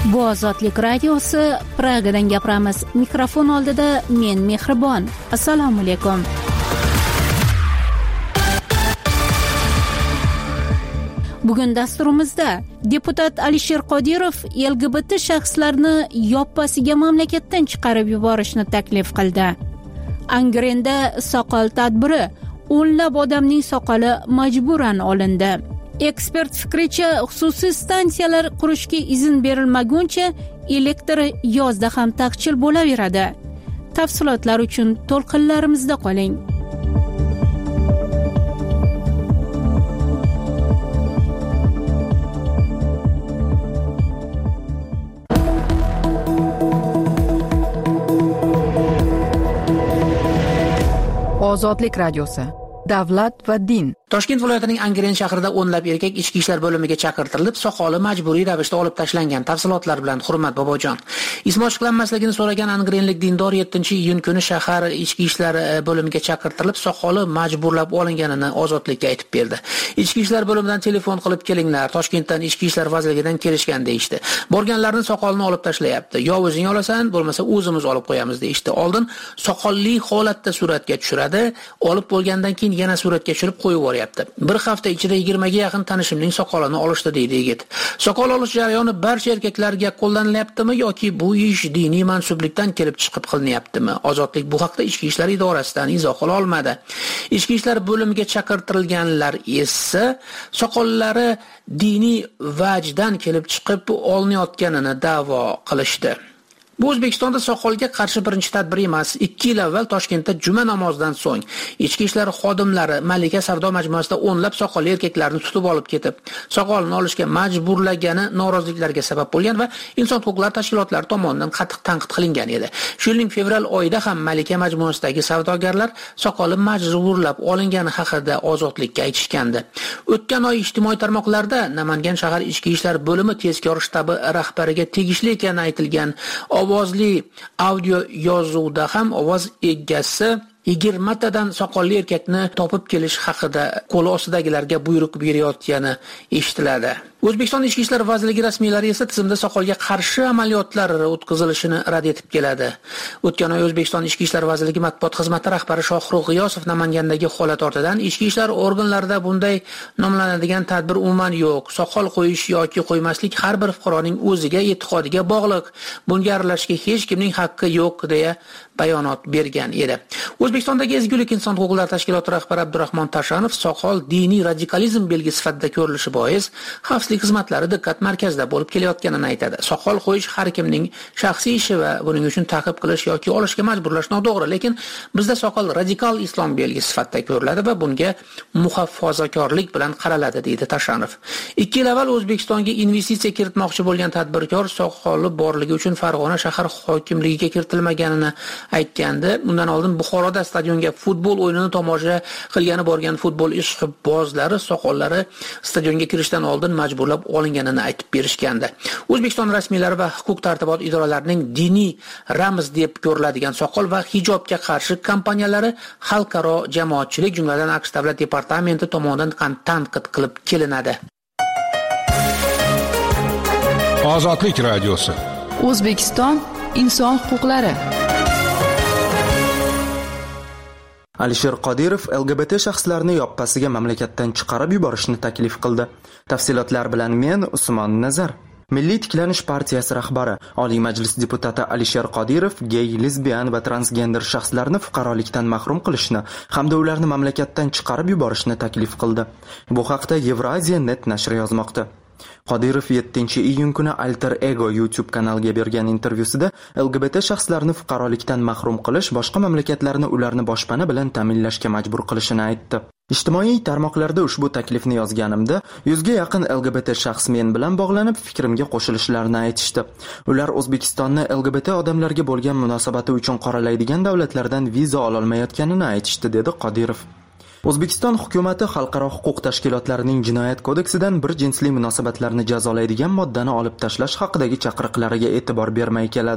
Bu Ozodlik radiosi, Pragadan gapiramiz. Mikrofon oldida men Mehribon. Assalomu alaykum. Bugun dasturimizda deputat Alisher Qodirov LGBT shaxslarni yoppasiga mamlakatdan chiqarib yuborishni taklif qildi. Angrenda soqol tadbiri, o'nlab odamning soqoli majburan olindi. Ekspert fikricha, xususiy stansiyalar qurishga izn berilmaguncha elektr yozda ham taqchil bo'laveradi. Tafsilotlar uchun to'lqinlarimizda qoling. Ozodlik radiosi. Davlat va din. Toshkent viloyatining Angren shahrida o'nlab erkak ichki ishlar bo'limiga chaqirtirilib, soqoli majburiy ravishda olib tashlangan. Tafsilotlar bilan Hurmat Bobojon. Ismi ochiqlanmasligini so'ragan angrenlik dindor 7-iyun kuni shahar ichki ishlar bo'limiga chaqirtirilib, soqoli majburlab olinganini Ozodlikka aytib berdi. Ichki ishlar bo'limidan telefon qilib kelinglar, Toshkentdan ichki ishlar vazirligidan kelishgan deyishdi. Borganlarning soqolini olib tashlayapti. Yo o'zing olasan, bo'lmasa o'zimiz olib qo'yamiz deyishdi. Oldin soqolli holatda suratga tushiradi, olib bo'lgandan keyin yana suratga tushirib qo'yib yuboradi. Bir hafta ichida 20 ga yaqin tanishimning soqolini olishdi deydi yigit. Soqol olish jarayoni barcha erkaklarga qo'llanilyaptimi yoki bu ish diniy mansublikdan kelib chiqib qilinyaptimi? Ozodlik bu haqda Ichki ishlar idorasidan izoh ola olmadi. Ichki ishlar bo'limiga chaqirtirilganlar esa soqollari diniy vajdan kelib chiqib olinayotganini da'vo qilishdi. Bu O'zbekistonda soqolga qarshi birinchi tadbir emas. 2 yil avval Toshkentda juma namozidan so'ng ichki ishlar xodimlari Malika savdo majmuasida o'nlab soqolli erkaklarni tutib olib ketib, soqolini olishga majburlagani noroziliklarga sabab bo'lgan va inson huquqlari tashkilotlari tomonidan qattiq tanqid qilingan edi. Shu yilning fevral oyida ham Malika majmuasidagi savdogarlar soqoli majburlab olingani haqida Ozodlikka aytishgandi. O'tgan oy ijtimoiy tarmoqlarda Namangan shahar ichki ishlar bo'limi tezkor shtabi rahbariga tegishli ekani aytilgan ovozli audio yozuvda ham ovoz egasi 20 tadan soqolli erkakni topib kelish haqida qo'li ostidagilarga buyruq berayotgani eshitiladi. O'zbekiston Ichki ishlar vazirligi rasmiylari esa tizimda soqolga qarshi amaliyotlar o'tkazilishini rad etib keladi. O'tgan oy O'zbekiston Ichki ishlar vazirligi matbuot xizmati rahbari Shohruh G'iyosov Namangandagi holat ortidan ichki ishlar organlarida bunday nomlanadigan tadbir umuman yo'q. Soqol qo'yish yoki qo'ymaslik har bir fuqaroning o'ziga, e'tiqodiga bog'liq. Bunga aralashishga hech kimning haqqi yo'q deya bayonot bergan edi. O'zbekistondagi Ezgulik inson huquqlari tashkiloti rahbari Abdurahmon Tashanov soqol diniy radikalizm belgisi sifatida ko'rilishi bois xavfsizlik xizmatlari diqqat markazida bo'lib kelayotganini aytadi. Soqol qo'yish har kimning shaxsiy ishi va buning uchun ta'qib qilish yoki olishga majburlash noto'g'ri, lekin bizda soqol radikal islom belgisi sifatida ko'riladi va bunga muhofazakorlik bilan qaraladi, deydi Tashanov. 2 yil avval O'zbekistonga investitsiya kiritmoqchi bo'lgan tadbirkor soqoli borligi uchun Farg'ona shahar hokimligiga kiritilmaganini aytgandi. Undan oldin Buxoroda stadionga futbol o'yinini tomosha qilgani borgan futbol ishqibozlari soqollari stadionga kirishdan oldin majburlab olinganini aytib berishgandi. O'zbekiston rasmiylari va huquq tartibot idoralarining diniy ramz deb ko'riladigan soqol va hijobga qarshi kampaniyalari xalqaro jamoatchilik, jumladan AQSh davlat departamenti tomonidan tanqid qilib kelinadi. Ozodlik radiosi. O'zbekiston inson huquqlari. Alisher Qodirov LGBT shaxslarni yoppasiga mamlakatdan chiqarib yuborishni taklif qildi. Tafsilotlar bilan men Usmon Nazar. Milliy tiklanish partiyasi rahbari, Oliy Majlis deputati Alisher Qodirov gey, lesbian va transgender shaxslarni fuqarolikdan mahrum qilishni hamda ularni mamlakatdan chiqarib yuborishni taklif qildi. Bu haqda Eurasia.net nashri yozmoqda. Qodirov 7-iyun kuni Alter Ego YouTube kanaliga bergan intervyusida LGBT shaxslarni fuqarolikdan mahrum qilish boshqa mamlakatlarni ularni boshpana bilan ta'minlashga majbur qilishini aytdi. Ijtimoiy tarmoqlarda ushbu taklifni yozganimda 100 ga yaqin LGBT shaxs men bilan bog'lanib fikrimga qo'shilishlarini aytishdi. Ular O'zbekistonni LGBT odamlarga bo'lgan munosabati uchun qoralaydigan davlatlardan viza ola olmayotganini aytishdi, dedi Qodirov. O'zbekiston hukumatı xalqaro huquq tashkilotlarining jinoyat kodeksidan bir jinsli munosabatlarni jazolaydigan moddani olib tashlash haqidagi chaqiriqlariga e'tibor bermay keladi.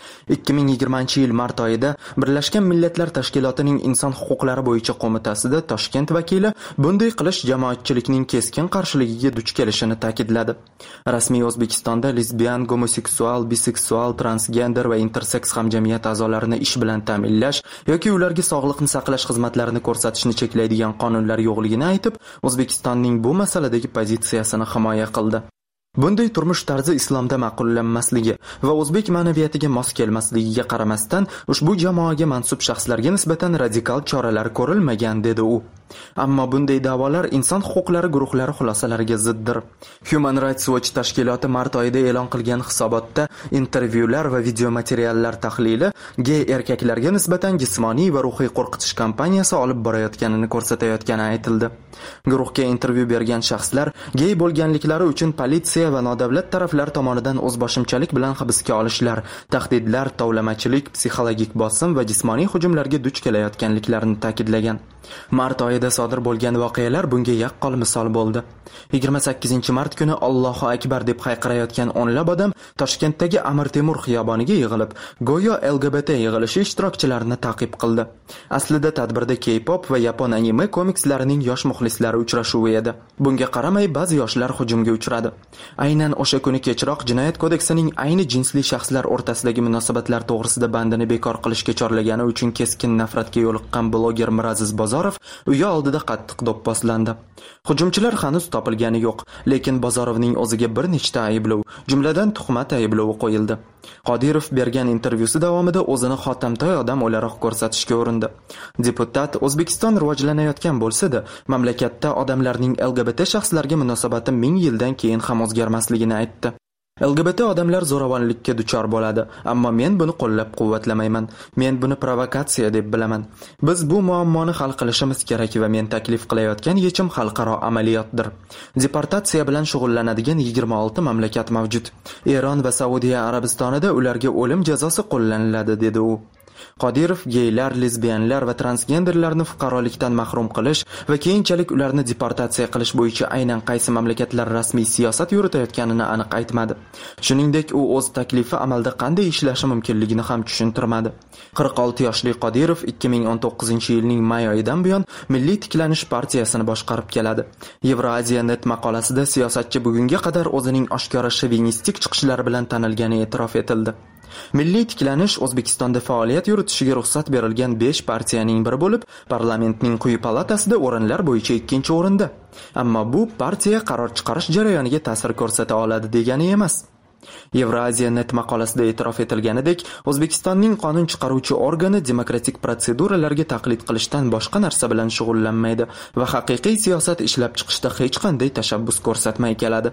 2020-yil mart oyida Birlashgan Millatlar Tashkilotining Inson huquqlari bo'yicha qo'mitasida Toshkent vakili bunday qilish jamoatchilikning keskin qarshiligiga duch kelishini ta'kidladi. Rasmiy O'zbekistonda lesbian, gomoseksual, biseksual, transgender va interseks hamjamiyat a'zolarini ish bilan ta'minlash yoki ularga sog'liqni saqlash xizmatlarini ko'rsatishni cheklaydigan qonunlar yo'qligini aytib, O'zbekistonning bu masaladagi pozitsiyasini himoya qildi. Bunday turmush tarzi islomda ma'qullanmasligi va o'zbek ma'naviyatiga mos kelmasligiga qaramasdan ushbu jamoaga mansub shaxslarga nisbatan radikal choralar ko'rilmagan, dedi u. Ammo bunday da'volar inson huquqlari guruhlari xulosalariga ziddir. Human Rights Watch tashkiloti mart oyida e'lon qilgan hisobotda intervyular va video materiallar tahlili gay erkaklarga nisbatan jismoniy va ruhiy qo'rqitish kampaniyasi olib borayotganini ko'rsatayotgani aytildi. Guruhga intervyu bergan shaxslar gay bo'lganliklari uchun politsiya va nodavlat taraflar tomonidan o'zboshimchalik bilan hibsga olishlar, tahdidlar, tovlamachilik, psixologik bosim va jismoniy hujumlarga duch kelayotganliklarini ta'kidlagan. Mart oyida sodir bo'lgan voqealar bunga yaqqol misol bo'ldi. 28-mart kuni Allohu akbar deb hayqirayotgan o'nlab odam Toshkentdagi Amir Temur xiyoboniga yig'ilib, go'yo LGBT yig'ilishi ishtirokchilarini ta'qib qildi. Aslida tadbirda K-pop va yapon anime komikslarining yosh muxlislari uchrashuvi edi. Bunga qaramay ba'zi yoshlar hujumga uchradi. Aynan o'sha kuni kechroq Jinoyat kodeksining ayni jinsli shaxslar o'rtasidagi munosabatlar to'g'risida bandini bekor qilishga chorlagani uchun keskin nafratga yo'liqqan bloger Miraziz Bozorov uyi oldida qattiq do'pposlandi. Hujumchilar hanuz topilgani yo'q, lekin Bozorovning o'ziga bir nechta ayblov, jumladan tuhmat ayblovi qo'yildi. Qodirov bergan intervyusi davomida o'zini xotamtoy odam o'laroq ko'rsatishga urindi. Deputat O'zbekiston rivojlanayotgan bo'lsa-da, mamlakatda odamlarning LGBT shaxslarga munosabati 1000 yildan keyin ham o'zgarmasligini aytdi. LGBT odamlar zo'ravonlikka duchor bo'ladi, ammo men buni qo'llab-quvvatlamayman. Men buni provokatsiya deb bilaman. Biz bu muammoni hal qilishimiz kerak va men taklif qilayotgan yechim xalqaro amaliyotdir. Deportatsiya bilan shug'ullanadigan 26 mamlakat mavjud. Eron va Saudiya Arabistonida ularga o'lim jazosi qo'llaniladi, dedi u. Qodirov geylar, lesbiyanlar va transgenderlarni fuqarolikdan mahrum qilish va keyinchalik ularni deportatsiya qilish bo'yicha aynan qaysi mamlakatlar rasmiy siyosat yuritayotganini aniq aytmadi. Shuningdek, u o'z taklifi amalda qanday ishlashi mumkinligini ham tushuntirmadi. 46 yoshli Qodirov 2019-yilning may oyidan buyon Milliy tiklanish partiyasini boshqarib keladi. Yevroaziya net maqolasida siyosatchi bugunga qadar o'zining oshkora shovinistik chiqishlari bilan tanilgani e'tirof etildi. Milliy tiklanish O'zbekistonda faoliyat yuritishiga ruxsat berilgan 5 partiyaning biri bo'lib, parlamentning quyi palatasida o'rinlar bo'yicha 2-o'rinda. Ammo bu partiya qaror chiqarish jarayoniga ta'sir ko'rsata oladi degani emas. Yevroaziya net maqolasida e'tirof etilganidek, O'zbekistonning qonun chiqaruvchi organi demokratik proseduralarga taqlid qilishdan boshqa narsa bilan shug'ullanmaydi va haqiqiy siyosat ishlab chiqishda hech qanday tashabbus ko'rsatmay keladi.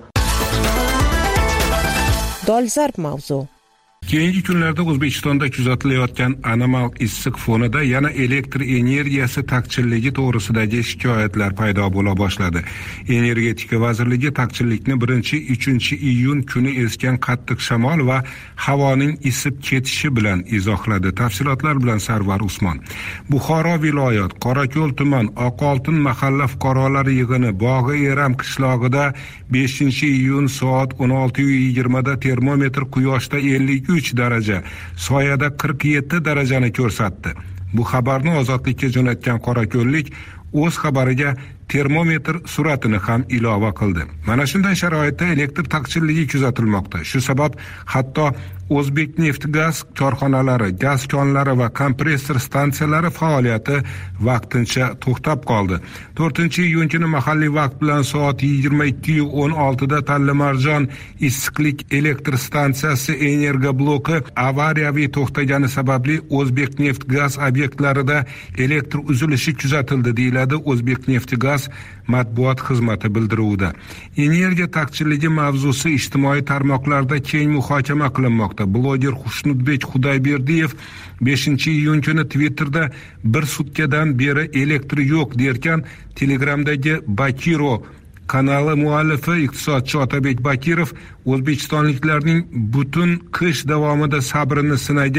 Dolzarb mavzu. Keyingi kunlarda O'zbekistonda kuzatilayotgan anomal issiq fonida yana elektr energiyasi taqchilligi to'g'risidagi shikoyatlar paydo bo'la boshladi. Energetika vazirligi taqchillikni 1-3 iyun kuni esgan qattiq shamol va havoning isib ketishi bilan izohladi. Tafsilotlar bilan Sarvar Usmon. Buxoro viloyat Qorako'l tuman Oqoltin mahalla fuqarolari yig'ini Bog'i Eram qishlog'ida 5-iyun soat 16:20 da termometr quyoshda 53 daraja, soyada 47 darajani ko'rsatdi. Bu xabarni Ozodlikka jo'natgan qorako'llik o'z xabariga termometr suratini ham ilova qildi. Mana shunday sharoitda elektr taqchilligi kuzatilmoqda. Shu sabab hatto O'zbekneftgaz korxonalari, gaz konlari va kompressor stansiyalari faoliyati vaqtincha to'xtab qoldi. 4-iyun kuni mahalliy vaqt bilan soat 22:16 da Tallimarjon issiqlik elektr stansiyasi energobloki avariyaviy to'xtagani sababli O'zbekneftgaz obyektlarida elektr uzilishi kuzatildi, deyiladi O'zbekneftgaz matbuot xizmati bildiruvida. Energiya taqchilligi mavzusi ijtimoiy tarmoqlarda keng muhokama qilinmoqda. Bloger Xushnudbek Xudoyberdiyev 5-iyun kuni Twitterda bir sutkadan beri elektr yo'q derkan, Telegramdagi Bakiro kanali muallifi iqtisodchi Otabek Bakirov O'zbekistonliklarning butun qish davomida sabrini sinagan,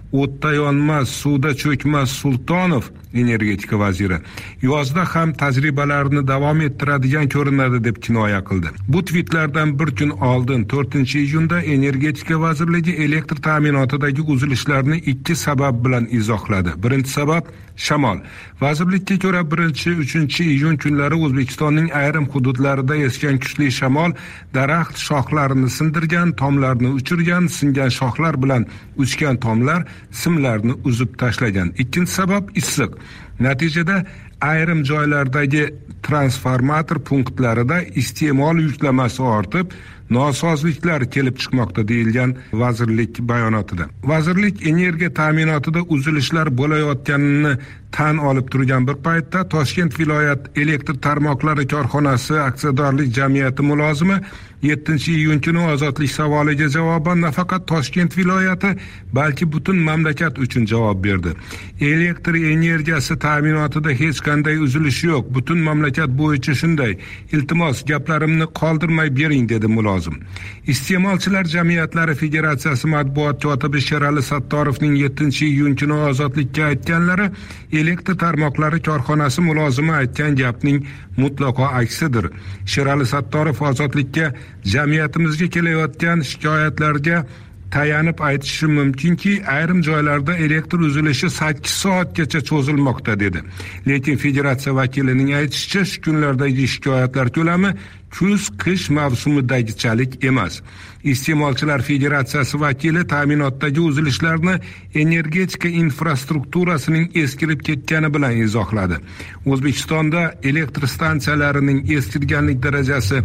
o'tda yonmas, suvda cho'kmas Sultonov, energetika vaziri, yozda ham tajribalarni davom ettiradigan ko'rinadi deb kinoya qildi. Bu tweetlardan bir kun oldin 4-iyunda energetika vazirligi elektr ta'minotidagi uzilishlarni 2 sabab bilan izohladi. Birinchi sabab shamol. Vazirlikka ko'ra 1-3-iyun kunlari O'zbekistonning ayrim hududlarida esgan kuchli shamol daraxt shoxlarini sindirgan, tomlarni uchirgan, singan shoxlar bilan uchgan tomlar simlarni uzib tashlagan. Ikkinchi sabab issiq. Natijada ayrim joylardagi transformator punktlarida iste'mol yuklamasi ortib, nosozliklar kelib chiqmoqda deyilgan vazirlik bayonotida. Vazirlik energiya ta'minotida uzilishlar bo'layotganini tan olib turgan bir paytda Toshkent viloyat elektr tarmoqlari korxonasi aksiyadorlik jamiyati mulozimi 7-iyun kuni Ozodlik savoliga javoban nafaqat Toshkent viloyati, balki butun mamlakat uchun javob berdi. Elektr energiyasi ta'minotida hech qanday uzilish yo'q. Butun mamlakat bo'yicha shunday. Iltimos, gaplarimni qoldirmay bering, dedi mulozim. Iste'molchilar jamiyatlari federatsiyasi matbuot kotibi Sherali Sattorovning 7-iyun kuni Ozodlikka aytganlari elektr tarmoqlari korxonasi mulozimi aytgan gapning mutlaqo aksidir. Sherali Sattorov Ozodlikka jamiyatimizga kelayotgan shikoyatlarga tayanib aytishi mumkinki, ayrim joylarda elektr uzilishi 8 soatgacha cho'zilmoqda dedi. Lekin federatsiya vakilining aytishicha, shu kunlardagi shikoyatlar ko'lami kuz-qish mavsumidagichalik emas. Iste'molchilar federatsiyasi vakili ta'minotdagi uzilishlarni energetika infrastrukturasining eskirib ketgani bilan izohladi. O'zbekistonda elektr stansiyalarining eskirganlik darajasi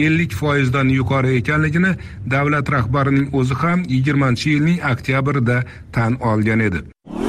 50% dan yuqori ekanligini davlat rahbarining o'zi ham 20-yilning oktyabrida tan olgan edi.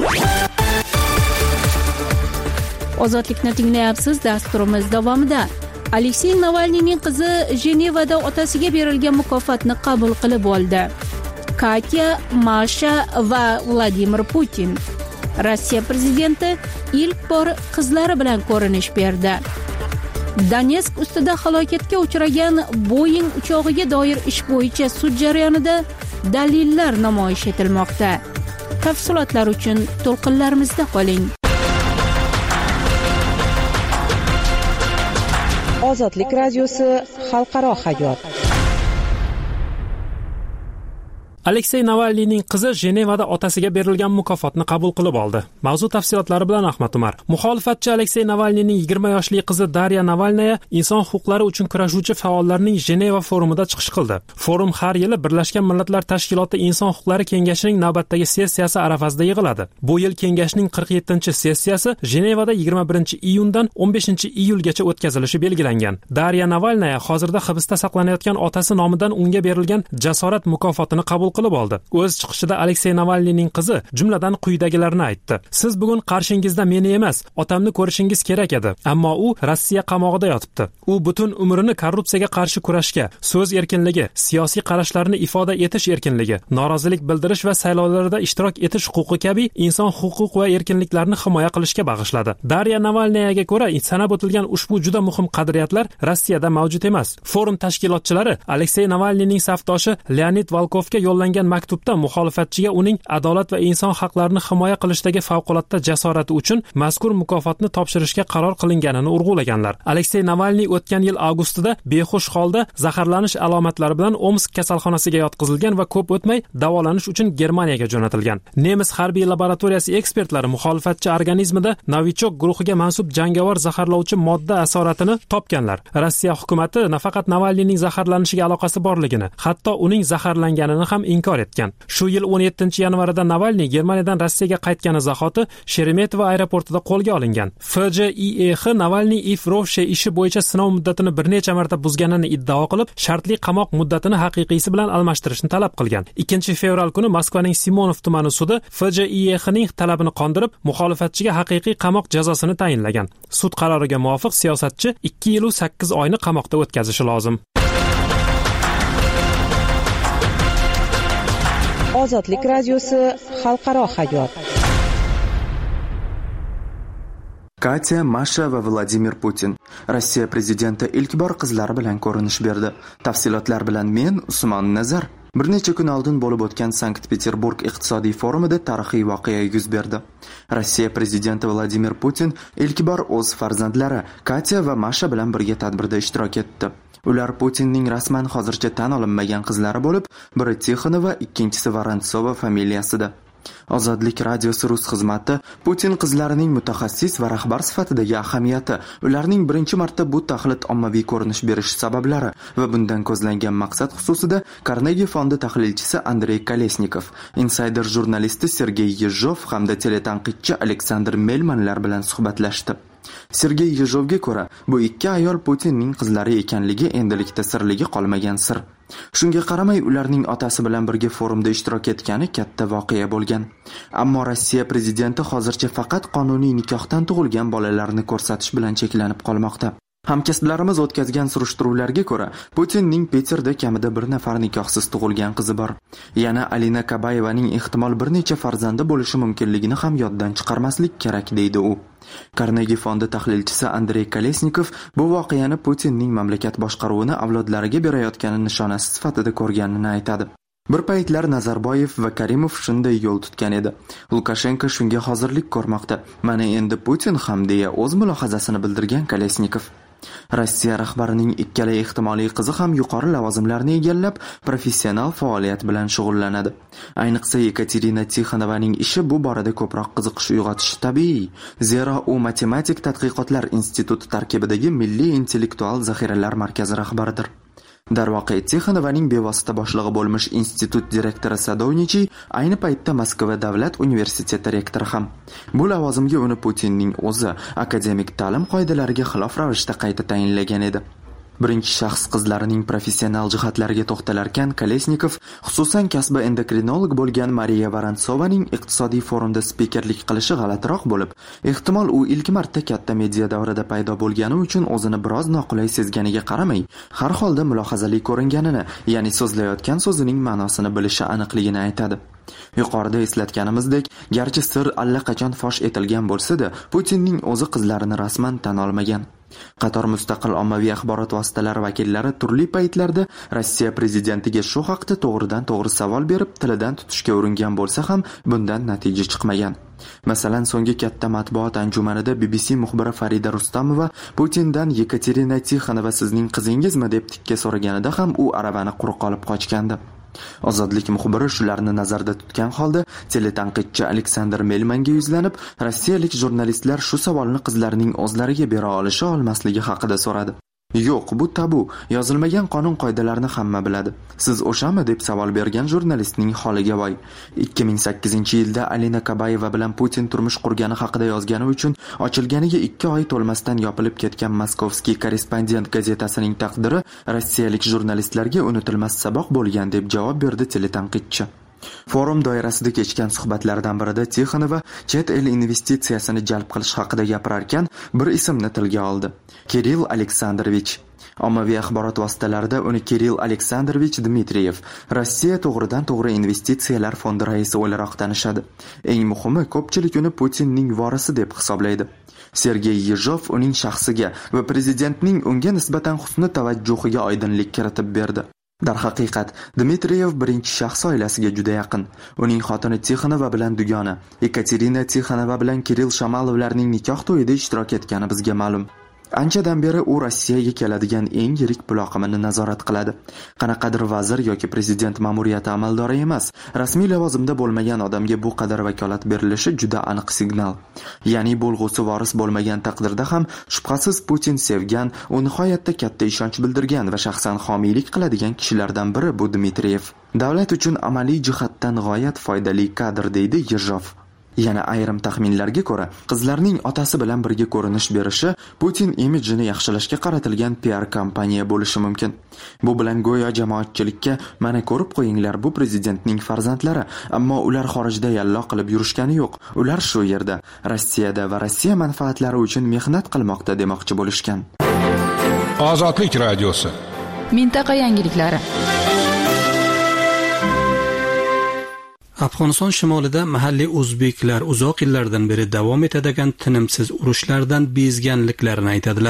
Ozodlikni tinglayapsiz. Dasturimiz davomida Aleksey Navalniyning qizi Jenevada otasiga berilgan mukofotni qabul qilib oldi. Katya, Masha va Vladimir Putin. Rossiya prezidenti ilk bor qizlari bilan ko'rinish berdi. Donetsk ustida halokatga uchragan Boeing uchog'iga doir ish bo'yicha sud jarayonida dalillar namoyish etilmoqda. Tafsilotlar uchun to'lqinlarimizda qoling. Ozodlik radiosi xalqaro hayot. Aleksey Navalniyning qizi Jenevada otasiga berilgan mukofotni qabul qilib oldi. Mavzu tafsilotlari bilan Ahmad Umar. Muxolifatchi Aleksey Navalniyning 20 yoshli qizi Darya Navalnaya inson huquqlari uchun kurashuvchi faollarning Jeneva forumida chiqish qildi. Forum har yili Birlashgan Millatlar Tashkiloti Inson huquqlari kengashining navbatdagi sessiyasi arafasida yig'iladi. Bu yil kengashning 47-sessiyasi Jenevada 21-iyundan 15-iyulgacha o'tkazilishi belgilangan. Darya Navalnaya hozirda hibsda saqlanayotgan otasi nomidan unga berilgan jasorat mukofotini qabul qilib oldi. O'z chiqishida Aleksey Navalniyning qizi jumladan quyidagilarni aytdi. Siz bugun qarshingizda meni emas, otamni ko'rishingiz kerak edi, ammo u Rossiya qamog'ida yotibdi. U butun umrini korrupsiyaga qarshi kurashga, so'z erkinligi, siyosiy qarashlarini ifoda etish erkinligi, norozilik bildirish va saylovlarda ishtirok etish huquqi kabi inson huquq va erkinliklarni himoya qilishga bag'ishladi. Darya Navalnayaga ko'ra, sanab o'tilgan ushbu juda muhim qadriyatlar Rossiyada mavjud emas. Forum tashkilotchilari Aleksey Navalniyning safdoshi Leonid Volkovga yo'llangan maktubda muxolifatchiga uning adolat va inson haqlarini himoya qilishdagi favqulodda jasorati uchun mazkur mukofotni topshirishga qaror qilinganini urg'ulaganlar. Aleksey Navalniy o'tgan yil avgustida behush holda zaharlanish alomatlari bilan Omsk kasalxonasiga yotqizilgan va ko'p o'tmay davolanish uchun Germaniyaga jo'natilgan. Nemis harbiy laboratoriyasi ekspertlari muxolifatchi organizmida Novichok guruhiga mansub jangovar zaharlovchi modda asoratini topganlar. Rossiya hukumatı nafaqat Navalniyning zaharlanishiga aloqasi borligini, hatto uning zaharlanganini ham inkor etgan. Shu yil 17-yanvarida Navalniy Germaniyadan Rossiyaga qaytgani zahoti Sheremetyevo aeroportida qo'lga olingan. FJIEH Navalniy Ifrovshe ishi bo'yicha sinov muddatini bir necha marta buzganini iddao qilib, shartli qamoq muddatini haqiqiysi bilan almashtirishni talab qilgan. 2-fevral kuni Moskvaning Simonov tumani sudi FJIEHning talabini qondirib, muxolifatchiga haqiqiy qamoq jazosini tayinlagan. Sud qaroriga muvofiq siyosatchi 2 yil 8 oyni qamoqda o'tkazishi lozim. Ozodlik radiosi xalqaro hayot. Katya, Masha va Vladimir Putin. Rossiya prezidenti ilk bor qizlari bilan ko'rinish berdi. Tafsilotlar bilan men Usmon Nazar. Bir necha kun oldin bo'lib o'tgan Sankt-Peterburg iqtisodiy forumida tarixiy voqea yuz berdi. Rossiya prezidenti Vladimir Putin ilk bor o'z farzandlari Katya va Masha bilan birga tadbirda ishtirok etdi. Ular Putinning rasman hozircha tan olinmagan qizlari bo'lib, biri Tixonova, ikkinchisi Vorontsova familiyasida. Ozodlik radiosi rus xizmati Putin qizlarining mutaxassis va rahbar sifatidagi ahamiyati, ularning birinchi marta bu taxlit ommaviy ko'rinish berish sabablari va bundan ko'zlangan maqsad xususida Carnegie fondi tahlilchisi Andrey Kolesnikov, insider jurnalisti Sergey Yezhov hamda teletanqidchi Aleksandr Melmanlar bilan suhbatlashdi. Sergey Yezhovga ko'ra, bu ikki ayol Putinning qizlari ekanligi endilikda sirligi qolmagan sir. Shunga qaramay, ularning otasi bilan birga forumda ishtirok etgani katta voqea bo'lgan. Ammo Rossiya prezidenti hozircha faqat qonuniy nikohdan tug'ilgan bolalarni ko'rsatish bilan cheklanib qolmoqda. Hamkasblarimiz o'tkazgan surishtiruvlarga ko'ra, Putinning Peterda kamida bir nafar nikohsiz tug'ilgan qizi bor. Yana Alina Kabayevaning ehtimol bir necha farzandi bo'lishi mumkinligini ham yoddan chiqarmaslik kerak, deydi u. Carnegie fondi tahlilchisi Andrey Kolesnikov bu voqeani Putinning mamlakat boshqaruvini avlodlariga berayotgani nishonasi sifatida ko'rganini aytadi. Bir paytlar Nazarboyev va Karimov shunday yo'l tutgan edi. Lukashenko shunga hozirlik ko'rmoqda. Mana endi Putin ham deya o'z mulohazasini bildirgan Kolesnikov. Rossiya rahbarining ikkala ehtimoliy qizi ham yuqori lavozimlarni egallab, professional faoliyat bilan shug'ullanadi. Ayniqsa Yekaterina Tixonovaning ishi bu borada ko'proq qiziqish uyg'otishi tabiiy. Zero u matematik tadqiqotlar instituti tarkibidagi Milliy intellektual zaxiralar markazi rahbaridir. Darvoqe, Tixonovaning bevosita boshlig'i bo'lmish institut direktori Sadovnichiy ayni paytda Moskva davlat universiteti rektori ham. Bu lavozimga uni Putinning o'zi akademik ta'lim qoidalariga xilof ravishda qayta tayinlagan edi. Birinchi shaxs qizlarining professional jihatlariga to'xtalarkan Kolesnikov, xususan kasbi endokrinolog bo'lgan Mariya Vorontsovaning iqtisodiy forumda spikerlik qilishi g'alatiroq bo'lib, ehtimol u ilk marta katta media davrida paydo bo'lgani uchun o'zini biroz noqulay sezganiga qaramay, har holda mulohazali ko'ringanini, ya'ni so'zlayotgan so'zining ma'nosini bilishi aniqligini aytadi. Yuqorida eslatganimizdek, garchi sir allaqachon fosh etilgan bo'lsa-da, Putinning o'zi qizlarini rasman tan olmagan. Qator mustaqil ommaviy axborot vositalari vakillari turli paytlarda Rossiya prezidentiga shu haqda to'g'ridan to'g'ri savol berib, tilidan tutishga uringan bo'lsa ham, bundan natija chiqmagan. Masalan, so'nggi katta matbuot anjumanida BBC muxbiri Farida Rustamova Putindan Yekaterina Tixonova sizning qizingizmi deb tikka so'raganida ham u aravani quruq olib qochgandi. Ozodlik muxbiri shularni nazarda tutgan holda teletanqidchi Aleksandr Melmanga yuzlanib, rossiyalik jurnalistlar shu savolni qizlarining o'zlariga bera olishi olmasligi haqida so'radi. Yo'q, bu tabu, yozilmagan qonun qoidalarini hamma biladi. Siz o'shami deb savol bergan jurnalistning holiga voy. 2008-yilda Alina Kabayeva bilan Putin turmush qurgani haqida yozgani uchun ochilganiga 2 oy to'lmasdan yopilib ketgan Moskovskiy korrespondent gazetasining taqdiri rossiyalik jurnalistlarga unutilmas saboq bo'lgan deb javob berdi teletanqidchi. Forum doirasida kechgan suhbatlardan birida Tixonova chet el investitsiyasini jalb qilish haqida gapirarkan, bir ismni tilga oldi. Kirill Aleksandrovich. Ommaviy axborot vositalarida uni Kirill Aleksandrovich Dmitriyev, Rossiya to'g'ridan to'g'ri investitsiyalar fondi raisi o'laroq tanishadi. Eng muhimi, ko'pchilik uni Putinning vorisi deb hisoblaydi. Sergey Yezhov uning shaxsiga va prezidentning unga nisbatan husni tavajjuhiga oydinlik kiritib berdi. Darhaqiqat, Dmitriyev birinchi shaxs oilasiga juda yaqin. Uning xotini Tixonova bilan dugona. Yekaterina Tixonova bilan Kirill Shamalovlarning nikoh to'yida ishtirok etgani bizga ma'lum. Anchadan beri u Rossiyaga keladigan eng yirik pul oqimini nazorat qiladi. Qanaqadir vazir yoki prezident ma'muriyati amaldori emas, rasmiy lavozimda bo'lmagan odamga bu qadar vakolat berilishi juda aniq signal. Ya'ni bo'lg'usi voris bo'lmagan taqdirda ham shubhasiz Putin sevgan, u nihoyatda katta ishonch bildirgan va shaxsan homiylik qiladigan kishilardan biri bu Dmitriyev. Davlat uchun amaliy jihatdan g'oyat foydali kadr, deydi Yezhov. Yana ayrim taxminlarga ko'ra, qizlarning otasi bilan birga ko'rinish berishi Putin imijini yaxshilashga qaratilgan PR kampaniya bo'lishi mumkin. Bu bilan go'yo jamoatchilikka, mana ko'rib qo'yinglar, bu prezidentning farzandlari, ammo ular xorijda yallo qilib yurishgani yo'q. Ular shu yerda, Rossiyada va Rossiya manfaatlari uchun mehnat qilmoqda demoqchi bo'lishgan. Ozodlik radiosi. Mintaqa yangiliklari. Afg'oniston shimolida mahalliy o'zbeklar uzoq yillardan beri davom etadigan tinimsiz urushlardan bezganliklarini aytadilar.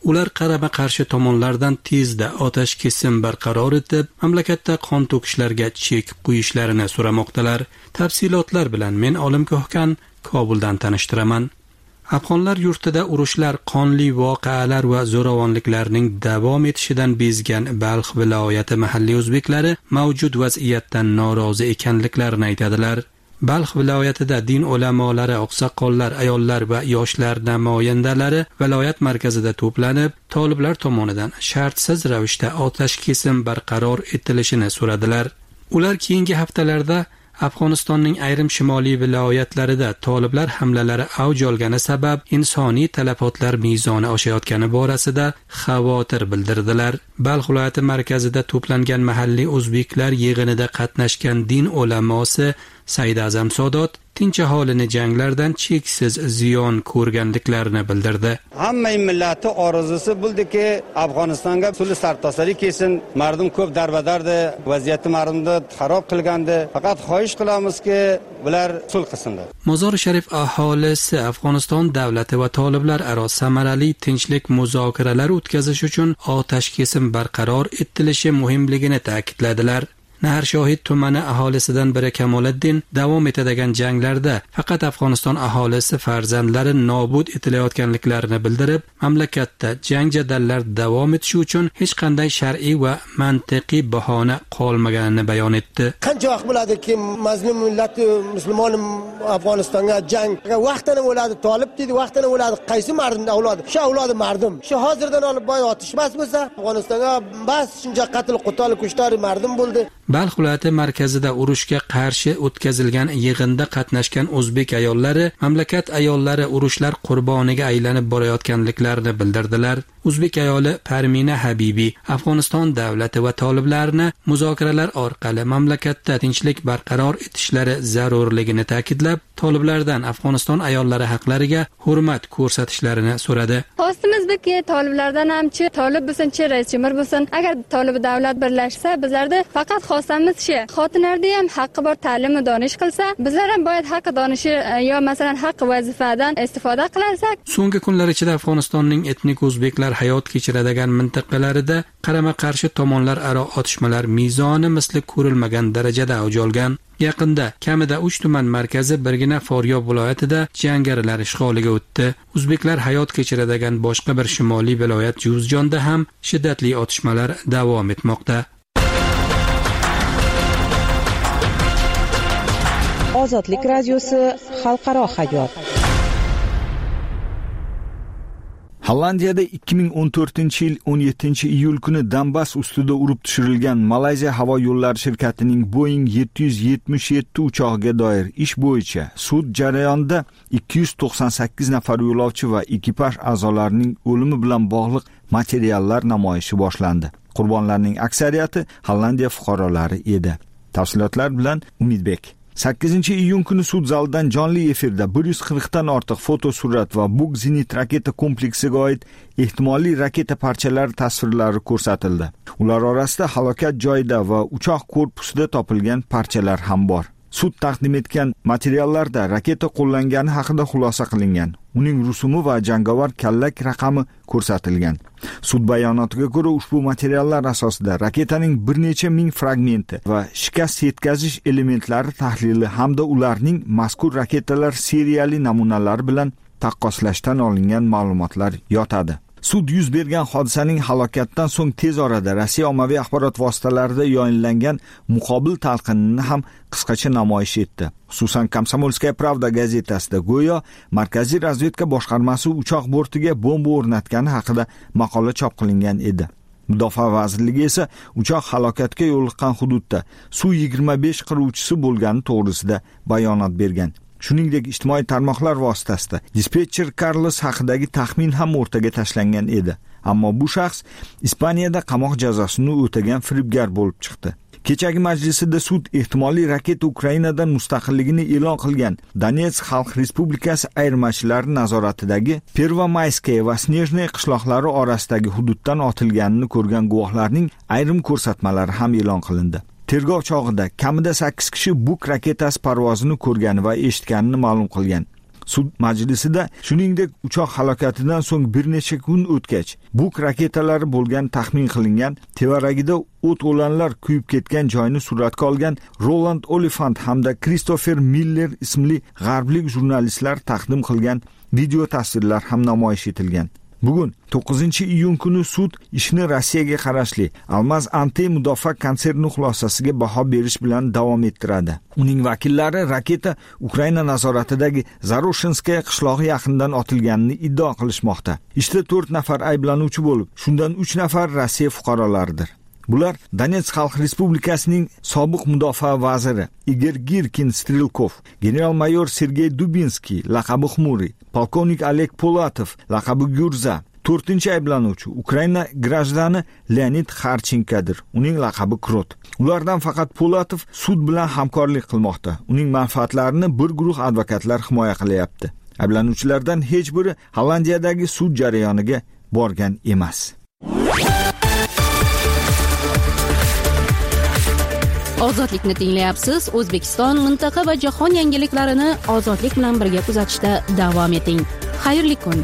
Ular qarama-qarshi tomonlardan tezda otash kesim barqaror etib, mamlakatda qon to'kishlarga chek qo'yishlarini so'ramoqdalar. Tafsilotlar bilan men Olim Ko'hkan Kobuldan tanishtiraman. Afg'onlar yurtida urushlar, qonli voqealar va zo'ravonliklarning davom etishidan bezgan Balx viloyati mahalliy o'zbeklari mavjud vaziyatdan norozi ekanliklarini aytadilar. Balx viloyatida din ulamolari, oqsoqollar, ayollar va yoshlar namoyandalari viloyat markazida to'planib, toliblar tomonidan shartsiz ravishda otash kesim barqaror etilishini so'radilar. Ular keyingi haftalarda Afg'onistonning ayrim shimoliy viloyatlarida toliblar hamlalari avj olgani sabab insoniy talafotlar mezoni oshayotgani borasida xavotir bildirdilar. Balx viloyati markazida to'plangan mahalliy o'zbeklar yig'inida qatnashgan din ulamosi Said Azam Sodot tinch aholini janglardan cheksiz ziyon ko'rganliklarini bildirdi. Hamma millati orzusi bo'ldiki, Afg'onistonga sulh sartosalik kelsin. Mardum ko'p darbadardi, vaziyatni mardumda xarob qilgandi. Faqat xohish qilamizki, bular sulh qilsinlar. Mozor Sharif aholisi Afg'oniston davlati va toliblar aro samarali tinchlik muzokaralari o'tkazish uchun otash kesim barqaror etilishi muhimligini ta'kidladilar. Nahar Shohid tumani aholisidan biri Kamoliddin davom etadigan janglarda faqat Afg'oniston aholisi farzandlari nobud etilayotganliklarini bildirib, mamlakatda jang jadallar davom etishi uchun hech qanday shar'iy va mantiqiy bahona qolmaganini bayon etdi. Qancha vaqt bo'ladiki, mazlum millat musulmon Afg'onistonga jangga vaqtini bo'ladi, tolib dedi, vaqtini bo'ladi. Qaysi mardum avlodi? Shu avlodi mardum. Shu hozirdan olib boy otishmas bo'lsa, Afg'onistonga bas shuncha qatl qutol kushtar mardum bo'ldi. Balx viloyati markazida urushga qarshi o'tkazilgan yig'inda qatnashgan o'zbek ayollari mamlakat ayollari urushlar qurboniga aylanib borayotganliklarini bildirdilar. O'zbek ayoli Parmina Habibi Afg'oniston davlati va toliblarni muzokaralar orqali mamlakatda tinchlik barqaror etishlari zarurligini ta'kidlab, toliblardan Afg'oniston ayollari haqlariga hurmat ko'rsatishlarini so'radi. Xostimiz bizki toliblardan hamchi, tolib bo'lsin-chi, rais jumhur bo'lsin, agar tolib davlat birlashsa, bizlarda faqat xostamiz shu. Xotinlarda ham haqqi bor ta'lim va donish qilsa, bizlar ham boyat haqqi donishi yo masalan haqqi vazifadan istifoda qilarsak. So'nggi kunlar ichida Afg'onistonning etnik o'zbeklar hayot kechiradigan mintaqalarida qarama-qarshi tomonlar aro otishmalar mezoni misli ko'rilmagan darajada avj olgan. Yaqinda kamida 3 tuman markazi birgina Foryob viloyatida jangarilar ishg'oliga o'tdi. O'zbeklar hayot kechiradigan boshqa bir shimoliy viloyat Juzjonda ham shiddatli otishmalar davom etmoqda. Ozodlik radiosi xalqaro hayot. Hollandiyada 2014-yil 17-iyul kuni Donbass ustida urib tushirilgan Malayziya havo yo'llari shirkatining Boeing 777 uchog'iga doir ish bo'yicha sud jarayonida 298 nafar yo'lovchi va ekipaj a'zolarining o'limi bilan bog'liq materiallar namoyishi boshlandi. Qurbonlarning aksariyati Hollandiya fuqarolari edi. Tafsilotlar bilan Umidbek. 8-iyun kuni sud zalidan jonli efirda 140 dan ortiq fotosurat va Buk zenit raketa kompleksiga oid ehtimoliy raketa parchalari tasvirlari ko'rsatildi. Ular orasida halokat joyida va uchoq korpusida topilgan parchalar ham bor. Sud taqdim etgan materiallarda raketa qo'llangani haqida xulosa qilingan. Uning rusumi va jangovar kallak raqami ko'rsatilgan. Sud bayonotiga ko'ra ushbu materiallar asosida raketaning bir necha ming fragmenti va shikast yetkazish elementlari tahlili hamda ularning mazkur raketalar seriyali namunalari bilan taqqoslashdan olingan ma'lumotlar yotadi. Sud yuz bergan hodisaning halokatdan so'ng tez orada Rossiya ommaviy axborot vositalarida yoyinlangan muqobil talqinini ham qisqacha namoyish etdi. Xususan Komsomolskaya Pravda gazetasida go'yo Markaziy razvedka boshqarmasi uchoq bortiga bomba o'rnatgani haqida maqola chop qilingan edi. Mudofaa vazirligi esa uchoq halokatga yo'liqqan hududda Su-25 qiruvchisi bo'lgani to'g'risida bayonot bergan. Shuningdek, ijtimoiy tarmoqlar vositasida dispetcher Carlos haqidagi taxmin ham o'rtaga tashlangan edi. Ammo bu shaxs Ispaniyada qamoq jazosini o'tagan firibgar bo'lib chiqdi. Kechagi majlisida sud ehtimoliy raketa Ukrainadan mustaqilligini e'lon qilgan Donetsk Xalq Respublikasi ayirmachilari nazoratidagi Pervomayskaya va Snejnaya qishloqlari orasidagi hududdan otilganini ko'rgan guvohlarning ayrim ko'rsatmalari ham e'lon qilindi. Tergov chog'ida kamida 8 kishi Buk raketasi parvozini ko'rgani va eshitganini ma'lum qilgan. Sud majlisida shuningdek uchoq halokatidan so'ng bir necha kun o'tgach, Buk raketalari bo'lgan taxmin qilingan tevaragida o't o'lanlar kuyib ketgan joyni suratga olgan Roland Oliphant hamda Christopher Miller ismli g'arblik jurnalistlar taqdim qilgan video tasvirlar ham namoyish etilgan. Bugun 9-iyun kuni sud ishni Rossiyaga qarashli Almaz Antey mudofaa konserni xulosasiga baho berish bilan davom ettiradi. Uning vakillari raketa Ukraina nazoratidagi Zaroshinskaya qishlog'i yaqinidan otilganini iddao qilishmoqda. Ishda 4 nafar ayblanuvchi bo'lib, shundan 3 nafar Rossiya fuqarolaridir. Bular Donetsk Xalq Respublikasining sobiq mudofaa vaziri Igor Girkin Strelkov, general-mayor Sergey Dubinskiy laqabi Xmuri, polkovnik Oleg Polatov laqabi Gyurza. 4-ayblanuvchi Ukraina grajdani Leonid Xarchenkodir, uning laqabi Krot. Ulardan faqat Polatov sud bilan hamkorlik qilmoqda. Uning manfaatlarini bir guruh advokatlar himoya qilyapti. Ayblanuvchilardan hech biri Hollandiyadagi sud jarayoniga borgan emas. Ozodlikni tinglayapsiz. O'zbekiston, mintaqa va jahon yangiliklarini ozodlik bilan birga kuzatishda davom eting. Xayrli kun.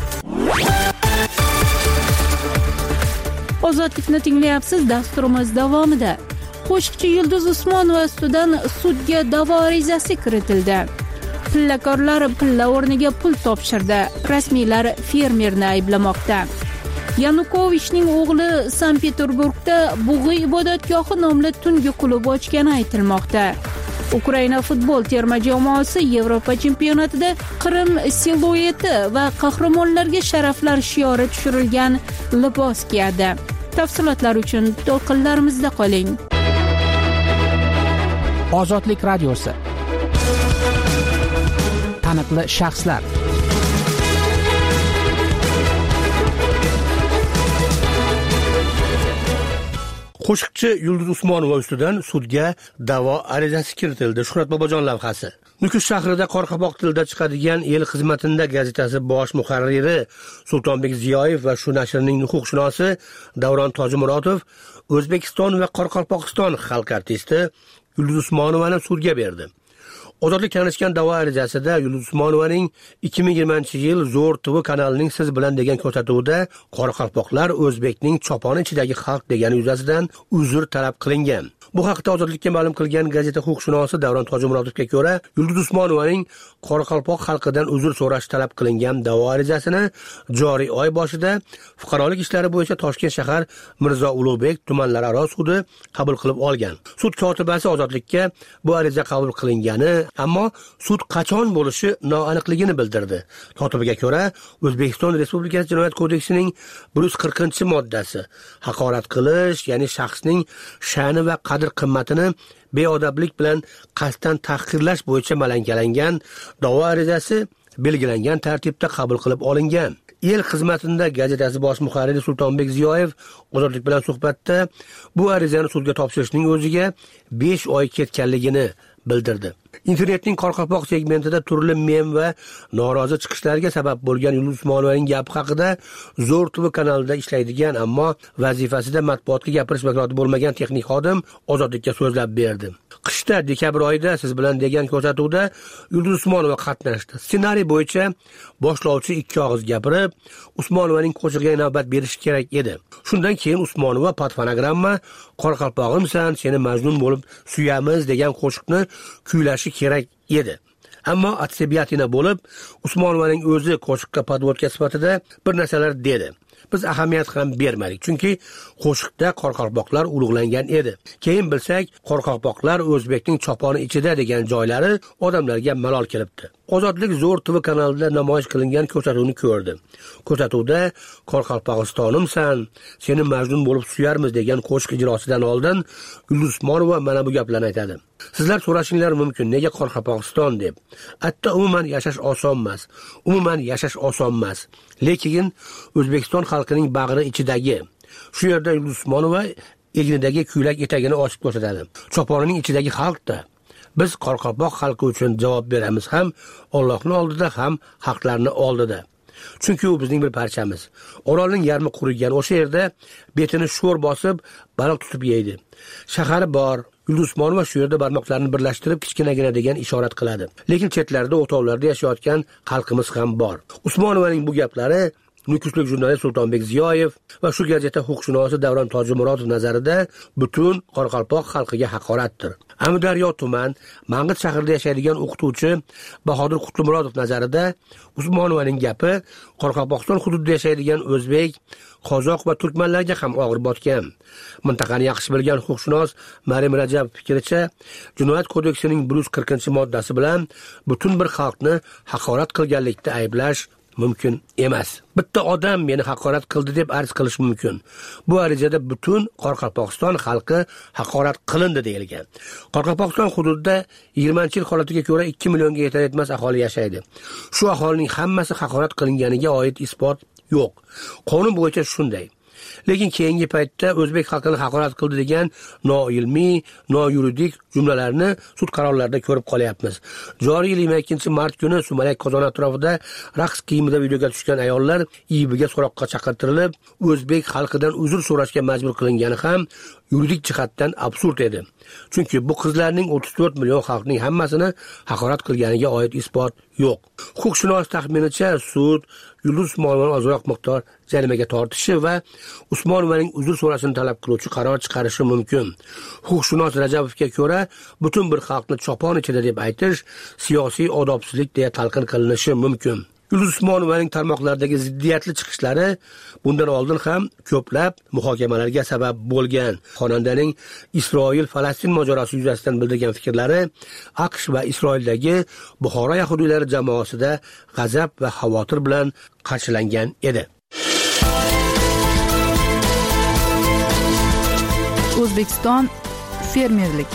Ozodlikni tinglayapsiz. Dasturimiz davomida qo'shiqchi Yulduz Usmonova ustidan sudga da'vo arizasi kiritildi. Pillakorlar pilla o'rniga pul topshirdi. Rasmiylar fermerni ayblamoqda. Yanukovichning o'g'li Sankt-Peterburgda Bug'uy ibodatgohi nomli tungi klub ochgani aytilmoqda. Ukraina futbol terma jamoasi Yevropa chempionatida Qrim silueti va qahramonlarga sharaflar shiori tushirilgan libos kiyadi. Tafsilotlar uchun to'lqinlarimizda qoling. Ozodlik radiosi. Taniqli shaxslar. Qo'shiqchi Yulduz Usmonova ustidan sudga da'vo arizasi kiritildi. Shuhrat Bobojon lavhasi. Nukus shahrida Qoraqalpoq tilida chiqadigan El xizmatida gazetasi bosh muharriri Sultonbek Ziyoyev va shu nashrning huquqshunosi Davron Tojimurodov O'zbekiston va Qoraqalpog'iston xalq artisti Yulduz Usmonovani sudga berdi. Ozodlik tanishgan da'vo arizasida Yulduz Usmonovaning 2020-yil Zo'r TV kanalining Siz bilan degan ko'rsatuvida qoraqalpoqlar O'zbekning choponi ichidagi xalq degani yuzasidan uzr talab qilingan. Bu haqda Ozodlikka ma'lum qilgan gazeta huquqshunosi Davron Tojimurodovga ko'ra, Yulduz Usmonovaning qoraqalpoq xalqidan uzr so'rash talab qilingan da'vo arizasini joriy oy boshida fuqarolik ishlari bo'yicha Toshkent shahar Mirzo Ulug'bek tumanlararo sudi qabul qilib olgan. Sud kotibasi Ozodlikka bu ariza qabul qilingani, ammo sud qachon bo'lishi noaniqligini bildirdi. Kotibiga ko'ra, O'zbekiston Respublikasi Jinoyat kodeksining 140-moddasi haqorat qilish, ya'ni shaxsning sha'ni va qadr-qimmatini beodoblik bilan qasddan tahqirlash bo'yicha malankalangan da'vo arizasi belgilangan tartibda qabul qilib olingan. El xizmatida gazetasi bosh muharriri Sultonbek Ziyoyev Ozodlik bilan suhbatda bu arizani sudga topshirishning o'ziga 5 oy ketganligini bildirdi. Internetning Qoraqalpoq segmentida turli mem va norozi chiqishlarga sabab bo'lgan Yulduz Usmonovaning gapi haqida Zo'r TV kanalida ishlaydigan, ammo vazifasida matbuotga gapirish vakolati bo'lmagan texnik xodim Ozodlikka so'zlab berdi. Qishda dekabr oyida Siz bilan degan ko'rsatuvda Yulduz Usmonova qatnashdi. Ssenariy bo'yicha boshlovchi 2 og'iz gapirib, Usmonovaning qo'shig'iga navbat berish kerak edi. Shundan keyin Usmonova patfonogramma Qoraqalpog'imsan, seni majnun bo'lib suyamiz degan qo'shiqni kuylashi kerak edi. Ammo atsibiyatina bo'lib, Usmonovaning o'zi qo'shiqqa podvodka sifatida bir narsalar dedi. Biz ahamiyat ham bermadik, chunki qo'shiqda qoraqalpoqlar ulug'langan edi. Keyin bilsak, qoraqalpoqlar O'zbekning choponi ichida degan joylari odamlarga malol kelibdi. Ozodlik Zo'r TV kanalida namoyish qilingan ko'rsatuvni ko'rdi. Ko'rsatuvda Qoraqalpog'istonimsan, seni majnun bo'lib suyarmiz degan qo'shiq ijrosidan oldin Yulduz Usmonova mana bu gaplarni aytadi. Sizlar so'rashinglar mumkin, nega Qoraqalpog'iston deb? Hatto umuman yashash oson emas. Lekin O'zbekiston xalqining bag'ri ichidagi. Shu yerda Yulduz Usmonova egnidagi kuylak etagini ochib ko'rsatadi. Choponining ichidagi xalqda. Biz Qoraqalpoq xalqi uchun javob beramiz ham Allohning oldida ham xalqlarning oldida. Chunki u bizning bir parchamiz. Orolning yarmi qurigan o'sha yerda betini sho'r bosib baliq tutib yeydi. Shahari bor, Yulduz Usmonova shu yerda barmoqlarini birlashtirib kichkinagina degan ishorat qiladi. Lekin chetlarda o'tovlarda yashayotgan xalqimiz ham bor. Usmonovaning bu gaplari Nukuslik jurnalist Sultonbek Ziyoyev va shu gazeta huquqshunosi Davron Tojimurodov nazarida butun Qoraqalpoq xalqiga haqoratdir. Amudaryo tuman Mang'it shahrida yashaydigan o'qituvchi Bahodir Qutlumurodov nazarida Usmonovaning gapi Qoraqalpog'iston hududida yashaydigan o'zbek, qozoq va turkmanlarga ham og'ir botgan. Mintaqani yaxshi bilgan huquqshunos Maryam Rajabov fikricha, Jinoyat kodeksining 140-moddasi bilan butun bir xalqni haqorat qilganlikda ayblash mumkin emas. Bitta odam meni haqorat qildi deb arz qilish mumkin. Bu arizada butun Qoraqalpog'iston xalqi haqorat qilindi deyilgan. Qoraqalpog'iston hududida 20-yil holatiga ko'ra 2 millionga yetar etmas aholi yashaydi. Shu aholining hammasi haqorat qilinganiga oid isbot yo'q. Qonun bo'yicha shunday. Lekin keyingi paytda o'zbek xalqini haqorat qildi degan noilmiy, noyuridik jumlalarni sud qarorlarida ko'rib qolyapmiz. Joriy yil 22-mart kuni Sumalak Qozon atrofida raqs kiyimida videoga tushgan ayollar IIBga so'roqqa chaqirtirilib, o'zbek xalqidan uzr so'rashga majbur qilingani ham yuridik jihatdan absurd edi. Chunki bu qizlarning 34 million xalqning hammasini haqorat qilganiga oid isbot yo'q. Huquqshunos taxminicha sud Yulduz Usmonovani ozroq miqdor jarimaga tortishi va Usmonovaning uzr so'rashini talab qiluvchi qaror chiqarishi mumkin. Huquqshunos Rajabovga ko'ra, butun bir xalqni chopon ichida deb aytish siyosiy odobsizlik deya talqin qilinishi mumkin. Yulduz Usmonovaning tarmoqlardagi ziddiyatli chiqishlari bundan oldin ham ko'plab muhokamalarga sabab bo'lgan. Xonandaning Isroil-Falastin mojarosi yuzasidan bildirgan fikrlari AQSh va Isroildagi Buxoro yahudiylari jamoasida g'azab va xavotir bilan qarshilangan edi. O'zbekiston fermerlik.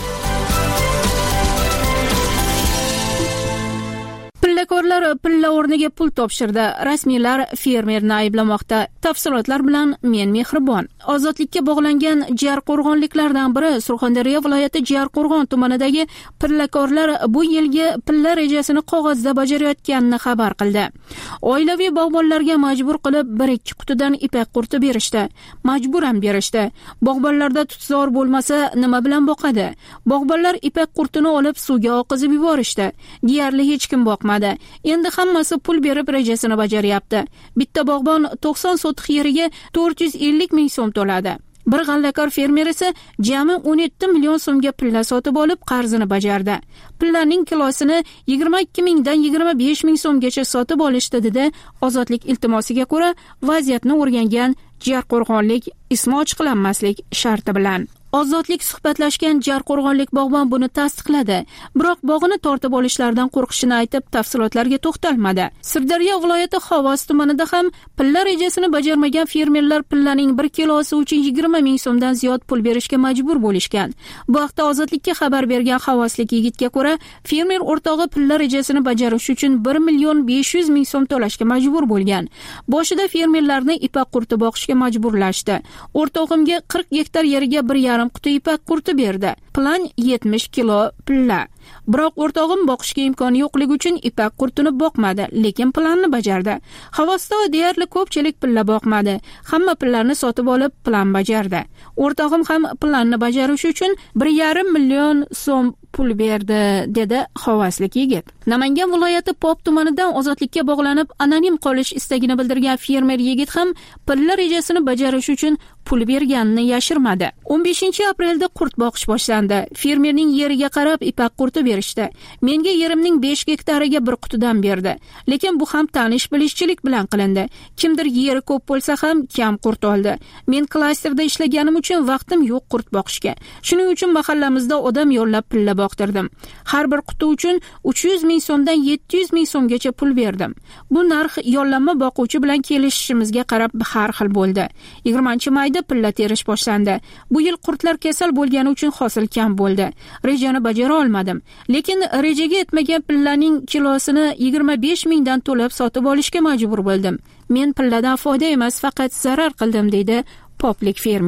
Pillakorlar pilla o'rniga pul topshirdi. Rasmiylar fermerni ayblamoqda. Tafsilotlar bilan men Mehribon. Ozodlikka bog'langan Jarqo'rg'onliklardan biri Surxondaryo viloyati Jarqo'rg'on tumanidagi pillakorlar bu yilgi pilla rejasini qog'ozda bajarayotganini xabar qildi. Oilaviy bog'bonlarga majbur qilib 1-2 qutidan ipak qurti berishdi. Majburan berishdi. Bog'bonlarda tutzor bo'lmasa nima bilan boqadi? Bog'bonlar ipak qurtini olib suvga oqizib yuborishdi. Deyarli hech kim boqmadi. Endi hammasi pul berib rejasini bajaryapti. Bitta bog'bon 90 sotix yeriga 450 ming so'm to'ladi. Bir g'allakor fermer esa jami 17 million so'mga pilla sotib olib qarzini bajardi. Pillaning kilosini 22 mingdan 25 ming so'mgacha sotib olishdi dedi. Ozodlik iltimosiga ko'ra vaziyatni o'rgangan Jarqo'rg'onlik ismi ochiqlanmaslik sharti bilan. Ozodlik suhbatlashgan Jarqo'rg'onlik bog'bon buni tasdiqladi. Biroq bog'ini tortib olishlaridan qo'rqishini aytib, tafsilotlarga to'xtalmadi. Sirdaryo viloyati Xovos tumanida ham pilla rejasini bajarmagan fermerlar pillaning 1 kilosi uchun 20 ming so'mdan ziyod pul berishga majbur bo'lishgan. Bu haqda Ozodlikka xabar bergan xovoslik yigitga ko'ra, fermer o'rtog'i pilla rejasini bajarish uchun 1 million 500 ming so'm to'lashga majbur bo'lgan. Boshida fermerlarni ipak qurti boqishga majburlashdi. O'rtog'imga 40 gektar yeriga 1,5 quti ipak qurti berdi. Plan 70 kilo pilla. Biroq o'rtog'im boqishga imkoni yo'qligi uchun ipak qurtini boqmadi, lekin planni bajardi. Xovosda deyarli ko'pchilik pilla boqmadi. Hamma pillarni sotib olib plan bajardi. O'rtog'im ham planni bajarish uchun 1,5 million so'm pul berdi, dedi xovoslik yigit. Namangan viloyati Pop tumanidan ozodlikka bog'lanib anonim qolish istagini bildirgan fermer yigit ham pilla rejasini bajarish uchun pul berganini yashirmadi. 15-aprelda qurt boqish boshlandi. Fermerning yeriga qarab ipak qurti berishdi. Menga yerimning 5 gektariga bir qutidan berdi. Lekin bu ham tanish bilishchilik bilan qilindi. Kimdir yeri ko'p bo'lsa ham kam qurt oldi. Men klasterda ishlaganim uchun vaqtim yo'q qurt boqishga. Shuning uchun mahallamizda odam yollab pilla boqtirdim. Har bir quti uchun 300 ming so'mdan 700 ming so'mgacha pul berdim. Bu narx yollanma boquvchi bilan kelishishimizga qarab har xil bo'ldi. 20-mayda pilla terish boshlandi. Bu yil qurtlar kasal bo'lgani uchun hosil kam bo'ldi. Rejani bajara olmadim. Lekin rejaga yetmagan pillaning kilosini 25 mingdan to'lab sotib olishga majbur bo'ldim. Men pilladan foyda emas, faqat zarar qildim, deydi poplik fermer.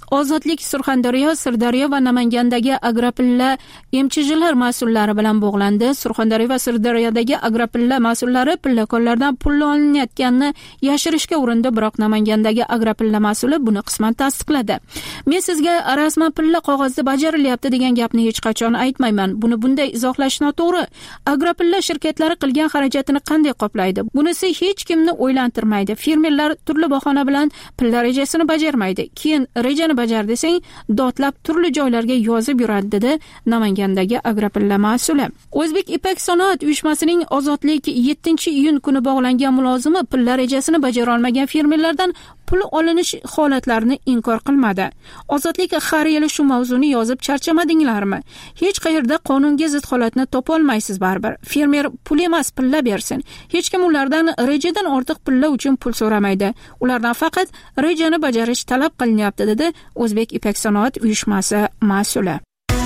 Ozodlik Surxondaryo, Sirdaryo va Namangandagi Agrapilla MCHlar mas'ullari bilan bog'landi. Surxondaryo va Sirdaryodagi Agrapilla mas'ullari pillakonlardan pul olinayotganini yashirishga urindi, biroq Namangandagi Agrapilla mas'uli buni qisman tasdiqladi. Men sizga rasman pilla qog'ozda bajarilyapti degan gapni hech qachon aytmayman. Buni bunday izohlash noto'g'ri. Agrapilla shirkatlari qilgan xarajatini qanday qoplaydi? Bunisi hech kimni o'ylantirmaydi. Fermerlar turli bahona bilan pilla rejasini bajarmaydi. Keyin rejani bajar desang, dotlab turli joylarga yozib yuradi, dedi Namangandagi Agrapilla mas'uli. O'zbek Ipak sanoat uyushmasining Ozodlik 7-iyun kuni bog'langan mulozimi pilla rejasini bajara olmagan fermerlardan pul olinish holatlarini inkor qilmadi. Ozodlik har yili shu mavzuni yozib charchamadinglarmi? Hech qayerda qonunga zid holatni topa olmaysiz baribir. Fermer pul emas, pilla bersin. Hech kim ulardan rejadan ortiq pilla uchun pul so'ramaydi. Ulardan faqat rejani bajarish talab qilinyapti, dedi O'zbek Ipak sanoat uyushmasi mas'uli.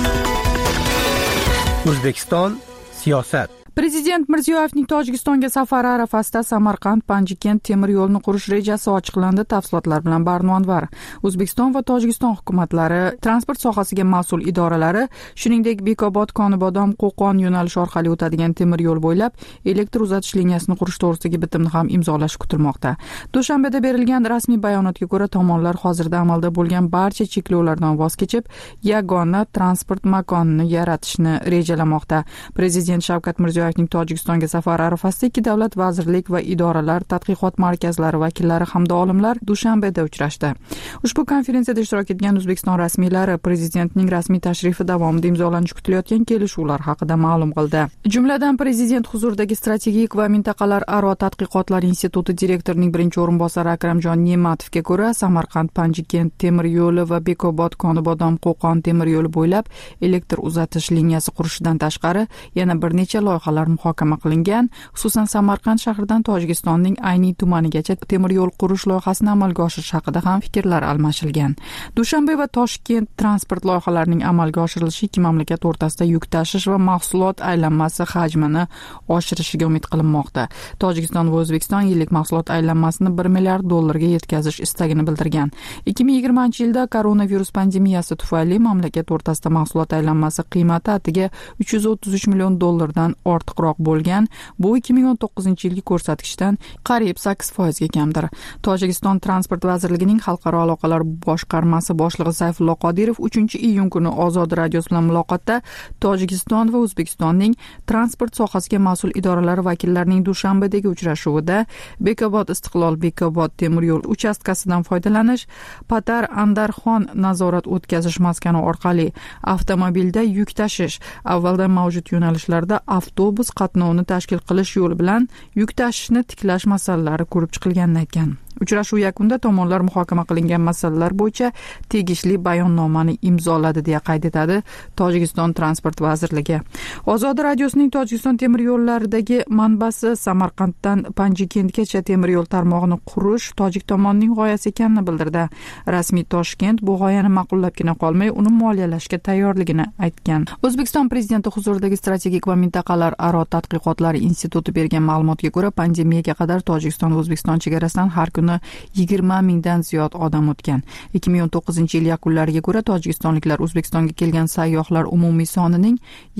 O'zbekiston siyosat. Prezident Mirziyoyevning Tojikistonga safari arafasida Samarqand-Panjikent temir yo'lni qurish rejasi ochiqlandi. Tafsilotlar bilan Barno Anvar. O'zbekiston va Tojikiston hukumatlari, transport sohasiga mas'ul idoralari, shuningdek Bekobod, Konibodom, Qo'qon yo'nalishi orqali o'tadigan temir yo'l bo'ylab elektr uzatish liniyasini qurish to'g'risidagi bitimni ham imzolashi kutilmoqda. Dushanbada berilgan rasmiy bayonotga ko'ra, tomonlar hozirda amalda bo'lgan barcha cheklovlardan voz kechib, yagona transport makonini yaratishni rejalamoqda. Prezident Shavkat Mirziyoyev Tojikistonga safari arafasida ikki davlat vazirlik va idoralar, tadqiqot markazlari vakillari hamda olimlar Dushanbeda uchrashdi. Ushbu konferensiyada ishtirok etgan O'zbekiston rasmiylari prezidentning rasmiy tashrifi davomida imzolanishi kutilayotgan kelishuvlar haqida ma'lum qildi. Jumladan, prezident huzuridagi strategik va mintaqalararo tadqiqotlar instituti direktorining birinchi o'rinbosari Akramjon Ne'matovga ko'ra, Samarqand-Panjikent temir yo'li va Bekobod, Konibodom, Qo'qon temir yo'li bo'ylab elektr uzatish liniyasi qurishidan tashqari yana bir necha loyihalar muhokama qilingan. Xususan, Samarqand shahridan Tojikistonning Ayniy tumanigacha temir yo'l qurish loyihasini amalga oshirish haqida ham fikrlar almashilgan. Dushanbe va Toshkent transport loyihalarining amalga oshirilishi ikki mamlakat o'rtasida yuk tashish va mahsulot aylanmasi hajmini oshirishiga umid qilinmoqda. Tojikiston va O'zbekiston yillik mahsulot aylanmasini $1 milliard ga yetkazish istagini bildirgan. 2020-yilda koronavirus pandemiyasi tufayli mamlakat o'rtasida mahsulot aylanmasi qiymati atiga $333 million dan ortiqroq bo'lgan. Bu 2019-yilgi ko'rsatkichdan qariyb 8% ga kamdir. Tojikiston transport vazirligining xalqaro aloqalar boshqarmasi boshlig'i Sayfullo Qodirov 3-iyun kuni Ozod radiosi bilan muloqotda Tojikiston va O'zbekistonning transport sohasiga mas'ul idoralari vakillarining Dushanbedagi uchrashuvida Bekobod Istiqlol Bekobod temir yo'l uchastkasidan foydalanish, Patar-Andarxon nazorat o'tkazish maskani orqali avtomobilda yuk tashish, avvaldan mavjud yo'nalishlarda avtobus qatnovini tashkil qilish yo'li bilan yuk tashishni tiklash masalalari ko'rib chiqilganini aytgan. Uchrashuv yakunida tomonlar muhokama qilingan masalalar bo'yicha tegishli bayonnomani imzoladi, deya qayd etadi Tojikiston transport vazirligi. Ozod radiosining Tojikiston temir yo'llaridagi manbasi Samarqanddan Panjikentgacha temir yo'l tarmog'ini qurish tojik tomonining g'oyasi ekanini bildirdi. Rasmiy Toshkent bu g'oyani ma'qullabgina qolmay, uni moliyalashga tayyorligini aytgan. O'zbekiston prezidenti huzuridagi strategik va mintaqalararo tadqiqotlar instituti bergan ma'lumotga ko'ra, pandemiyaga qadar Tojikiston va O'zbekiston chegarasidan har kuni 20 mingdan ziyod odam o'tgan. 2019-yil yakunlariga ko'ra, tojikistonliklar O'zbekistonga kelgan sayyohlar umumiy sonining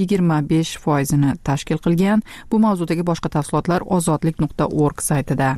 25%ni tashkil qilgan. Bu mavzudagi boshqa tafsilotlar ozodlik.org saytida.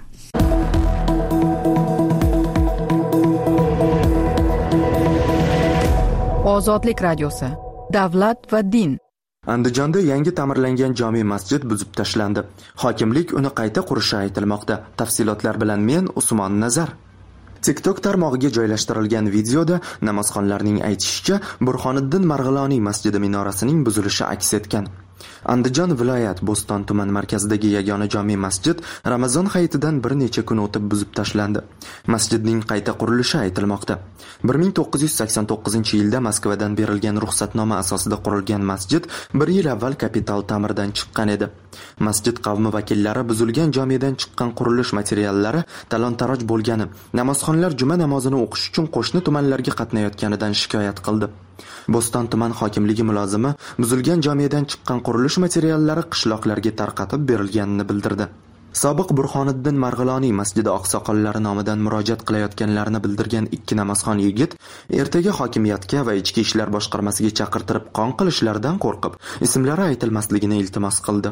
Ozodlik radiosi. Davlat va din. Andijonda yangi ta'mirlangan jome masjid buzib tashlandi. Hokimlik uni qayta qurishi aytilmoqda. Tafsilotlar bilan men Usmon Nazar. TikTok tarmog'iga joylashtirilgan videoda namozxonlarning aytishicha, Burxoniddin Marg'iloniy masjidi minorasining buzilishi aks etgan. Andijon viloyat Bo'ston tuman markazidagi yagona jome masjid Ramazon hayitidan bir necha kun o'tib buzib tashlandi. Masjidning qayta qurilishi aytilmoqda. 1989-yilda Moskvadan berilgan ruxsatnoma asosida qurilgan masjid 1 yil avval kapital ta'mirdan chiqqan edi. Masjid qavmi vakillari buzilgan jomedan chiqqan qurilish materiallari talon-taroj bo'lgani, namozxonlar juma namozini o'qish uchun qo'shni tumanlarga qatnayotganidan shikoyat qildi. Bo'ston tuman hokimligi mulozimi buzilgan jomedan chiqqan qurilish materiallari qishloqlarga tarqatib berilganini bildirdi. Sobiq Burxoniddin Marg'iloniy masjidi oqsoqollari nomidan murojaat qilayotganlarini bildirgan ikki namozxon yigit ertaga hokimiyatga va ichki ishlar boshqarmasiga chaqirtirib qon qilishlaridan qo'rqib, ismlari aytilmasligini iltimos qildi.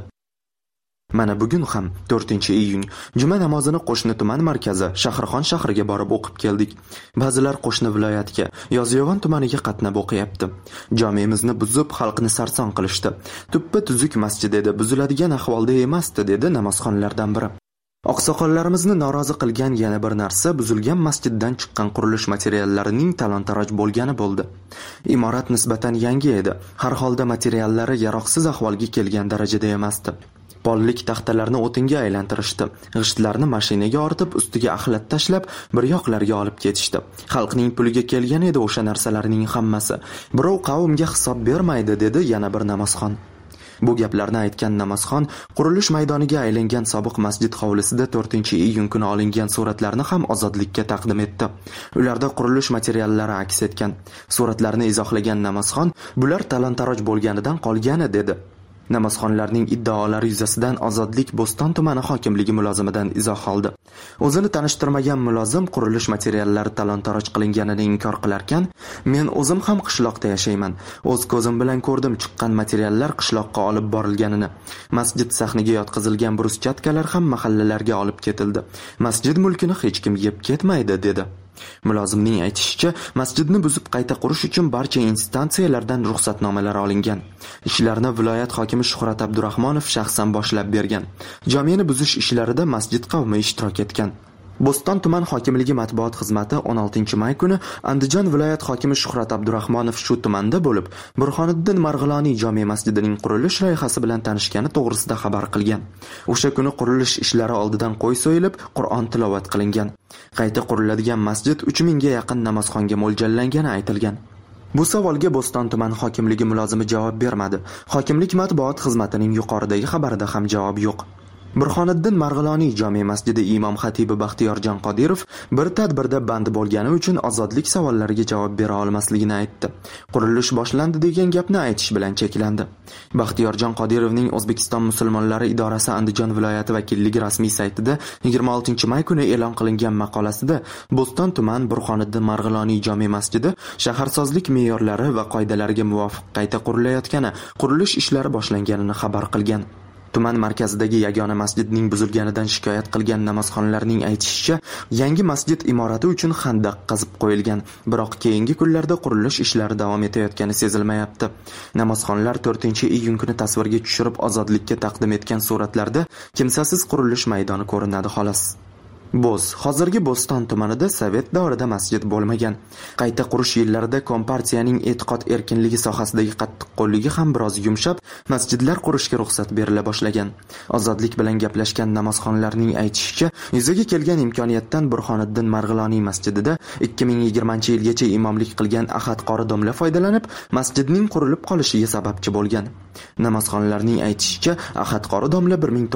Mana bugun ham 4-iyun juma namozini qo'shni tuman markazi Shahrixon shahriga borib o'qib keldik. Ba'zilar qo'shni viloyatga, Yozyovon tumaniga qatnab o'qiyapti. Jomimizni buzib, xalqni sarson qilishdi. Tuppa tuzuk masjid edi, buziladigan ahvolda emasdi, dedi namozxonlardan biri. Oqsoqollarimizni norozi qilgan yana bir narsa buzilgan masjiddan chiqqan qurilish materiallarining talon-taroj bo'lgani bo'ldi. Imorat nisbatan yangi edi. Har holda materiallari yaroqsiz ahvolga kelgan darajada emasdi. Pollik taxtalarni o'tinga aylantirishdi. G'ishtlarni mashinaga ortib, ustiga axlat tashlab, bir yoqlarga olib ketishdi. Xalqning puliga kelgan edi o'sha narsalarning hammasi. Birov qavmga hisob bermaydi, dedi yana bir namozxon. Bu gaplarni aytgan namozxon qurilish maydoniga aylangan sobiq masjid hovlisida 4-iyun kuni olingan suratlarni ham Ozodlikka taqdim etdi. Ularda qurilish materiallari aks etgan. Suratlarni izohlagan namozxon bular talon-taroj bo'lganidan qolgani dedi. Namozxonlarning iddaolari yuzasidan Ozodlik Bo'ston tumani hokimligi mulozimidan izoh oldi. O'zini tanishtirmagan mulozim qurilish materiallari talon-taroj qilinganini inkor qilarkan, men o'zim ham qishloqda yashayman. O'z ko'zim bilan ko'rdim chiqqan materiallar qishloqqa olib borilganini. Masjid sahniga yotqizilgan bruschatkalar ham mahallalarga olib ketildi. Masjid mulkini hech kim yeb ketmaydi, dedi. Mulozimning aytishicha, masjidni buzib qayta qurish uchun barcha instansiyalardan ruxsatnomalar olingan. Ishlarni viloyat hokimi Shuhrat Abdurahmonov shaxsan boshlab bergan. Jomiyani buzish ishlarida masjid qavmi ishtirok etgan. Bo'ston tuman hokimligi matbuot xizmati 16-may kuni Andijon viloyat hokimi Shuhrat Abdurahmonov shu tumanda bo'lib, Burxoniddin Marg'iloniy jome masjidining qurilish loyihasi bilan tanishgani to'g'risida xabar qilgan. O'sha kuni qurilish ishlari oldidan qo'y so'yilib, Qur'on tilovat qilingan. Qayta quriladigan masjid 3000 ga yaqin namozxonga mo'ljallangani aytilgan. Bu savolga Bo'ston tuman hokimligi mulozimi javob bermadi. Hokimlik matbuot xizmatining yuqoridagi xabarida ham javob yo'q. Burxoniddin Marg'iloniy jome masjidi imom xatibi Baxtiyorjon Qodirov bir tadbirda band bo'lgani uchun Ozodlik savollariga javob bera olmasligini aytdi. Qurilish boshlandi degan gapni aytish bilan cheklandi. Baxtiyorjon Qodirovning O'zbekiston musulmonlari idorasi Andijon viloyati vakilligi rasmiy saytida 26-may kuni e'lon qilingan maqolasida Bo'ston tuman Burxoniddin Marg'iloniy jome masjidi shaharsozlik me'yorlari va qoidalariga muvofiq qayta qurilayotgani, qurilish ishlari boshlanganini xabar qilgan. Tuman markazidagi yagona masjidning buzilganidan shikoyat qilgan namozxonlarning aytishicha, yangi masjid imorati uchun xandaq qazib qo'yilgan, biroq keyingi kunlarda qurilish ishlari davom etayotgani sezilmayapti. Namozxonlar 4-iyun kuni tasvirga tushirib Ozodlikka taqdim etgan suratlarda kimsasiz qurilish maydoni ko'rinadi xolos. Bo'z, hozirgi Bo'ston tumanida sovet davrida masjid bo'lmagan. Qayta qurish yillarida kompartiyaning e'tiqod erkinligi sohasidagi qattiqqo'lligi ham biroz yumshab, masjidlar qurishga ruxsat berila boshlagan. Ozodlik bilan gaplashgan namozxonlarning aytishicha, yuzaga kelgan imkoniyatdan Burxoniddin Marg'iloniy masjidida 2020-yilgacha imomlik qilgan Ahad qori domla foydalanib, masjidning qurilib qolishiga sababchi bo'lgan. Namozxonlarning aytishicha, Ahad qori domla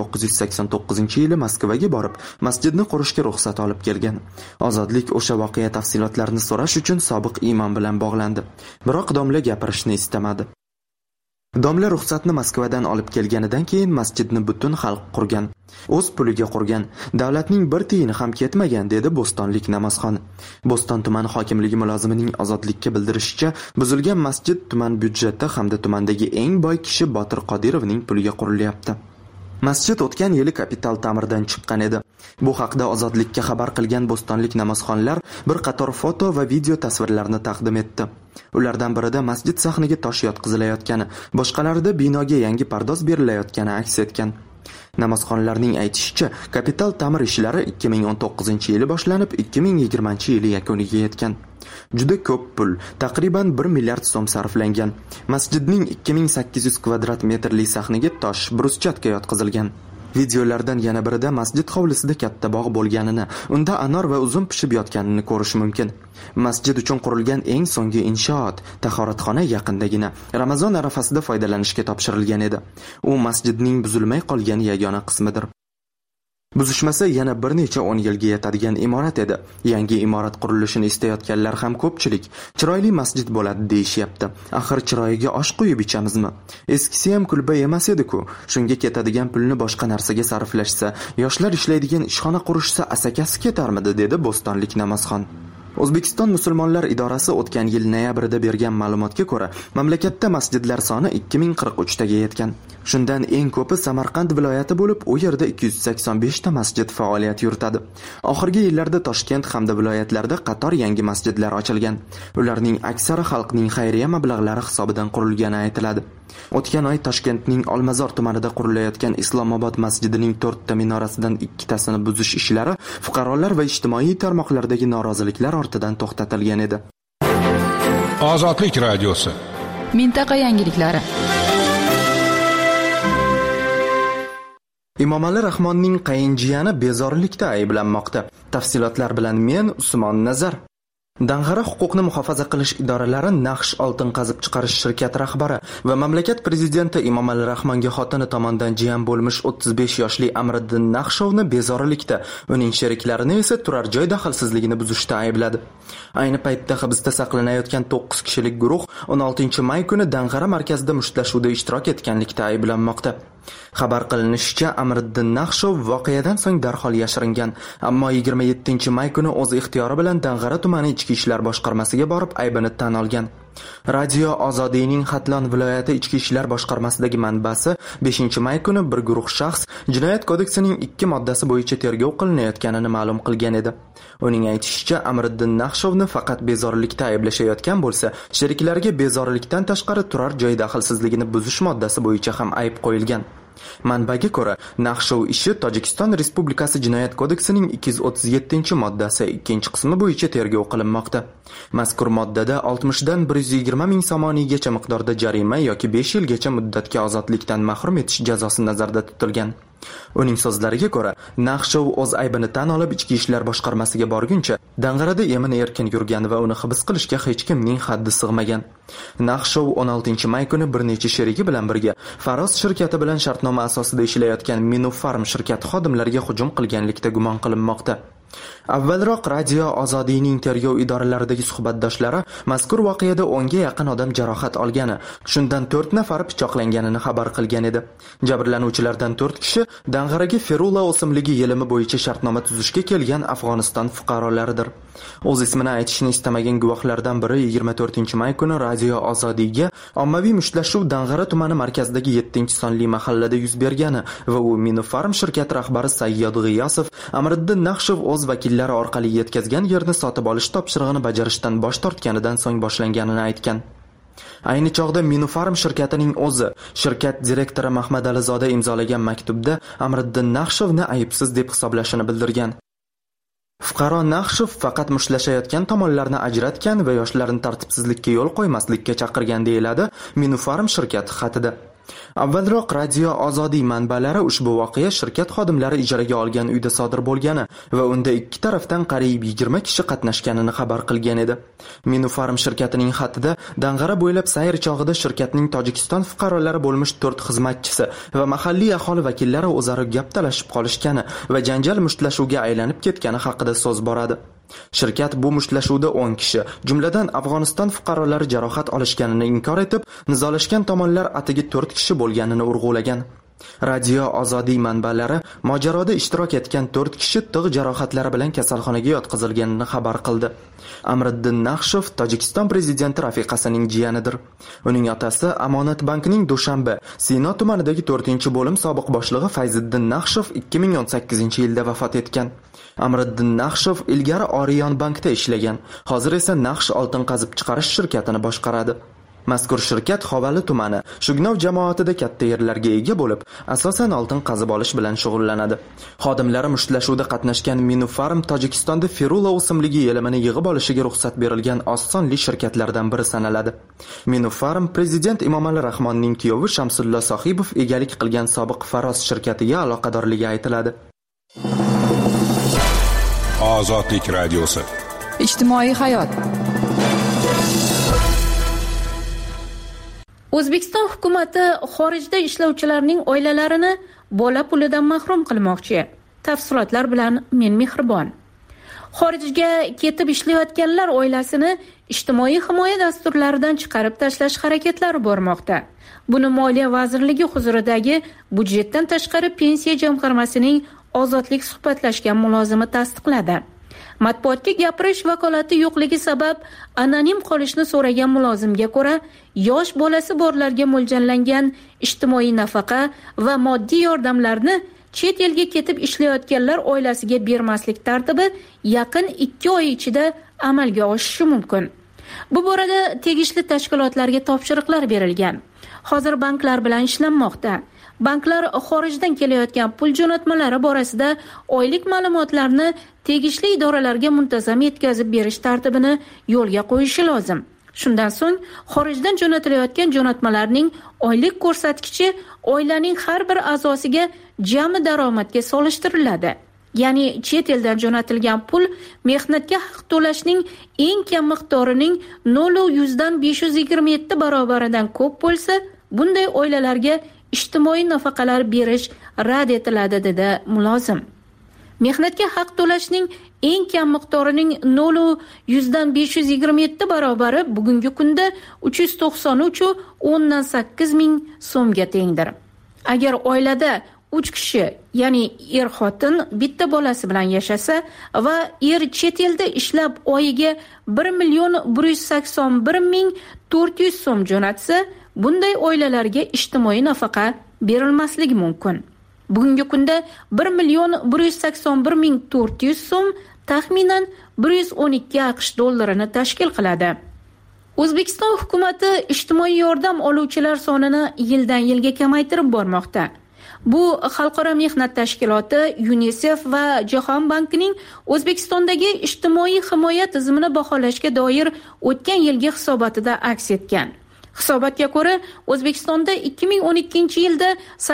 1989-yili Moskvaga borib, masjidni qurishga ruxsat olib kelgan. Ozodlik o'sha voqea tafsilotlarini so'rash uchun sobiq imom bilan bog'landi. Biroq domla gapirishni istamadi. Domla ruxsatni Moskvadan olib kelganidan keyin masjidni butun xalq qurgan. O'z puliga qurgan. Davlatning bir tiyini ham ketmagan, dedi bo'stonlik namozxon. Bo'ston tuman hokimligi mulozimining Ozodlikka bildirishicha, buzilgan masjid tuman byudjeti hamda tumandagi eng boy kishi Botir Qodirovning puliga qurilyapti. Masjid o'tgan yili kapital ta'mirdan chiqqan edi. Bu haqda Ozodlikka xabar qilgan bo'stonlik namozxonlar bir qator foto va video tasvirlarni taqdim etdi. Ulardan birida masjid sahniga tosh yotqizilayotgani, boshqalarida binoga yangi pardoz berilayotgani aks etgan. Namozxonlarning aytishicha, kapital ta'mir ishlari 2019-yili boshlanib, 2020-yili yakuniga yetgan. Juda ko'p pul, taqriban 1 milliard so'm sarflangan. Masjidning 2800 kvadrat metrli sahniga tosh, bruschatka yotqizilgan. Videolardan yana birida masjid hovlisida katta bog' bo'lganini, unda anor va uzum pishib yotganini ko'rish mumkin. Masjid uchun qurilgan eng so'nggi inshoot, tahoratxona yaqindagina Ramazon arafasida foydalanishga topshirilgan edi. U masjidning buzilmay qolgan yagona qismidir. Buzishmasa yana bir necha 10 yilga yetadigan imorat edi. Yangi imorat qurilishini istayotganlar ham ko'pchilik. Chiroyli masjid bo'ladi deyishyapti. Axir chiroyiga osh qo'yib ichamizmi? Eskisi ham kulba emas edi-ku. Shunga ketadigan pulni boshqa narsaga sarflashsa, yoshlar ishlaydigan ishxona qurishsa asakasi ketarmidi, dedi Bo'stonlik Namozxon. O'zbekiston musulmonlar idorasi o'tgan yil noyabrida bergan ma'lumotga ko'ra, mamlakatda masjidlar soni 2043 taga yetgan. Shundan eng ko'pi Samarqand viloyati bo'lib, u yerda 285 ta masjid faoliyat yuritadi. Oxirgi yillarda Toshkent hamda viloyatlarda qator yangi masjidlar ochilgan. Ularning aksari xalqning xayriya mablag'lari hisobidan qurilgani aytiladi. O'tgan oy Toshkentning Olmazor tumanida qurilayotgan Islomobod masjidining 4 ta minorasidan 2 tasini buzish ishlari fuqarolar va ijtimoiy tarmoqlardagi noroziliklar ortidan to'xtatilgan edi. Ozodlik radiosi. Mintaqa yangiliklari. Emomali Rahmonning qayinjiyani bezorilikda ayblanmoqda. Tafsilotlar bilan men Usmon Nazar. Dang'ara huquqni muhofaza qilish idoralari Naqsh oltin qazib chiqarish shirkati rahbari va mamlakat prezidenti Emomali Rahmonga xotini tomonidan jiyan bo'lmish 35 yoshli Amriddin Naqshovni bezorilikda, uning sheriklarini esa turar joy daxlsizligini buzishda aybladi. Ayni paytda hibsda saqlanayotgan 9 kishilik guruh 16-may kuni Dang'ara markazida mushtlashuvda ishtirok etganlikda ayblanmoqda. Xabar qilinishicha, Amriddin Naqshov voqeadan so'ng darhol yashiringan, ammo 27-may kuni o'z ixtiyori bilan Dang'ara tumani ichki ishlar boshqarmasiga borib aybini tan olgan. Radio Ozodiyning Xatlon viloyati ichki ishlar boshqarmasidagi manbasi 5-may kuni bir guruh shaxs Jinoyat kodeksining 2 moddasi bo'yicha tergov qilinayotganini ma'lum qilgan edi. Uning aytishicha, Amriddin Naqshovni faqat bezorilikda ayblashayotgan bo'lsa, sheriklariga bezorilikdan tashqari turar joy daxlsizligini buzish moddasi bo'yicha ham ayb qo'yilgan. Manbaga ko'ra, Naqshov ishi Tojikiston Respublikasi Jinoyat kodeksining 237-moddasi 2-qismi bo'yicha tergov qilinmoqda. Mazkur moddada 60 dan 120 ming somoniygacha miqdorda jarima yoki 5 yilgacha muddatga ozodlikdan mahrum etish jazosi nazarda tutilgan. Uning so'zlariga ko'ra, Naqshov o'z aybini tan olib ichki ishlar boshqarmasiga borguncha Dang'arada emin-erkin yurgan va uni hibs qilishga hech kimning haddi sig'magan. Naqshov 16-may kuni bir necha sherigi bilan birga Faros shirkati bilan shartnoma asosida ishlayotgan Minufarm shirkati xodimlariga hujum qilganlikda gumon qilinmoqda. Avvalroq Radio Ozodiyning tergov idoralaridagi suhbatdoshlari mazkur voqeada 10 ga yaqin odam jarohat olgani, shundan 4 nafari pichoqlanganini xabar qilgan edi. Jabrlanuvchilardan 4 kishi Dang'araga Ferula o'simligi yelimi bo'yicha shartnoma tuzishga kelgan Afg'oniston fuqarolaridir. O'z ismini aytishni istamagan guvohlardan biri 24-may kuni Radio Ozodiyga ommaviy mushtlashuv Dang'ara tumani markazidagi 7-sonli mahallada yuz bergani va u Minufarm shirkati rahbari Sayyod G'iyosov Amriddin Naqshov o'z vakillari orqali yetkazgan yerni sotib olish topshirig'ini bajarishdan bosh tortganidan so'ng boshlanganini aytgan. Ayni chog'da Minufarm shirkatining o'zi shirkat direktori Mahmad Alizoda imzolagan maktubda Amriddin Naqshovni aybsiz deb hisoblashini bildirgan. Fuqaro Naqshov faqat mushlashayotgan tomonlarni ajratgan va yoshlarni tartibsizlikka yo'l qo'ymaslikka chaqirgan deyiladi Minufarm shirkati xatida. Avvalroq Radio Ozodiy manbalari ushbu voqea shirkat xodimlari ijaraga olgan uyda sodir bo'lgani va unda ikki tarafdan qariyb 20 kishi qatnashganini xabar qilgan edi. Minufarm shirkatining xatida Dang'ara bo'ylab sayr chog'ida shirkatning Tojikiston fuqarolari bo'lmish 4 xizmatchisi va mahalliy aholi vakillari o'zaro gap talashib qolishgani va janjal mushtlashuvga aylanib ketgani haqida so'z boradi. Shirkat bu mushtlashuvda 10 kishi, jumladan Afg'oniston fuqarolari jarohat olishganini inkor etib, nizolashgan tomonlar atigi 4 kishi bo'lganini urg'ulagan. Radio Ozodiy manbalari mojaroda ishtirok etgan 4 kishi tig' jarohatlari bilan kasalxonaga yotqizilganini xabar qildi. Amriddin Naqshov Tojikiston prezidenti rafiqasining jiyanidir. Uning otasi Amonat bankning Dushanba, Sino tumanidagi 4-bo'lim sobiq boshlig'i Fayziddin Naqshov 2018-yilda vafot etgan. Amriddin Naqshov ilgari Orion bankda ishlagan, hozir esa Naqsh oltin qazib chiqarish shirkatini boshqaradi. Mazkur shirkat Xovali tumani, Shugnov jamoatida katta yerlarga ega bo'lib, asosan oltin qazib olish bilan shug'ullanadi. Xodimlari mushtlashuvda qatnashgan Minufarm Tojikistonda Ferula o'simligi yelimini yig'ib olishiga ruxsat berilgan osonli shirkatlardan biri sanaladi. Minufarm prezident Emomali Rahmonning kuyovi Shamsullo Sohibov egalik qilgan sobiq Faros shirkatiga aloqadorligi aytiladi. Ozodlik radiosi. Ijtimoiy hayot. O'zbekiston hukumatı xorijda ishlovchilarning oilalarini bola pulidan mahrum qilmoqchi. Tafsilotlar bilan men Mehribon. Xorijga ketib ishlayotganlar oilasini ijtimoiy himoya dasturlaridan chiqarib tashlash harakatlari bormoqda. Buni Moliya vazirligi huzuridagi budjetdan tashqari pensiya jamg'armasining ozodlik suhbatlashgan mulozimi tasdiqladi. Matbuotga gapirish vakolati yo'qligi sabab anonim qolishni so'ragan mulozimga ko'ra, yosh bolasi borlarga mo'ljallangan ijtimoiy nafaqa va moddiy yordamlarni chet elga ketib ishlayotganlar oilasiga bermaslik tartibi yaqin 2 oy ichida amalga oshishi mumkin. Bu borada tegishli tashkilotlarga topshiriqlar berilgan. Hozir banklar bilan ishlanmoqda. Banklar xorijdan kelayotgan pul jo'natmalari borasida oylik ma'lumotlarni tegishli idoralarga muntazam yetkazib berish tartibini yo'lga qo'yishi lozim. Shundan so'ng xorijdan jo'natilayotgan jo'natmalarning oylik ko'rsatkichi oilaning har bir a'zosiga jami daromadga solishtiriladi. Ya'ni chet eldan jo'natilgan pul mehnatga haq to'lashning eng kam miqdorining 0,527 barobaridan ko'p bo'lsa, bunday oilalarga ijtimoiy nafaqalar berish rad etiladi, dedi mulozim. Mehnatga haq to'lashning eng kam miqdorining 0,527 barobari bugungi kunda 393,8 ming so'mga tengdir. Agar oilada 3 kishi, ya'ni er-xotin bitta bolasi bilan yashasa va er chet elda ishlab oyiga 1,181,400 so'm jo'natsa, bunday oilalarga ijtimoiy nafaqa berilmasligi mumkin. Bugungi kunda 1,181,400 so'm taxminan 112 AQSh dollarini tashkil qiladi. O'zbekiston hukumatı ijtimoiy yordam oluvchilar sonini yildan yilga kamaytirib bormoqda. Bu Xalqaro mehnat tashkiloti, UNICEF va Jahon bankining O'zbekistondagi ijtimoiy himoya tizimini baholashga doir o'tgan yilgi hisobotida aks etgan. Hisobotga ko'ra, O'zbekistonda 2012-yilda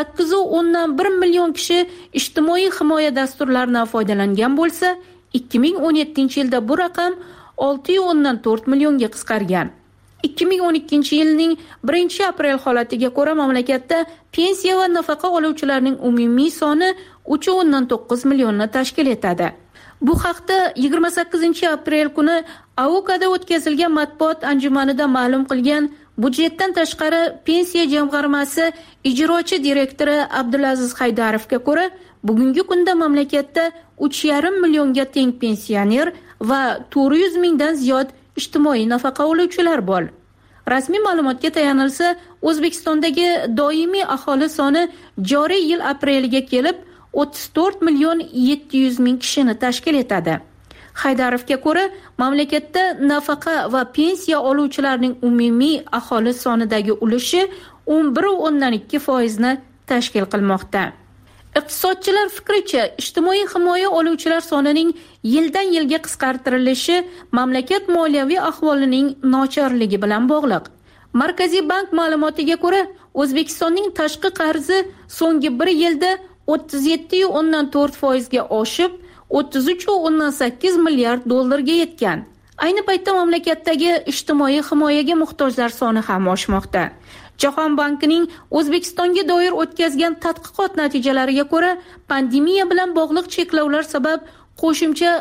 8,1 million kishi ijtimoiy himoya dasturlaridan foydalangan bo'lsa, 2017-yilda bu raqam 6,4 millionga qisqargan. 2012-yilning 1-aprel holatiga ko'ra mamlakatda pensiya va nafaqa oluvchilarning umumiy soni 3,9 millionni tashkil etadi. Bu haqda 28-aprel kuni AOKada o'tkazilgan matbuot anjumanida ma'lum qilgan budjetdan tashqari pensiya jamg'armasi ijrochi direktori Abdulaziz Haydarovga ko'ra, bugungi kunda mamlakatda 3,5 millionga teng pensioner va 400 mingdan ziyod ijtimoiy nafaqa oluvchilar bor. Rasmiy ma'lumotga tayanilsa, O'zbekistondagi doimiy aholi soni joriy yil apreliga kelib 34 million 700 ming kishini tashkil etadi. Haydarovga ko'ra, mamlakatda nafaqa va pensiya oluvchilarning umumiy aholi sonidagi ulushi 11,2% ni tashkil qilmoqda. Iqtisodchilar fikricha, ijtimoiy himoya oluvchilar sonining yildan yilga qisqartirilishi mamlakat moliyaviy ahvolining nochorligi bilan bog'liq. Markaziy bank ma'lumotiga ko'ra, O'zbekistonning tashqi qarzi so'nggi 1 yilda 37,4% ga oshib, 33,8 milliard dollarga yetgan. Ayni paytda mamlakatdagi ijtimoiy himoyaga muhtojlar soni ham oshmoqda. Jahon bankining O'zbekistonga doir o'tkazgan tadqiqot natijalariga ko'ra, pandemiya bilan bog'liq cheklovlar sabab qo'shimcha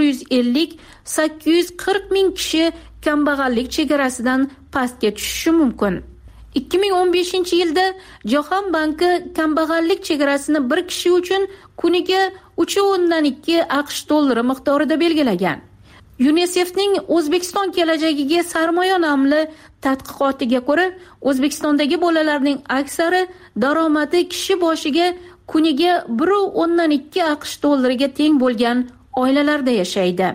450-840 ming kishi kambag'allik chegarasidan pastga tushishi mumkin. 2015-yilda Jahon banki kambag'allik chegarasini bir kishi uchun kuniga 3,2 AQSh dollari miqdorida belgilagan. UNICEFning O'zbekiston kelajagiga sarmoya nomli tadqiqotiga ko'ra, O'zbekistondagi bolalarning aksari daromadi kishi boshiga kuniga 1,2 AQSh dollariga teng bo'lgan oilalarda yashaydi.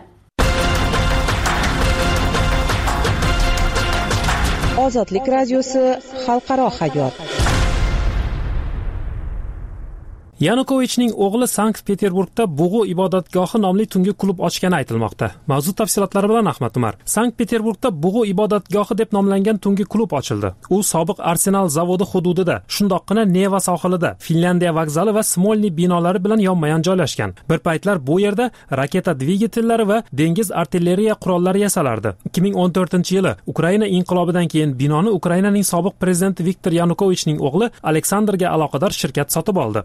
Ozodlik radiosi xalqaro hayot. Yanukovichning o'g'li Sankt-Peterburgda Bug'u ibodatgohi nomli tungi klub ochgani aytilmoqda. Mavzu tafsilotlari bilan Ahmad Umar. Sankt-Peterburgda Bug'u ibodatgohi deb nomlangan tungi klub ochildi. U sobiq Arsenal zavodi hududida, shundoqqina Neva sohilida, Finlandiya vokzali va Smolniy binolari bilan yonma-yon joylashgan. Bir paytlar bu yerda raketa dvigatellari va dengiz artilleriya qurollari yasalardi. 2014-yili Ukraina inqilobidan keyin binoni Ukrainaning sobiq prezidenti Viktor Yanukovichning o'g'li Aleksandrga aloqador shirkat sotib oldi. Sobiq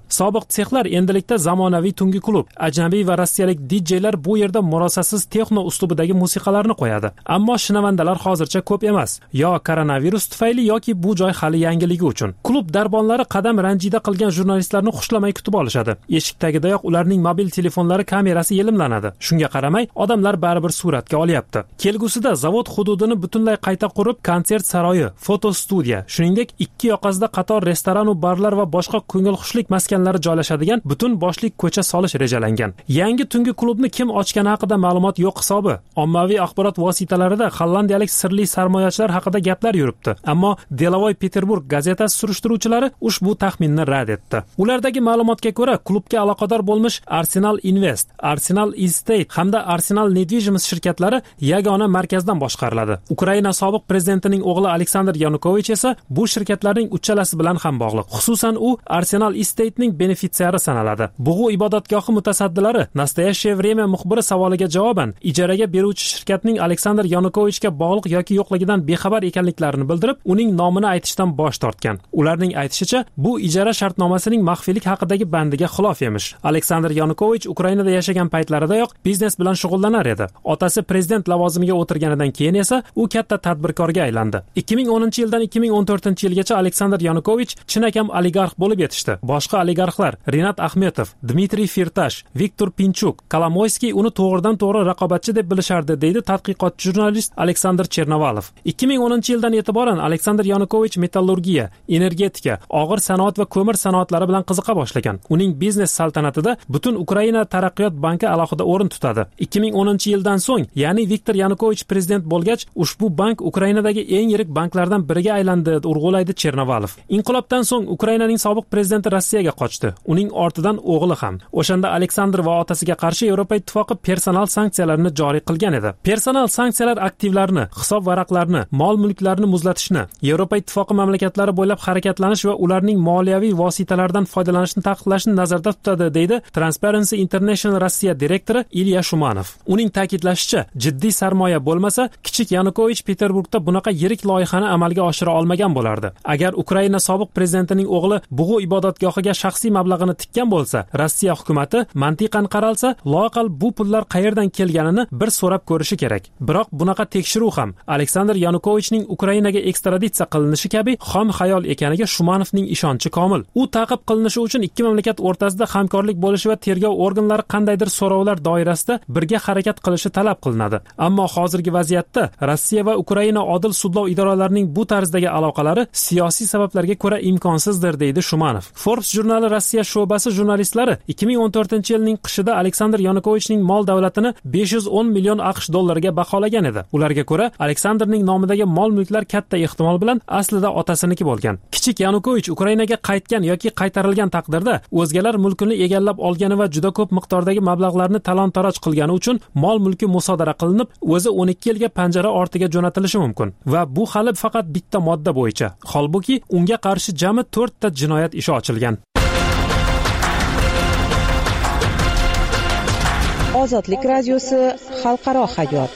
Biroq sexlar endilikda zamonaviy tungi klub, ajnabiy va rossiyalik DJ-lar bu yerda murosasiz texno uslubidagi musiqalarni qo'yadi. Ammo shinavandalar hozircha ko'p emas. Yo koronavirus tufayli yoki bu joy hali yangiligi uchun. Klub darbonlari qadam ranjida qilgan jurnalistlarni xushlamay kutib olishadi. Eshikdagidayoq ularning mobil telefonlari kamerasi yelimlanadi. Shunga qaramay, odamlar baribir suratga olyapti. Kelgusida zavod hududini butunlay qayta qurib, konsert saroyi, foto studiya, shuningdek ikki yoqasida qator restoran va barlar va boshqa ko'ngilxushlik maskanlari joylashadigan butun boshlik ko'cha solish rejalangan. Yangi tungi klubni kim ochgani haqida ma'lumot yo'q hisobi. Ommaviy axborot vositalarida hollandiyalik sirli sarmoyachilar haqida gaplar yuribdi. Ammo Delovoy Peterburg gazetasi surishtiruvchilari ushbu taxminni rad etdi. Ulardagi ma'lumotga ko'ra, klubga aloqador bo'lmish Arsenal Invest, Arsenal Estate hamda Arsenal Nedvijimiz shirkatlari yagona markazdan boshqariladi. Ukraina sobiq prezidentining o'g'li Aleksandr Yanukovich esa bu shirkatlarning uchalasi bilan ham bog'liq. Xususan u Arsenal Estate'ning benefitsiari sanaladi. Bug'u ibodatgohi mutasaddilari Nastoyashye Vremya muxbiri savoliga javoban ijaraga beruvchi shirkatning Aleksandr Yanukovichga bog'liq yoki yo'qligidan bexabar ekanliklarini bildirib, uning nomini aytishdan bosh tortgan. Ularning aytishicha, bu ijara shartnomasining maxfiylik haqidagi bandiga xilof emish. Aleksandr Yanukovich Ukrainada yashagan paytlaridayoq biznes bilan shug'ullanar edi. Otasi prezident lavozimiga o'tirganidan keyin esa u katta tadbirkorga aylandi. 2010-yildan 2014-yilgacha Aleksandr Yanukovich chinakam oligarx bo'lib yetishdi. Boshqa oligarxlar Rinat Axmetov, Dmitriy Firtash, Viktor Pinchuk, Kolomoyskiy uni to'g'ridan-to'g'ri raqobatchi deb bilishardi, deydi tadqiqotchi jurnalist Aleksandr Chernovalov. 2010-yildan e'tiboran Aleksandr Yanukovich metallurgiya, energetika, og'ir sanoat va ko'mir sanoatlari bilan qiziqa boshlagan. Uning biznes saltanatida butun Ukraina taraqqiyot banki alohida o'rin tutadi. 2010-yildan so'ng, ya'ni Viktor Yanukovich prezident bo'lgach, ushbu bank Ukrainadagi eng yirik banklardan biriga aylandi, urg'ulaydi Chernovalov. Inqilobdan so'ng Ukrainaning sobiq prezidenti Rossiyaga qochdi. Uning ortidan o'g'li ham. O'shanda Aleksandr va otasiga qarshi Yevropa ittifoqi personal sanksiyalarni joriy qilgan edi. Personal sanksiyalar aktivlarni, hisob varaqlarini, mol-mulklarni muzlatishni, Yevropa ittifoqi mamlakatlari bo'ylab harakatlanish va ularning moliyaviy vositalaridan foydalanishni taqiqlashni nazarda tutadi, deydi Transparency International Rossiya direktori Ilya Shumanov. Uning ta'kidlashicha, jiddiy sarmoya bo'lmasa, kichik Yanukovich Peterburgda bunaqa yirik loyihani amalga oshira olmagan bo'lardi. Agar Ukraina sobiq prezidentining o'g'li bug'u ibodatgohiga shaxsiy mablag'ini tikkan bo'lsa, Rossiya hukumatı mantiqan qaralsa, loaqal bu pullar qayerdan kelganini bir so'rab ko'rishi kerak. Biroq bunaqa tekshiruv ham Aleksandr Yanukovichning Ukrainaga ekstraditsiya qilinishi kabi xom xayol ekaniga Shumanovning ishonchi komil. U ta'qib qilinishi uchun ikki mamlakat o'rtasida hamkorlik bo'lishi va tergov organlari qandaydir so'rovlar doirasida birga harakat qilishi talab qilinadi. Ammo hozirgi vaziyatda Rossiya va Ukraina odil sudlov idoralarining bu tarzdagi aloqalari siyosiy sabablarga ko'ra imkonsizdir, deydi Shumanov. Forbes jurnali Rossiya sho'basi jurnalistlari 2014-yilning qishida Aleksandr Yanukovichning mol davlatini 510 million AQSh dollariga baholagan edi. Ularga ko'ra, Aleksandrning nomidagi mol-mulklar katta ehtimol bilan aslida otasiniki bo'lgan. Kichik Yanukovich Ukrainaga qaytgan yoki qaytarilgan taqdirda o'zgalar mulkini egallab olgani va juda ko'p miqdordagi mablag'larni talon-taroj qilgani uchun mol-mulki musodara qilinib, o'zi 12 yilga panjara ortiga jo'natilishi mumkin. Va bu hali faqat bitta modda bo'yicha. Holbuki unga qarshi jami 4 ta jinoyat ishi ochilgan. Ozodlik radiosi xalqaro hayot.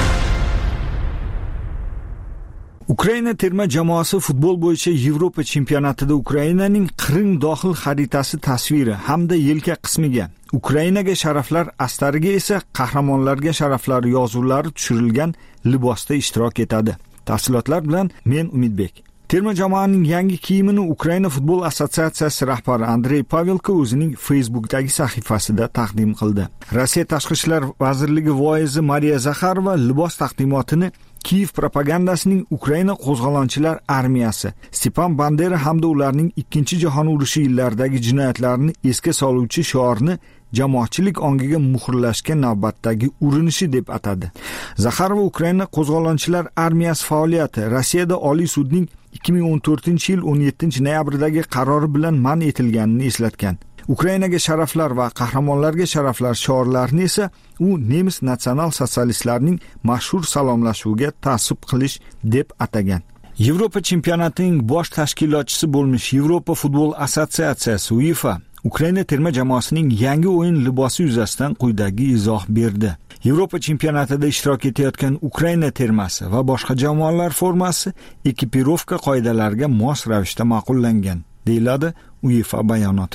Ukraina terma jamoasi futbol bo'yicha Yevropa chempionatida Ukrainaning qirin dohil xaritasi tasviri hamda yelka qismiga, Ukrainaga sharaflar astariga esa qahramonlarga sharaflar yozuvlari tushirilgan libosda ishtirok etadi. Tafsilotlar bilan men Umidbek. Terma jamoaning yangi kiyimini Ukraina futbol assotsiatsiyasi rahbari Andrey Pavelko o'zining Facebook'dagi sahifasida taqdim qildi. Rossiya Tashqi ishlar vazirligi voizi Mariya Zakharova libos taqdimotini Kiyev propagandasining Ukraina qo'zg'olonchilar armiyasi, Stepan Bandera hamda ularning 2-jahon urushi yillaridagi jinoyatlarini esga soluvchi shiorni jamoatchilik ongiga muhrlashga navbatdagi urinishi deb atadi. Zakharova Ukraina qo'zg'olonchilar armiyasi faoliyati Rossiyada Oliy sudning 2014-yil 17-noyabrdagi qarori bilan man etilganini eslatgan. Ukrainaga sharaflar va qahramonlarga sharaflar shiorlarini esa u nemis natsional sotsialistlarining mashhur salomlashuviga ta'sub qilish deb atagan. Yevropa chempionatining bosh tashkilotchisi bo'lmish Yevropa futbol assotsiatsiyasi UEFA Ukraina terma jamoasining yangi o'yin libosi yuzasidan quyidagi izoh berdi. Yevropa chempionatida ishtirok etayotgan Ukraina termasi va boshqa jamoalar formasi ekipirovka qoidalariga mos ravishda ma'qullangan, deyiladi UEFA bayonotida.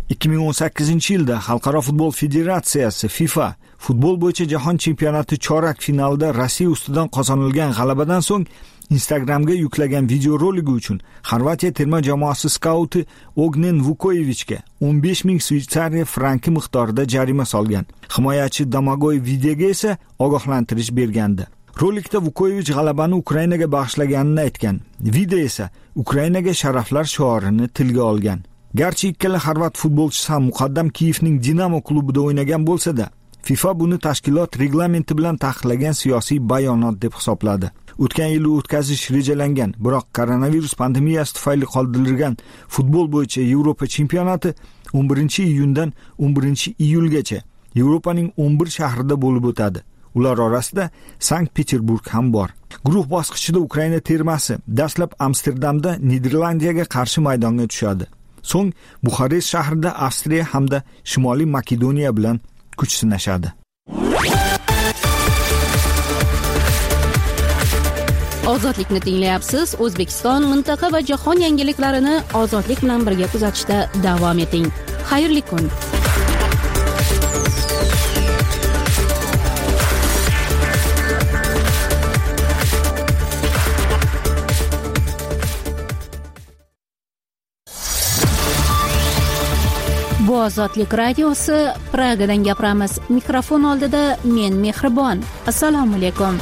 2018-yilda Xalqaro futbol federatsiyasi FIFA futbol bo'yicha jahon chempionati chorak finalida Rossiya ustidan qozonilgan g'alabadan so'ng Instagramga yuklagan videoroligi uchun Xorvatiya terma jamoasi skauti Ognen Vukoyevichga 15,000 Shvetsariya franki miqdorida jarima solgan. Himoyachi Domagoy Videoga esa ogohlantirish bergandi. Rolikda Vukoyevich g'alabani Ukrainaga bag'ishlaganini aytgan. Video esa Ukrainaga sharaflar shiorini tilga olgan. Garchi ikkala xorvat futbolchisi ham muqaddam Kiyevning Dinamo klubida o'ynagan bo'lsa-da, FIFA buni tashkilot reglamenti bilan taqiqlagan siyosiy bayonot deb hisobladi. O'tgan yili o'tkazish rejalangan, biroq koronavirus pandemiyasi tufayli qoldirilgan futbol bo'yicha Yevropa chempionati 11-iyundan 11-iyulgacha Yevropaning 11 shahrida bo'lib o'tadi. Ular orasida Sankt-Peterburg ham bor. Guruh bosqichida Ukraina termasi dastlab Amsterdamda Niderlandiyaga qarshi maydonga tushadi. So'ng Buxarest shahrida Avstriya hamda Shimoliy Makedoniya bilan kuch sinashadi. Ozodlikni tinglayapsiz. O'zbekiston, mintaqa va jahon yangiliklarini ozodlik bilan birga kuzatishda davom eting. Xayrli kun. Bu Ozodlik radiosi, Pragadan gapiramiz. Mikrofon oldida men Mehribon. Assalomu alaykum.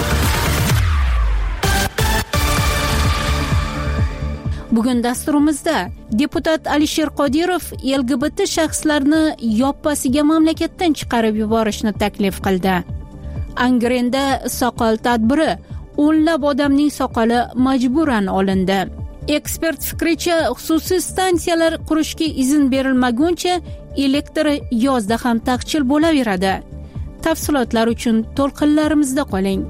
Bugun dasturimizda deputat Alisher Qodirov LGBT shaxslarni yoppasiga mamlakatdan chiqarib yuborishni taklif qildi. Angrenda soqol tadbiri, o'nlab odamning soqoli majburan olindi. Ekspert fikricha, xususiy stansiyalar qurishga izn berilmaguncha elektr yozda ham taqchil bo'laveradi. Tafsilotlar uchun to'lqinlarimizda qoling.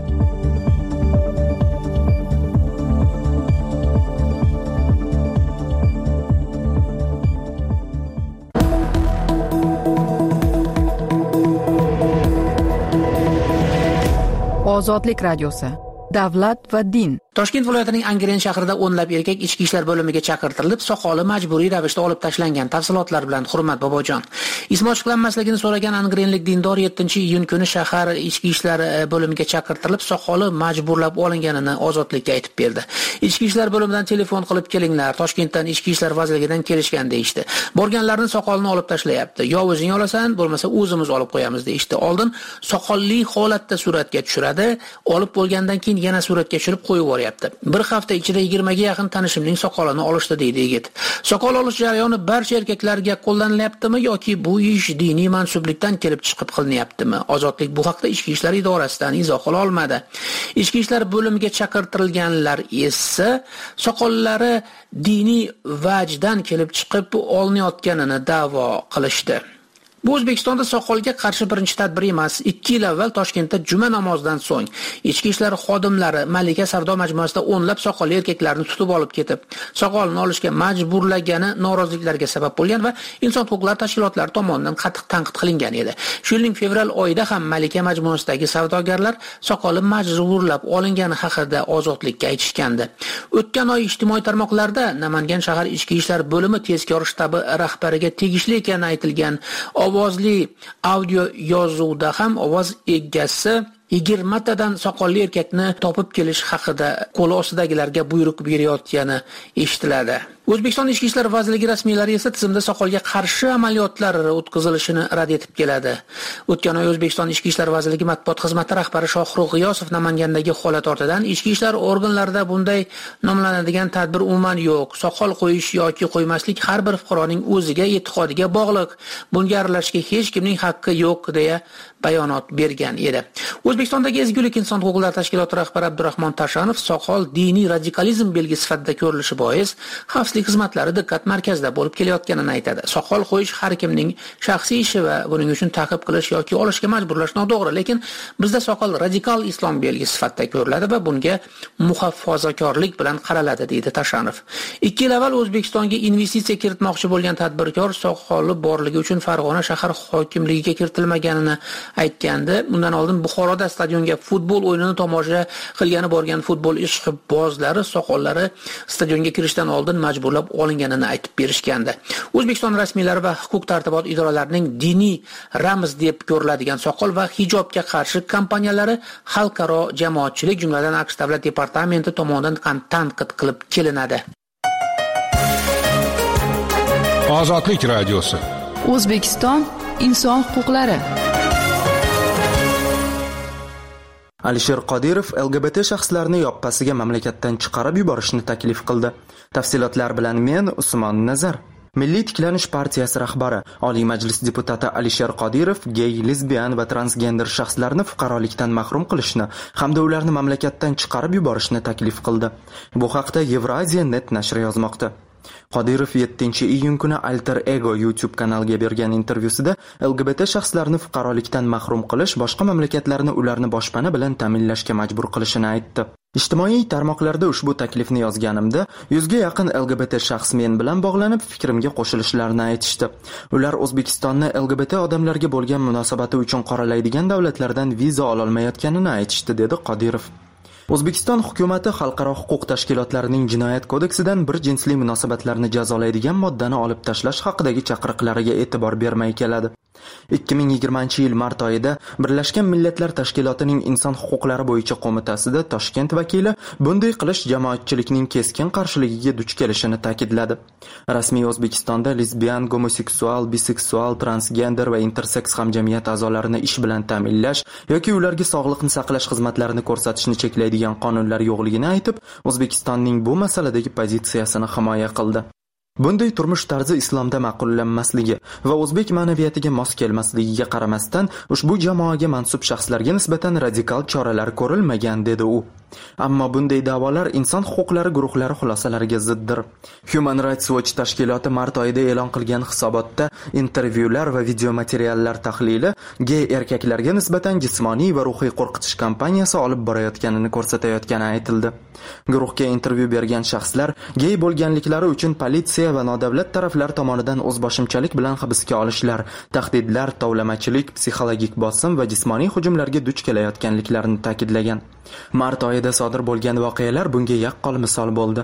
Ozodlik radiosi. Davlat va din. Toshkent viloyatining Angren shahrida o'nlab erkak ichki ishlar bo'limiga chaqirtirilib, soqoli majburiy ravishda olib tashlangan. Tafsilotlar bilan Hurmat Bobojon. Ismi ochiqlanmasligini so'ragan angrenlik dindor 7-iyun kuni shahar ichki ishlar bo'limiga chaqirtirilib, soqoli majburlab olinganini Ozodlikka aytib berdi. Ichki ishlar bo'limidan telefon qilib kelinglar, Toshkentdan ichki ishlar vazirligidan kelishgan deyishdi. Borganlarning soqolini olib tashlayapti. Yo o'zing olasan, bo'lmasa o'zimiz olib qo'yamiz deyishdi. Oldin soqolli holatda suratga tushiradi, olib bo'lgandan keyin yana suratga tushirib qo'yib yuboryapti. Bir hafta ichida 20 ga yaqin tanishimning soqolini olishdi deydi yigit. Soqol olish jarayoni barcha erkaklarga qo'llanilyaptimi yoki bu ish diniy mansublikdan kelib chiqib qilinyaptimi? Ozodlik bu haqda Ichki ishlar idorasidan izoh qila olmadi. Ichki ishlar bo'limiga chaqirtirilganlar esa soqollari diniy vajdan kelib chiqib olinayotganini da'vo qilishdi. Bu O'zbekistonda soqolga qarshi birinchi tadbir emas. 2 yil avval Toshkentda juma namozidan so'ng ichki ishlar xodimlari Malika savdo majmuasida o'nlab soqolli erkaklarni tutib olib ketib, soqolini olishga majburlagani noroziliklarga sabab bo'lgan va inson huquqlari tashkilotlari tomonidan qattiq tanqid qilingan edi. Shu yilning fevral oyida ham Malika majmuasidagi savdogarlar soqoli majburlab olingani haqida Ozodlikka aytishgandi. O'tgan oy ijtimoiy tarmoqlarda Namangan shahar ichki ishlar bo'limi tezkor shtabi rahbariga tegishli ekani aytilgan ovozli audio yozuvda ham ovoz egasi 20 tadan soqolli erkakni topib kelish haqida qo'l ostidagilarga buyruq berayotgani eshitiladi. O'zbekiston Ichki ishlar vazirligi rasmiylari esa tizimda soqolga qarshi amaliyotlar o'tkazilishini rad etib keladi. O'tgan oy O'zbekiston Ichki ishlar vazirligi matbuot xizmati rahbari Shohruh G'iyosov Namangandagi holat ortidan ichki ishlar organlarida bunday nomlanadigan tadbir umuman yo'q. Soqol qo'yish yoki qo'ymaslik har bir fuqaroning o'ziga, e'tiqodiga bog'liq. Bunga aralashishga hech kimning haqqi yo'q deya bayonot bergan edi. O'zbekistondagi Ezgulik inson huquqlari tashkiloti rahbari Abdurahmon Tashanov soqol diniy radikalizm belgisi sifatida ko'rilishi bois xavfsizlik xizmatlari diqqat markazida bo'lib kelayotganini aytadi. Soqol qo'yish har kimning shaxsiy ishi va buning uchun ta'qib qilish yoki olishga majburlash noto'g'ri, lekin bizda soqol radikal islom belgisi sifatida ko'riladi va bunga muhofazakorlik bilan qaraladi, deydi Tashanov. 2 yil avval O'zbekistonga investitsiya kiritmoqchi bo'lgan tadbirkor soqoli borligi uchun Farg'ona shahar hokimligiga kiritilmaganini aytgandi. Undan oldin Buxoroda stadionga futbol o'yinini tomosha qilgani borgan futbol ishqibozlari soqollari stadionga kirishdan oldin majburiy majburlab olinganini aytib berishgandi. O'zbekiston rasmiylari va huquq-tartibot idoralarining diniy ramz deb ko'riladigan soqol va hijobga qarshi kampaniyalari xalqaro jamoatchilik, jumladan AQSh davlat departamenti tomonidan tanqid qilib kelinadi. Ozodlik radiosi. O'zbekiston inson huquqlari. Alisher Qodirov LGBT shaxslarni yoppasiga mamlakatdan chiqarib yuborishni taklif qildi. Tafsilotlar bilan men Usmon Nazar. Milliy tiklanish partiyasi rahbari, Oliy Majlis deputati Alisher Qodirov gey, lesbian va transgender shaxslarni fuqarolikdan mahrum qilishni hamda ularni mamlakatdan chiqarib yuborishni taklif qildi. Bu haqda Eurasia.net nashri yozmoqda. Qodirov 7-iyun kuni Alter Ego YouTube kanaliga bergan intervyusida LGBT shaxslarni fuqarolikdan mahrum qilish boshqa mamlakatlarni ularni boshpana bilan ta'minlashga majbur qilishini aytdi. Ijtimoiy tarmoqlarda ushbu taklifni yozganimda 100 ga yaqin LGBT shaxs men bilan bog'lanib fikrimga qo'shilishlarini aytishdi. Ular O'zbekistonni LGBT odamlarga bo'lgan munosabati uchun qoralaydigan davlatlardan viza ola olmayotganini aytishdi, dedi Qodirov. O'zbekiston hukumatı xalqaro huquq tashkilotlarining jinoyat kodeksidan bir jinsli munosabatlarni jazolaydigan moddani olib tashlash haqidagi chaqiriqlariga e'tibor bermay keladi. 2020-yil mart oyida Birlashgan Millatlar Tashkilotining inson huquqlari bo'yicha qo'mitasida Toshkent vakili bunday qilish jamoatchilikning keskin qarshiligiga duch kelishini ta'kidladi. Rasmiy O'zbekistonda lesbian, gomoseksual, biseksual, transgender va interseks hamjamiyat a'zolarini ish bilan ta'minlash yoki ularga sog'liqni saqlash xizmatlarini ko'rsatishni cheklaydigan qonunlar yo'qligini aytib, O'zbekistonning bu masaladagi pozitsiyasini himoya qildi. Bunday turmush tarzi islomda ma'qullanmasligi va o'zbek ma'naviyatiga mos kelmasligiga qaramasdan ushbu jamoaga mansub shaxslarga nisbatan radikal choralar ko'rilmagan, dedi u. Ammo bunday da'volar inson huquqlari guruhlari xulosalariga ziddir. Human Rights Watch tashkiloti mart oyida e'lon qilgan hisobotda intervyular va video materiallar tahlili gey erkaklarga nisbatan jismoniy va ruhiy qo'rqitish kampaniyasi olib borayotganini ko'rsatayotgani aytildi. Guruhga intervyu bergan shaxslar gey bo'lganliklari uchun politsiya va nodavlat taraflar tomonidan o'zboshimchalik bilan hibsga olishlar, tahdidlar, tovlamachilik, psixologik bosim va jismoniy hujumlarga duch kelayotganliklarini ta'kidlagan. Mart oyida sodir bo'lgan voqealar bunga yaqqol misol bo'ldi.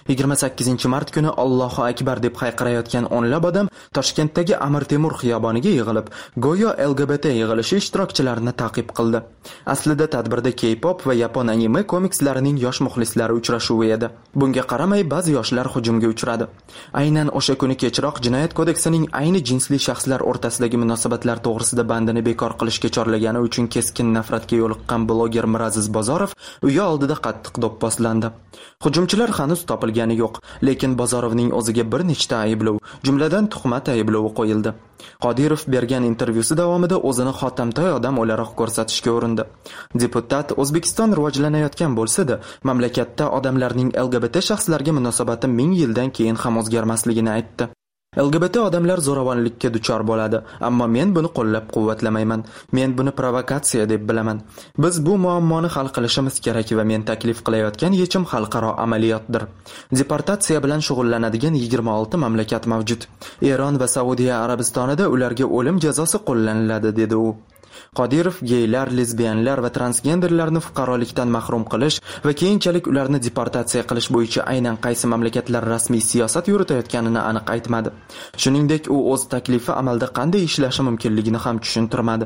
28-mart kuni Allohu akbar deb hayqirayotgan o'nlab odam Toshkentdagi Amir Temur xiyoboniga yig'ilib, go'yo LGBT yig'ilishi ishtirokchilarini ta'qib qildi. Aslida tadbirda K-pop va yapon anime komikslarining yosh muxlislari uchrashuvi edi. Bunga qaramay ba'zi yoshlar hujumga uchradi. Aynan o'sha kuni kechroq Jinoyat kodeksining ayni jinsli shaxslar o'rtasidagi munosabatlar to'g'risida bandini bekor qilishga chorlagani uchun keskin nafratga yo'liqqan bloger Miraziz Bozorov uyi oldida qattiq do'pposlandi. Hujumchilar hanuz topilgani yo'q, lekin Bozorovning o'ziga bir nechta ayblov, jumladan tuhmat ayblovi qo'yildi. Qodirov bergan intervyusi davomida o'zini xotamtoy odam o'laroq ko'rsatishga urindi. Deputat O'zbekiston rivojlanayotgan bo'lsa-da, mamlakatda odamlarning LGBT shaxslarga munosabati 1000 yildan keyin ham o'zgarmasligini aytdi. LGBT odamlar zo'ravonlikka duchor bo'ladi, ammo men buni qo'llab-quvvatlamayman. Men buni provokatsiya deb bilaman. Biz bu muammoni hal qilishimiz kerak va men taklif qilayotgan yechim xalqaro amaliyotdir. Deportatsiya bilan shug'ullanadigan 26 mamlakat mavjud. Eron va Saudiya Arabistonida ularga o'lim jazosi qo'llaniladi, dedi u. Qodirov geylar, lesbianlar va transgenderlarni fuqarolikdan mahrum qilish va keyinchalik ularni deportatsiya qilish bo'yicha aynan qaysi mamlakatlar rasmiy siyosat yuritayotganini aniq aytmadi. Shuningdek, u o'z taklifi amalda qanday ishlashi mumkinligini ham tushuntirmadi.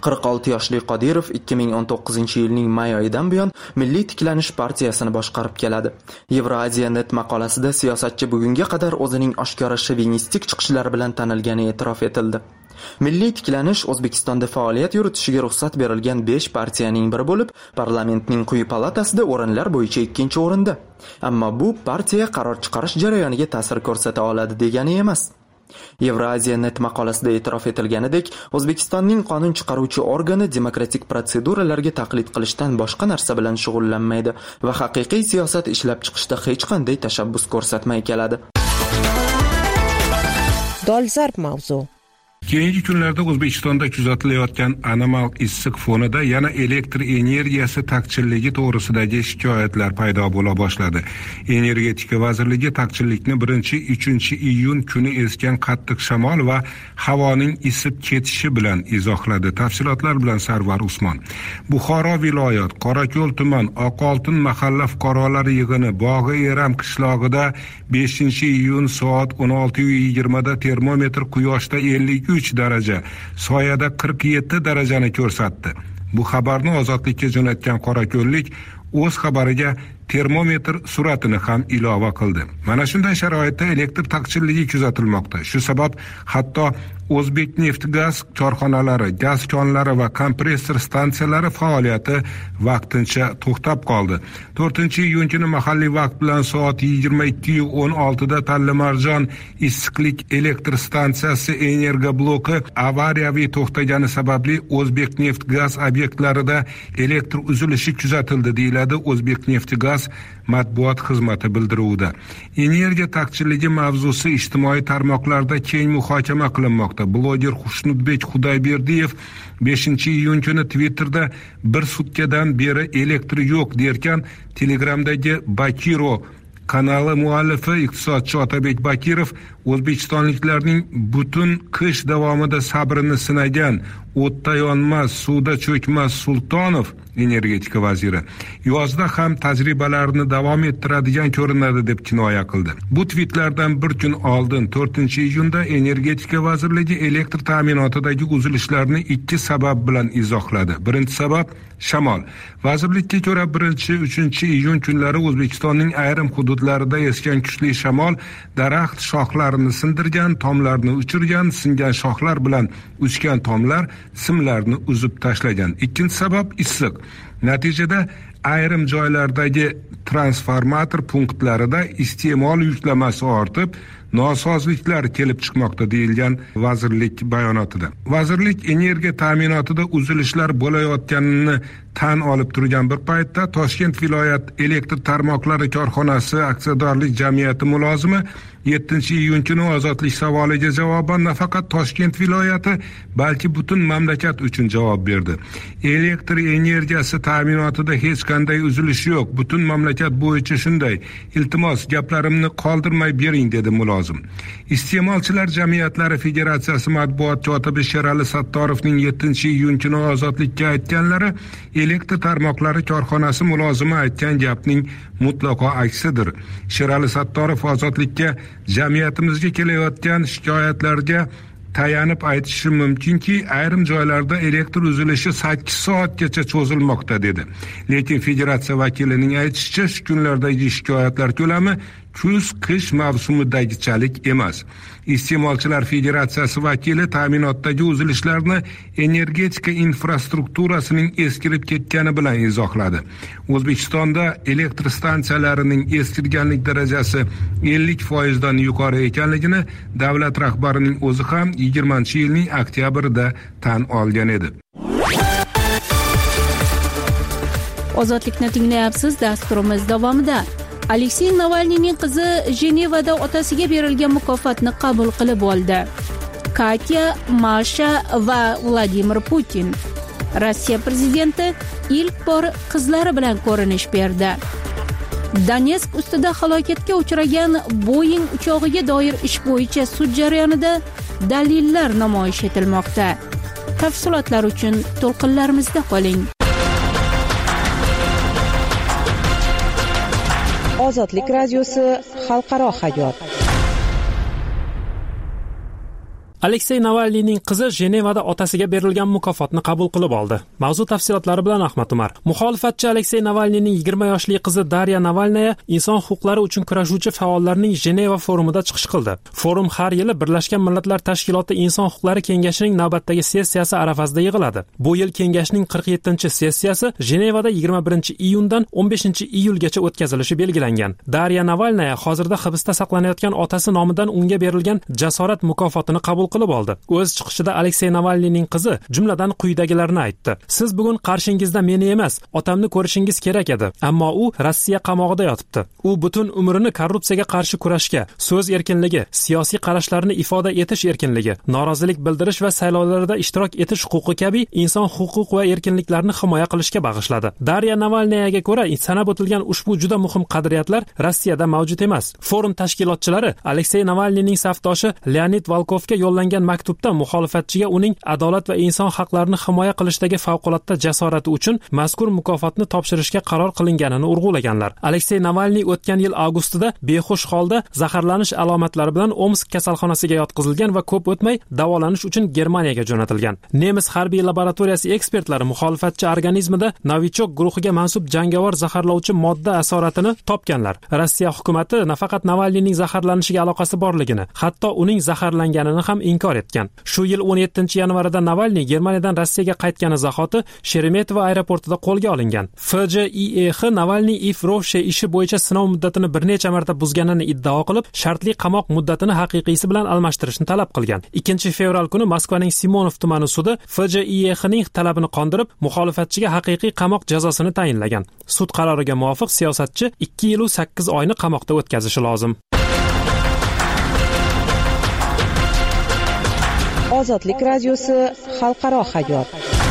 46 yoshli Qodirov 2019-yilning may oyidan buyon Milliy tiklanish partiyasini boshqarib keladi. Eurasia.net maqolasida siyosatchi bugunga qadar o'zining oshkora shovinistik chiqishlari bilan tanilgani e'tirof etildi. Milliy tiklanish O'zbekistonda faoliyat yuritishiga ruxsat berilgan 5 partiyaning biri bo'lib, parlamentning quyi palatasida o'rinlar bo'yicha 2-o'rinda. Ammo bu partiya qaror chiqarish jarayoniga ta'sir ko'rsata oladi degani emas. Eurasia.net maqolasida e'tirof etilganidek, O'zbekistonning qonun chiqaruvchi organi demokratik protseduralarga taqlid qilishdan boshqa narsa bilan shug'ullanmaydi va haqiqiy siyosat ishlab chiqishda hech qanday tashabbus ko'rsatmay keladi. Dolzarb mavzu. Keyingi kunlarda O'zbekistonda kuzatilayotgan anomal issiq fonida yana elektr energiyasi taqchilligi to'g'risidagi shikoyatlar paydo bo'la boshladi. Energetika vazirligi taqchillikni 1-3 iyun kuni esgan qattiq shamol va havoning isib ketishi bilan izohladi. Tafsilotlar bilan Sarvar Usmon. Buxoro viloyat Qorako'l tuman Oqoltin mahalla fuqarolari yig'ini Bog'i Eram qishlog'ida 5-iyun soat 16:20 da termometr quyoshda 53 daraja, soyada 47 darajani ko'rsatdi. Bu xabarni Ozodlikka jo'natgan qorako'llik o'z xabariga termometr suratini ham ilova qildi. Mana shunday sharoitda elektr taqchilligi kuzatilmoqda. Shu sabab hatto O'zbekneftgaz korxonalari, gaz konlari va kompressor stansiyalari faoliyati vaqtincha to'xtab qoldi. 4-iyun kuni mahalliy vaqt bilan soat 22:16 da Tallimarjon issiqlik elektr stansiyasi energobloki avariyaviy to'xtagani sababli O'zbekneftgaz obyektlarida elektr uzilishi kuzatildi, deyiladi O'zbekneftgaz matbuot xizmati bildiruvida. Energiya taqchilligi mavzusi ijtimoiy tarmoqlarda keng muhokama qilinmoqda. Bloger Xushnudbek Xudoyberdiyev 5-iyun kuni Twitterda bir sutkadan beri elektr yo'q derkan, Telegramdagi Bakiro kanali muallifi iqtisodchi Otabek Bakirov o'zbekistonliklarning butun qish davomida sabrini sinagan, o'tda yonmas, suvda cho'kmas Sultonov energetika vaziri yozda ham tajribalarini davom ettiradigan ko'rinadi deb kinoya qildi. Bu tweetlardan bir kun oldin 4-iyunda energetika vazirligi elektr ta'minotidagi uzilishlarni 2 sabab bilan izohladi. Birinchi sabab shamol. Vazirlikka ko'ra 1-3-iyun kunlari O'zbekistonning ayrim hududlarida esgan kuchli shamol daraxt shoxlarini sindirgan, tomlarni uchirgan, singan shoxlar bilan uchgan tomlar simlarni uzib tashlagan. Ikkinchi sabab issiq. Natijada ayrim joylardagi transformator punktlarida iste'mol yuklamasi ortib, nosozliklar kelib chiqmoqda, deyilgan vazirlik bayonotida. Vazirlik energiya ta'minotida uzilishlar bo'layotganini tan olib turgan bir paytda Toshkent viloyat elektr tarmoqlari korxonasi aksiyadorlik jamiyati mulozimi 7-iyun kuni Ozodlik savoliga javoban nafaqat Toshkent viloyati, balki butun mamlakat uchun javob berdi. Elektr energiyasi ta'minotida hech qanday uzilish yo'q. Butun mamlakat bo'yicha shunday. Iltimos, gaplarimni qoldirmay bering, dedi mulozim. Iste'molchilar jamiyatlari federatsiyasi matbuot kotibi Sherali Sattorovning 7-iyun kuni Ozodlikka aytganlari elektr tarmoqlari korxonasi mulozimi aytgan gapning mutlaqo aksidir. Sherali Sattorov Ozodlikka jamiyatimizga kelayotgan shikoyatlarga tayanib aytishi mumkinki, ayrim joylarda elektr uzilishi 8 soatgacha cho'zilmoqda, dedi. Lekin federatsiya vakilining aytishicha, shu kunlardagi shikoyatlar ko'lami kuz-qish mavsumidagichalik emas. Iste'molchilar federatsiyasi vakili ta'minotdagi uzilishlarni energetika infrastrukturasining eskirib ketgani bilan izohladi. O'zbekistonda elektr stansiyalarining eskirganlik darajasi 50% dan yuqori ekanligini davlat rahbarining o'zi ham 20-yilning oktyabrida tan olgan edi. Ozodlikni tinglayapsiz. Dasturimiz davomida Aleksey Navalniyning qizi Jenevada otasiga berilgan mukofotni qabul qilib oldi. Katya, Masha va Vladimir Putin. Rossiya prezidenti ilk bor qizlari bilan ko'rinish berdi. Donetsk ustida halokatga uchragan Boeing uchog'iga doir ish bo'yicha sud jarayonida dalillar namoyish etilmoqda. Tafsilotlar uchun to'lqinlarimizda qoling. Ozodlik radiosi xalqaro hayot. Aleksey Navalniyning qizi Jenevada otasiga berilgan mukofotni qabul qilib oldi. Mavzu tafsilotlari bilan Ahmad Umar. Muxolifatchi Aleksey Navalniyning 20 yoshli qizi Darya Navalnaya inson huquqlari uchun kurashuvchi faollarning Jeneva forumida chiqish qildi. Forum har yili Birlashgan Millatlar Tashkiloti Inson huquqlari kengashining navbatdagi sessiyasi arafasida yig'iladi. Bu yil kengashning 47-sessiyasi Jenevada 21-iyundan 15-iyulgacha o'tkazilishi belgilangan. Darya Navalnaya hozirda hibsda saqlanayotgan otasi nomidan unga berilgan jasorat mukofotini qabul qilib oldi. O'z chiqishida Aleksey Navalniyning qizi jumladan quyidagilarni aytdi: "Siz bugun qarshingizda meni emas, otamni ko'rishingiz kerak edi, ammo u Rossiya qamog'ida yotibdi. U butun umrini korrupsiyaga qarshi kurashga, so'z erkinligi, siyosiy qarashlarini ifoda etish erkinligi, norozilik bildirish va saylovlarda ishtirok etish huquqi kabi inson huquq va erkinliklarini himoya qilishga bag'ishladi." Darya Navalnayaga ko'ra, sanab o'tilgan ushbu juda muhim qadriyatlar Rossiyada mavjud emas. Forum tashkilotchilari Aleksey Navalniyning safdoshi Leonid Volkovga yo'llangan maktubda muxolifatchiga uning adolat va inson haqlarini himoya qilishdagi favqulodda jasorati uchun mazkur mukofotni topshirishga qaror qilinganini urg'ulaganlar. Aleksey Navalniy o'tgan yil avgustida behush holda zaharlanish alomatlari bilan Omsk kasalxonasiga yotqizilgan va ko'p o'tmay davolanish uchun Germaniyaga jo'natilgan. Nemis harbiy laboratoriyasi ekspertlari muxolifatchi organizmida Novichok guruhiga mansub jangovar zaharlovchi modda asoratini topganlar. Rossiya hukumati nafaqat Navalniyning zaharlanishiga aloqasi borligini, hatto uning zaharlanganini ham inkor etgan. Shu yil 17-yanvarida Navalniy Germaniyadan Rossiyaga qaytgani zahoti Sheremetyevo aeroportida qo'lga olingan. FJIEX Navalniy Ifrovshe ishi bo'yicha sinov muddatini bir necha marta buzganini iddao qilib, shartli qamoq muddatini haqiqiysi bilan almashtirishni talab qilgan. 2-fevral kuni Moskvaning Simonov tumani sudi FJIEXning talabini qondirib, muxolifatchiga haqiqiy qamoq jazosini tayinlagan. Sud qaroriga muvofiq siyosatchi 2 yil 8 oyni qamoqda o'tkazishi lozim. Ozodlik radiosi xalqaro hayot.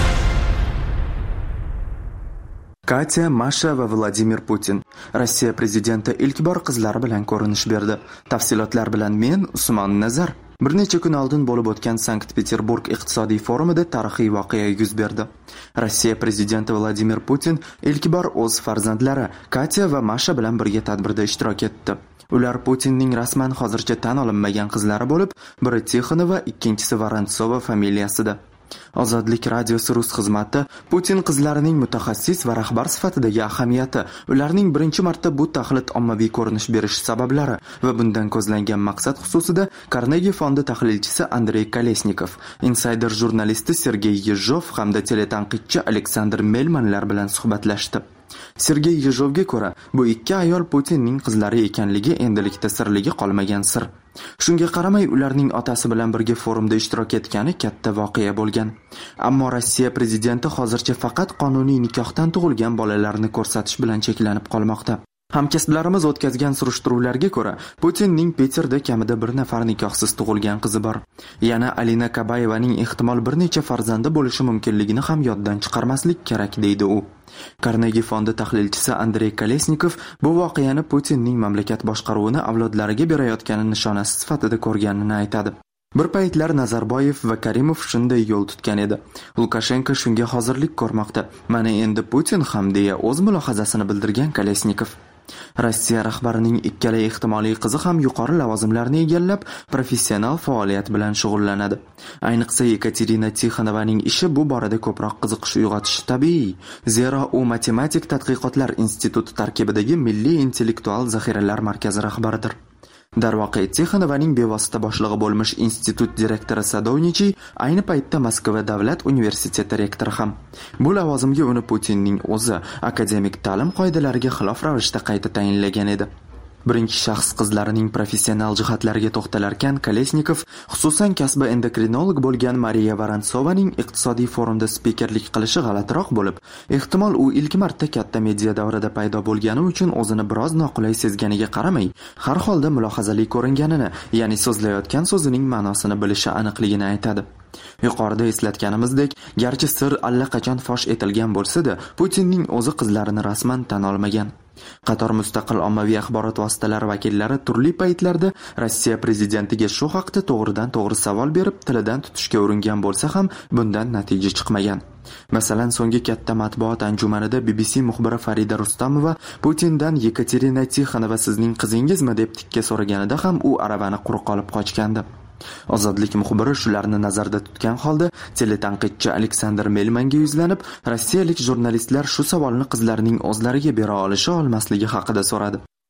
Katya, Masha va Vladimir Putin Rossiya prezidenti ilk bor qizlari bilan ko'rinish berdi. Tafsilotlar bilan men Usmon Nazar. Bir necha kun oldin bo'lib o'tgan Sankt-Peterburg iqtisodiy forumida tarixiy voqea yuz berdi. Rossiya prezidenti Vladimir Putin ilk bor o'z farzandlari Katya va Masha bilan birga tadbirda ishtirok etdi. Ular Putinning rasman hozircha tan olinmagan qizlari bo'lib, biri Tixonova, ikkinchisi Vorontsova familiyasida. Ozodlik radiosi rus xizmati Putin qizlarining mutaxassis va rahbar sifatidagi ahamiyati, ularning birinchi marta bu taxlit ommaviy ko'rinish berish sabablari va bundan ko'zlangan maqsad xususida Carnegie fondi tahlilchisi Andrey Kolesnikov, insider jurnalisti Sergey Yezhov hamda teletanqidchi Aleksandr Melmanlar bilan suhbatlashdi. Sergey Yezhovga ko'ra, bu ikki ayol Putinning qizlari ekanligi endilikda sirligi qolmagan sir. Shunga qaramay, ularning otasi bilan birga forumda ishtirok etgani katta voqea bo'lgan. Ammo Rossiya prezidenti hozircha faqat qonuniy nikohdan tug'ilgan bolalarni ko'rsatish bilan cheklanib qolmoqda. Hamkasblarimiz o'tkazgan surishtiruvlarga ko'ra, Putinning Peterda kamida bir nafar nikohsiz tug'ilgan qizi bor. Yana Alina Kabayevaning ehtimol bir necha farzandi bo'lishi mumkinligini ham yoddan chiqarmaslik kerak, deydi u. Carnegie fondi tahlilchisi Andrey Kolesnikov bu voqeani Putinning mamlakat boshqaruvini avlodlariga berayotgani nishonasi sifatida ko'rganini aytadi. Bir paytlar Nazarboyev va Karimov shunday yo'l tutgan edi. Lukashenko shunga hozirlik ko'rmoqda. Mana endi Putin ham deya o'z mulohazasini bildirgan Kolesnikov. Rossiya rahbarining ikkala ehtimoliy qizi ham yuqori lavozimlarni egallab, professional faoliyat bilan shug'ullanadi. Ayniqsa Yekaterina Tixonovaning ishi bu borada ko'proq qiziqish uyg'otishi tabiiy. Zero u matematik tadqiqotlar instituti tarkibidagi Milliy intellektual zaxiralar markazi rahbaridir. Darvoqe, Tixonovaning bevosita boshlig'i bo'lmish institut direktori Sadovnichiy ayni paytda Moskva davlat universiteti rektori ham. Bu lavozimga uni Putinning o'zi akademik ta'lim qoidalariga xilof ravishda qayta tayinlagan edi. Birinchi shaxs qizlarining professional jihatlariga to'xtalarkan Kolesnikov, xususan kasbi endokrinolog bo'lgan Mariya Vorontsovaning iqtisodiy forumda spikerlik qilishi g'alatiroq bo'lib, ehtimol u ilk marta katta media davrida paydo bo'lgani uchun o'zini biroz noqulay sezganiga qaramay, har holda mulohazali ko'ringanini, ya'ni so'zlayotgan so'zining ma'nosini bilishi aniqligini aytadi. Yuqorida eslatganimizdek, garchi sir allaqachon fosh etilgan bo'lsa-da, Putinning o'zi qizlarini rasman tan olmagan. Qator mustaqil ommaviy axborot vositalari vakillari turli paytlarda Rossiya prezidentiga shu haqda to'g'ridan-to'g'ri savol berib, tilidan tutishga uringan bo'lsa ham, bundan natija chiqmagan. Masalan, so'nggi katta matbuot anjumanida BBC muxbiri Farida Rustamova Putindan Yekaterina Tixonova sizning qizingizmi deb tikka so'raganida ham u aravani quruq olib qochgandi. Ozodlik muxbiri shularni nazarda tutgan holda teletanqidchi Aleksandr Melmanga yuzlanib, rossiyalik jurnalistlar shu savolni qizlarining o'zlariga bera olishi olmasligi haqida so'radi.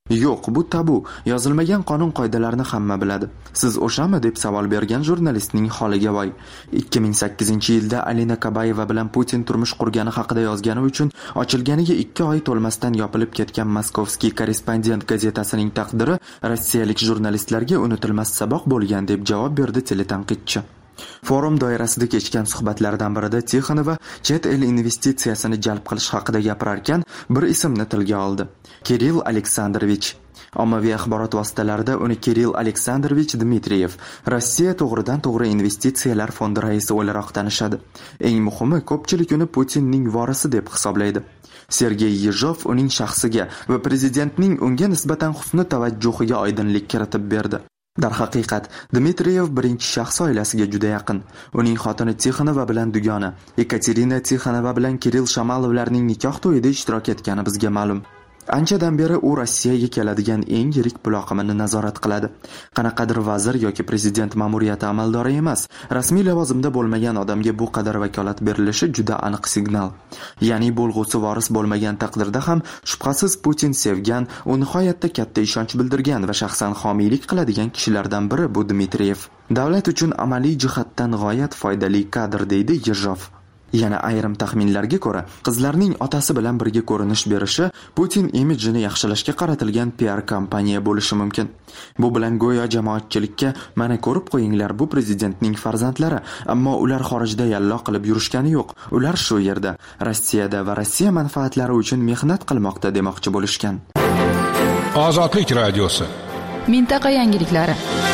Yo'q, bu tabu. Yozilmagan qonun qoidalarini hamma biladi. Siz o'shami deb savol bergan jurnalistning holiga voy. 2008-yilda Alina Kabayeva bilan Putin turmush qurgani haqida yozgani uchun ochilganiga 2 oy to'lmasdan yopilib ketgan Moskovskiy korrespondent gazetasining taqdiri rossiyalik jurnalistlarga unutilmas saboq bo'lgan deb javob berdi teletanqidchi. Forum doirasida kechgan suhbatlardan birida Tixonova chet el investitsiyasini jalb qilish haqida gapirarkan, bir ismni tilga oldi. Kirill Aleksandrovich. Ommaviy axborot vositalarida uni Kirill Aleksandrovich Dmitriyev, Rossiya to'g'ridan-to'g'ri investitsiyalar fondi raisi o'laroq tanishadi. Eng muhimi, ko'pchilik uni Putinning vorisi deb hisoblaydi. Sergey Yezhov uning shaxsiga va prezidentning unga nisbatan husni tavajjuhiga oydinlik kiritib berdi. Darhaqiqat, Dmitriyev birinchi shaxs oilasiga juda yaqin. Uning xotini Tixonova bilan dugona, Ekaterina Tixonova bilan Kirill Shamalovlarning nikoh to'yida ishtirok etgani bizga ma'lum. Anchadan beri u Rossiyaga keladigan eng yirik pul oqimini nazorat qiladi. Qanaqadir vazir yoki prezident ma'muriyati amaldori emas, rasmiy lavozimda bo'lmagan odamga bu qadar vakolat berilishi juda aniq signal. Ya'ni bo'lg'usi voris bo'lmagan taqdirda ham shubhasiz Putin sevgan, u nihoyatda katta ishonch bildirgan va shaxsan homiylik qiladigan kishilardan biri bu Dmitriyev. Davlat uchun amaliy jihatdan g'oyat foydali kadr, deydi Yezhov. Yana ayrim taxminlarga ko'ra, qizlarning otasi bilan birga ko'rinish berishi Putin imijini yaxshilashga qaratilgan PR kampaniya bo'lishi mumkin. Bu bilan go'yo jamoatchilikka mana ko'rib qo'yinglar, bu prezidentning farzandlari, ammo ular xorijda yalloq qilib yurishgani yo'q. Ular shu yerda, Rossiyada va Rossiya manfaatlari uchun mehnat qilmoqda demoqchi bo'lishgan. Ozodlik radiosi. Mintaqa yangiliklari.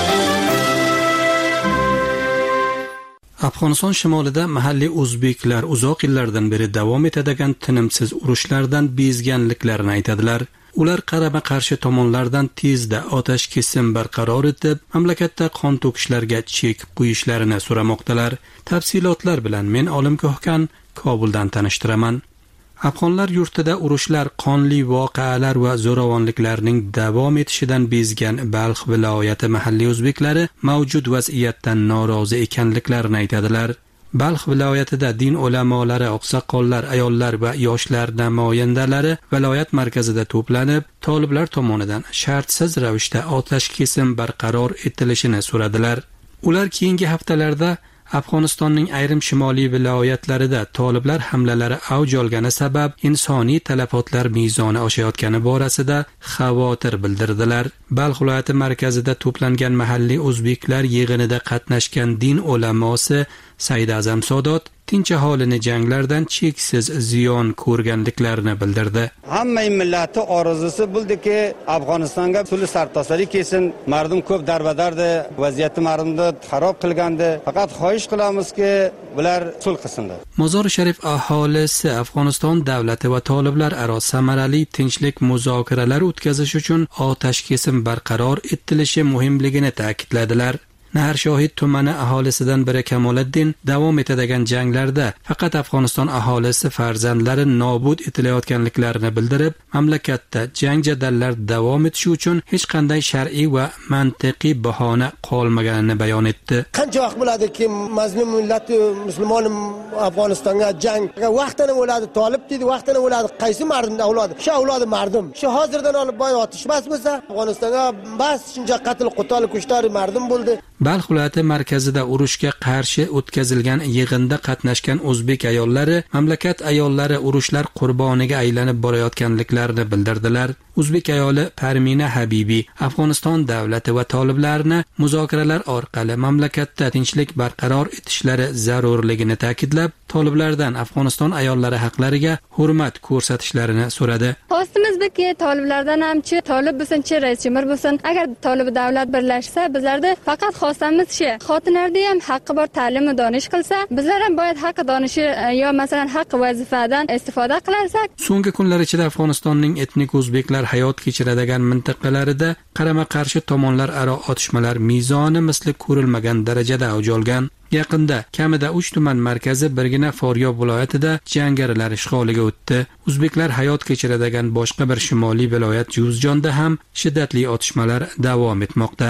Afg'oniston shimolida mahalliy o'zbeklar uzoq yillardan beri davom etadigan tinimsiz urushlardan bezganliklarini aytadilar. Ular qarama-qarshi tomonlardan tezda otash kesim barqaror etib, mamlakatda qon to'kishlarga chek qo'yishlarini so'ramoqdalar. Tafsilotlar bilan men Olim Ko'hkan Kobuldan tanishtiraman. Afg'onlar yurtida urushlar, qonli voqealar va zo'ravonliklarning davom etishidan bezgan Balx viloyati mahalliy o'zbeklari mavjud vaziyatdan norozi ekanliklarini aytadilar. Balx viloyatida din ulamolari, oqsoqollar, ayollar va yoshlar namoyandalari viloyat markazida to'planib, toliblar tomonidan shartsiz ravishda otash kesim barqaror etilishini so'radilar. Ular keyingi haftalarda Afg'onistonning ayrim shimoliy viloyatlarida toliblar hamlalari avj olgani sabab insoniy talafotlar mezoni oshayotgani borasida xavotir bildirdilar. Balx viloyati markazida to'plangan mahalliy o'zbeklar yig'inida qatnashgan din ulamosi Said Azam Sodot tinch aholini janglardan cheksiz ziyon ko'rganliklarini bildirdi. Hamma millati orzusi bo'ldiki, Afg'onistonga puli sartosari kelsin. Mardum ko'p darbadardi, vaziyatni mardumda xarob qilgandi. Faqat xohish qilamizki, bular sulh qilsinlar. Mozor Sharif aholisi Afg'oniston davlati va toliblar aro samarali tinchlik muzokaralari o'tkazish uchun otash kesim barqaror etilishi muhimligini ta'kidladilar. Nahar Shohid tumani aholisidan biri Kamoliddin davom etadigan janglarda faqat Afg'oniston aholisi farzandlari nobud etilayotganliklarini bildirib, mamlakatda jang jadallar davom etishi uchun hech qanday shar'iy va mantiqiy bahona qolmaganini bayon etdi. Qancha vaqt bo'ladiki, mazlum millat musulmon Afg'onistonga jang vaqtini bo'ladi, tolib deydi, vaqtini bo'ladi. Qaysi mardum avlodi? Shu avlodi mardum. Shu hozirdan olib boy otishmas bo'lsa, Afg'onistonga bas shuncha qatl qutol kushtori mardum bo'ldi. Balx viloyati markazida urushga qarshi o'tkazilgan yig'inda qatnashgan o'zbek ayollari mamlakat ayollari urushlar qurboniga aylanib borayotganliklarini bildirdilar. O'zbek ayoli Parmina Habibi Afg'oniston davlati va toliblarni muzokaralar orqali mamlakatda tinchlik barqaror etishlari zarurligini ta'kidlab, toliblardan Afg'oniston ayollari haqlariga hurmat ko'rsatishlarini so'radi. Xostimizdagi toliblardan hamchi, tolib bo'lsin-chi, rais Chimir bo'lsin, agar tolib davlat birlashsa, bizlarda faqat xostamiz shu. Xotinlarda ham haqqi bor ta'lim va donish qilsa, bizlar ham boyat haqqi donishi yo masalan haqqi vazifadan istifoda qilarsak. So'nggi kunlar ichida Afg'onistonning etnik o'zbeklar hayot kechiradigan mintaqalarida qarama-qarshi tomonlar aro otishmalar mezoni misli ko'rilmagan darajada avj olgan. Yaqinda kamida 3 tuman markazi birgina Foryob viloyatida jangarilar ishg'oliga o'tdi. O'zbeklar hayot kechiradigan boshqa bir shimoliy viloyat Juzjonda ham shiddatli otishmalar davom etmoqda.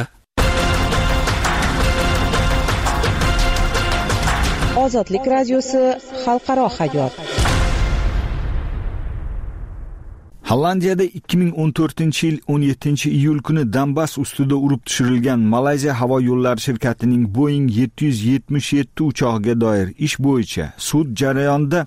Ozodlik radiosi xalqaro hayot. Hollandiyada 2014-yil 17-iyul kuni Donbass ustida urib tushirilgan Malayziya havo yo'llari shirkatining Boeing 777 uchog'iga doir ish bo'yicha sud jarayonida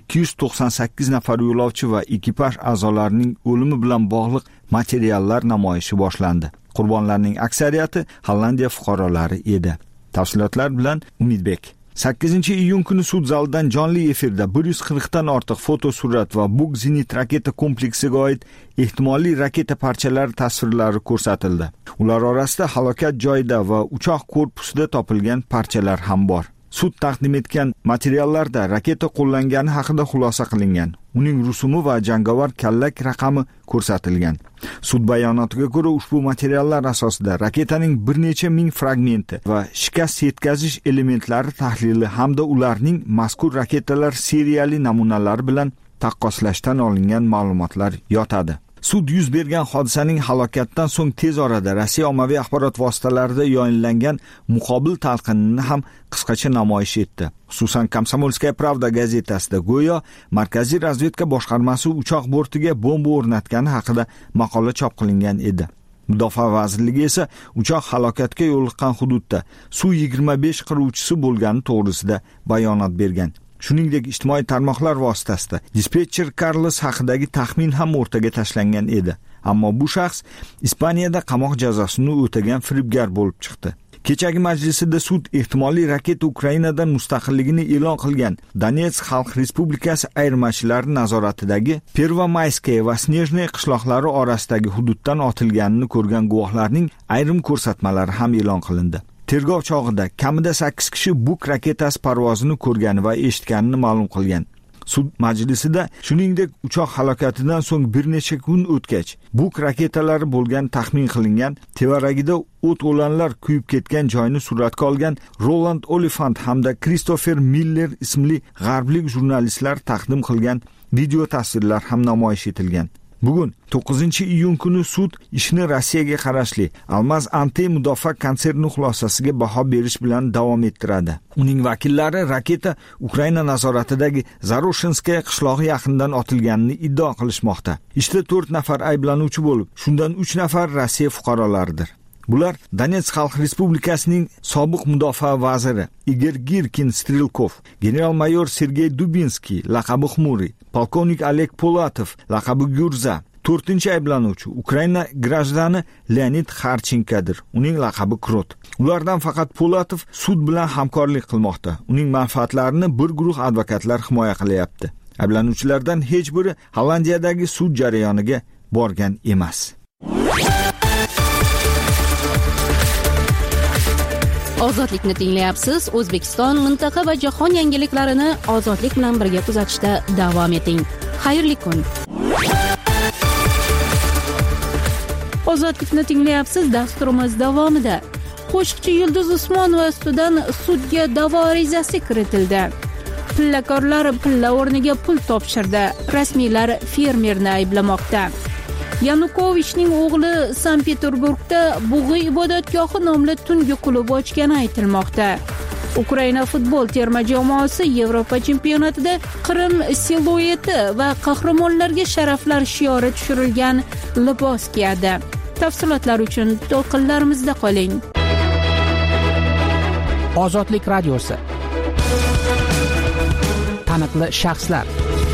298 nafar yo'lovchi va ekipaj a'zolarining o'limi bilan bog'liq materiallar namoyishi boshlandi. Qurbonlarning aksariyati Hollandiya fuqarolari edi. Tafsilotlar bilan Umidbek. 8-iyun kuni sud zalidan jonli efirda 140 dan ortiq fotosurat va Buk zenit raketa kompleksiga oid ehtimoliy raketa parchalari tasvirlari ko'rsatildi. Ular orasida halokat joyida va uchoq korpusida topilgan parchalar ham bor. Sud taqdim etgan materiallarda raketa qo'llangani haqida xulosa qilingan. Uning rusumi va jangovar kallak raqami ko'rsatilgan. Sud bayonotiga ko'ra ushbu materiallar asosida raketaning bir necha ming fragmenti va shikast yetkazish elementlari tahlili hamda ularning mazkur raketalar seriyali namunalari bilan taqqoslashdan olingan ma'lumotlar yotadi. Sud yuz bergan hodisaning halokatdan so'ng tez orada Rossiya ommaviy axborot vositalarida yoyinlangan muqobil talqinini ham qisqacha namoyish etdi. Xususan, Komsomolskaya Pravda gazetasida go'yo Markaziy razvedka boshqarmasi uchoq bortiga bomba o'rnatgani haqida maqola chop qilingan edi. Mudofaa vazirligi esa uchoq halokatga yo'liqqan hududda Su-25 qiruvchisi bo'lgani to'g'risida bayonot bergan. Shuningdek, ijtimoiy tarmoqlar vositasida dispetcher Carlos haqidagi taxmin ham o'rtaga tashlangan edi. Ammo bu shaxs Ispaniyada qamoq jazosini o'tagan firibgar bo'lib chiqdi. Kechagi majlisida sud ehtimoliy raketa Ukrainadan mustaqilligini e'lon qilgan Donetsk Xalq Respublikasi ayirmachilari nazoratidagi Pervomayskaya va Snejnaya qishloqlari orasidagi hududdan otilganini ko'rgan guvohlarning ayrim ko'rsatmalari ham e'lon qilindi. Tergov chog'ida kamida 8 kishi Buk raketasi parvozini ko'rgani va eshitganini ma'lum qilgan. Sud majlisida shuningdek uchoq halokatidan so'ng bir necha kun o'tgach Buk raketalari bo'lgan taxmin qilingan tevaragida o't o'lanlar kuyib ketgan joyni suratga olgan Roland Oliphant hamda Christopher Miller ismli g'arblik jurnalistlar taqdim qilgan video tasvirlar ham namoyish etilgan. Bugun 9-iyun kuni sud ishni Rossiyaga qarashli Almaz Antey mudofaa konserni xulosasiga baho berish bilan davom ettiradi. Uning vakillari raketa Ukraina nazoratidagi Zaroshinskaya qishlog'i yaqinidan otilganini iddao qilishmoqda. Ishda 4 nafar ayblanuvchi bo'lib, shundan 3 nafar Rossiya fuqarolaridir. Bular Donetsk Xalq Respublikasining sobiq mudofaa vaziri Igor Girkin Strelkov, general-mayor Sergey Dubinskiy laqabi Xmuri, polkovnik Oleg Polatov laqabi Gyurza. 4-ayblanuvchi Ukraina grajdani Leonid Xarchenkodir. Uning laqabi Krot. Ulardan faqat Polatov sud bilan hamkorlik qilmoqda. Uning manfaatlarini bir guruh advokatlar himoya qilyapti. Ayblanuvchilardan hech biri Hollandiyadagi sud jarayoniga borgan emas. Ozodlikni tinglayapsiz. O'zbekiston, mintaqa va jahon yangiliklarini ozodlik bilan birga kuzatishda davom eting. Xayrli kun. Ozodlikni tinglayapsiz. Dasturimiz davomida qo'shiqchi Yulduz Usmonova ustidan sudga da'vo arizasi kiritildi. Pillakorlar pilla o'rniga pul topshirdi. Rasmiylar fermerni ayblamoqda. Yanukovichning o'g'li Sankt-Peterburgda Bug'i ibodatgohi nomli tungi klub ochgani aytilmoqda. Ukraina futbol terma jamoasi Yevropa chempionatida Qrim silueti va qahramonlarga sharaflar shiori tushirilgan libos kiyadi. Tafsilotlar uchun to'lqinlarimizda qoling. Ozodlik radiosi. Taniqli shaxslar.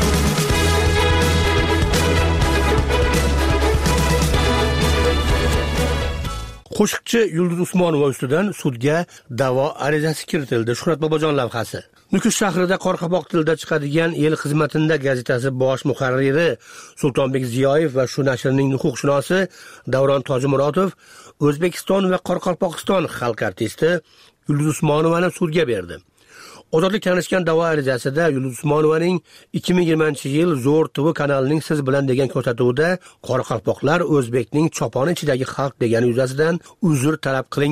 Qo'shiqchi Yulduz Usmonova ustidan sudga da'vo arizasi kiritildi. Shuhrat Bobojon lavhasi. Nukus shahrida Qoraqalpoq tilida chiqadigan El xizmatida gazetasi bosh muharriri Sultonbek Ziyoyev va shu nashrning huquqshunosi Davron Tojimurodov O'zbekiston va Qoraqalpog'iston xalq artisti Yulduz Usmonovani sudga berdi. Ozodlik tanishgan da'vo arizasida Yulduz Usmonovaning 2020-yil Zo'r TV kanalining Siz bilan degan ko'rsatuvida qoraqalpoqlar O'zbekning choponi ichidagi xalq degani yuzasidan uzr talab qilingan.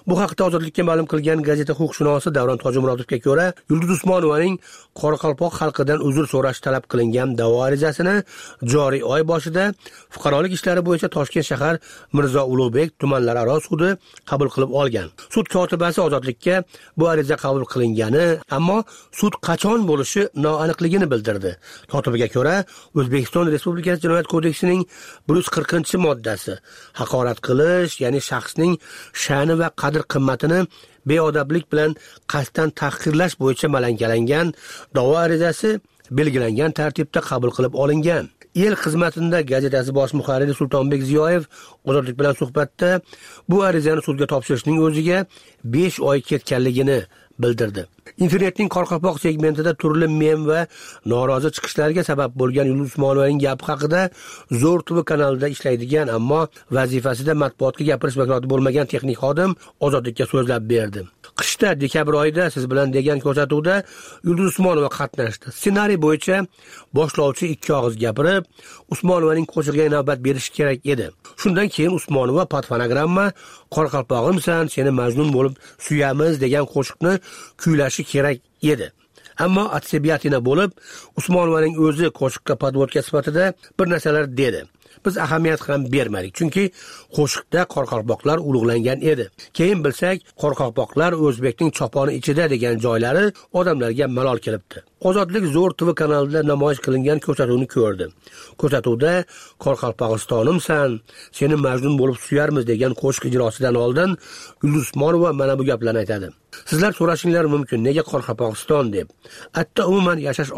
Bu haqda Ozodlikka ma'lum qilgan gazeta huquqshunosi Davron Tojimurodovga ko'ra, Yulduz Usmonovaning Qoraqalpoq xalqidan uzr so'rash talab qilingan da'vo arizasini joriy oy boshida fuqarolik ishlari bo'yicha Toshkent shahar Mirzo Ulug'bek tumanlararo sudi qabul qilib olgan. Sud kotibasi Ozodlikka bu ariza qabul qilingani, ammo sud qachon bo'lishi noaniqligini bildirdi. Kotibiga ko'ra, O'zbekiston Respublikasi Jinoyat kodeksining 140-moddasi haqorat qilish, ya'ni shaxsning sha'ni va qadr-qimmatini beodoblik bilan qasddan tahqirlash bo'yicha malangalangan da'vo arizasi belgilangan tartibda qabul qilib olingan. El xizmatida gazetasi bosh muharriri Sultonbek Ziyoyev Ozodlik bilan suhbatda bu arizani sudga topshirishning o'ziga 5 oy ketganligini bildirdi. Internetning Qoraqalpoq segmentida turli mem va norozi chiqishlarga sabab bo'lgan Yulduz Usmonovaning gapi haqida Zo'r TV kanalida ishlaydigan, ammo vazifasida matbuotga gapirish vakolati bo'lmagan texnik xodim Ozodlikka so'zlab berdi. Qishda dekabr oyida siz bilan degan ko'rsatuvda Yulduz Usmonova qatnashdi. Ssenariy bo'yicha boshlovchi 2 og'iz gapirib, Usmonovaning qo'shig'iga navbat berish kerak edi. Shundan keyin Usmonova patfonogramma Qoraqalpog'imsan, seni majnun bo'lib suyamiz degan qo'shiqni kuylashi kerak edi. Ammo atsibiyatina bo'lib, Usmonovaning o'zi qo'shiqqa podvodka sifatida bir narsalar dedi. Biz ahamiyat ham bermadik, chunki qo'shiqda qoraqalpoqlar ulug'langan edi. Keyin bilsak, qoraqalpoqlar O'zbekning choponi ichida degan joylari odamlarga malol kelibdi. Ozodlik Zo'r TV kanalida namoyish qilingan ko'rsatuvni ko'rdi. Ko'rsatuvda Qoraqalpog'istonimsan, seni majnun bo'lib suyarmiz degan qo'shiq ijrosidan oldin Yulduz Usmonova mana bu gaplarni aytadi. Sizlar so'rashinglar mumkin, nega Qoraqalpog'iston deb? Hatto umuman yashash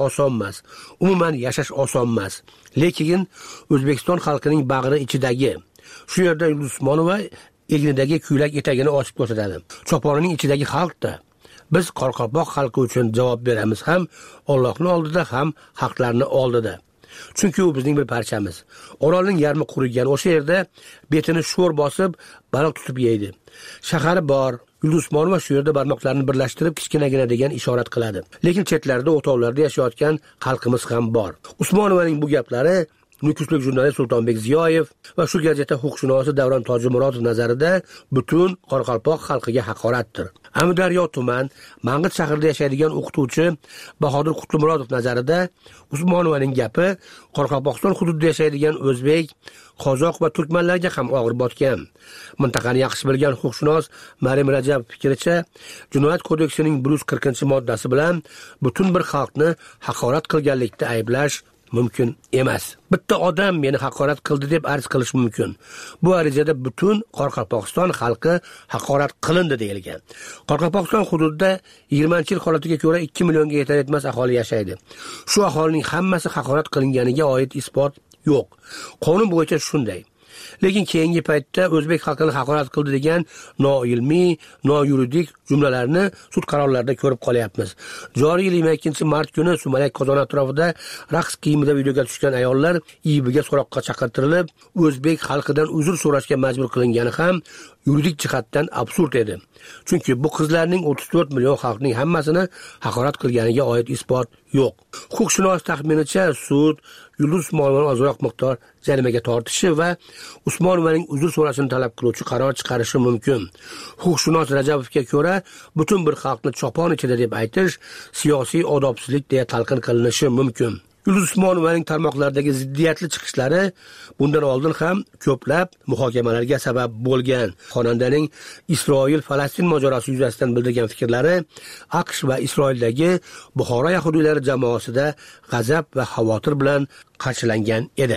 oson emas. Lekin O'zbekiston xalqining bag'ri ichidagi shu yerda Yulduz Usmonova egnidagi kuylak etagini ochib ko'rsatadi. Choponining ichidagi xalqda biz Qoraqalpoq xalqi uchun javob beramiz, ham Allohning oldida, ham xalqlarning oldida. Chunki u bizning bir parchamiz. Orolning yarmi qurigan o'sha yerda betini sho'r bosib baliq tutib yeydi. Shahari bor. Yulduz Usmonova shu yerda barmoqlarini birlashtirib kichkinagina degan ishorat qiladi. Lekin chetlarda, o'tovlarda yashayotgan xalqimiz ham bor. Usmonovaning bu gaplari Nukuslik jurnalist Sultonbek Ziyoyev va shu gazeta huquqshunosi Davron Tojimurodov nazarida butun Qoraqalpoq xalqiga haqoratdir. Amudaryo tuman Mang'it shahrida yashaydigan o'qituvchi Bahodir Qutlumurodov nazarida Usmonovaning gapi Qoraqalpog'iston hududida yashaydigan o'zbek, qozoq va turkmanlarga ham og'ir botgan. Mintaqani yaxshi bilgan huquqshunos Marim Rajabov fikricha, Jinoyat kodeksining 140-moddasi bilan butun bir xalqni haqorat qilganlikda ayblash mumkin emas. Bitta odam meni haqorat qildi deb arz qilish mumkin. Bu arizada butun Qoraqalpog'iston xalqi haqorat qilindi deyilgan. Qoraqalpog'iston hududida 20-yil holatiga ko'ra 2 millionga yetar etmas aholi yashaydi. Shu aholining hammasi haqorat qilinganiga oid isbot yo'q. Qonun bo'yicha shunday. Lekin keyingi paytda o'zbek xalqini haqorat qildi degan noilmiy, noyuridik jumlalarni sud qarorlarida ko'rib qolyapmiz. Joriy yil 22-mart kuni Sumalak qozoni atrofida raqs kiyimida videoga tushgan ayollar IIBga so'roqqa chaqirtirilib, o'zbek xalqidan uzr so'rashga majbur qilingani ham yuridik jihatdan absurd edi. Chunki bu qizlarning 34 million xalqning hammasini haqorat qilganiga oid isbot yo'q. Huquqshunos taxminicha sud Yulduz Usmonovani ozroq miqdor jarimaga tortishi va Usmonovaning uzr so'rashini talab qiluvchi qaror chiqarishi mumkin. Huquqshunos Rajabovga ko'ra, butun bir xalqni chopon ichida deb aytish siyosiy odobsizlik deya talqin qilinishi mumkin. Yulduz Usmonovaning tarmoqlardagi ziddiyatli chiqishlari bundan oldin ham ko'plab muhokamalarga sabab bo'lgan. Xonandaning Isroil-Falastin mojarosi yuzasidan bildirgan fikrlari AQSh va Isroildagi Buxoro yahudiylari jamoasida g'azab va xavotir bilan qarshilangan edi.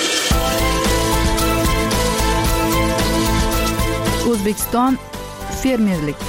O'zbekiston fermerlik.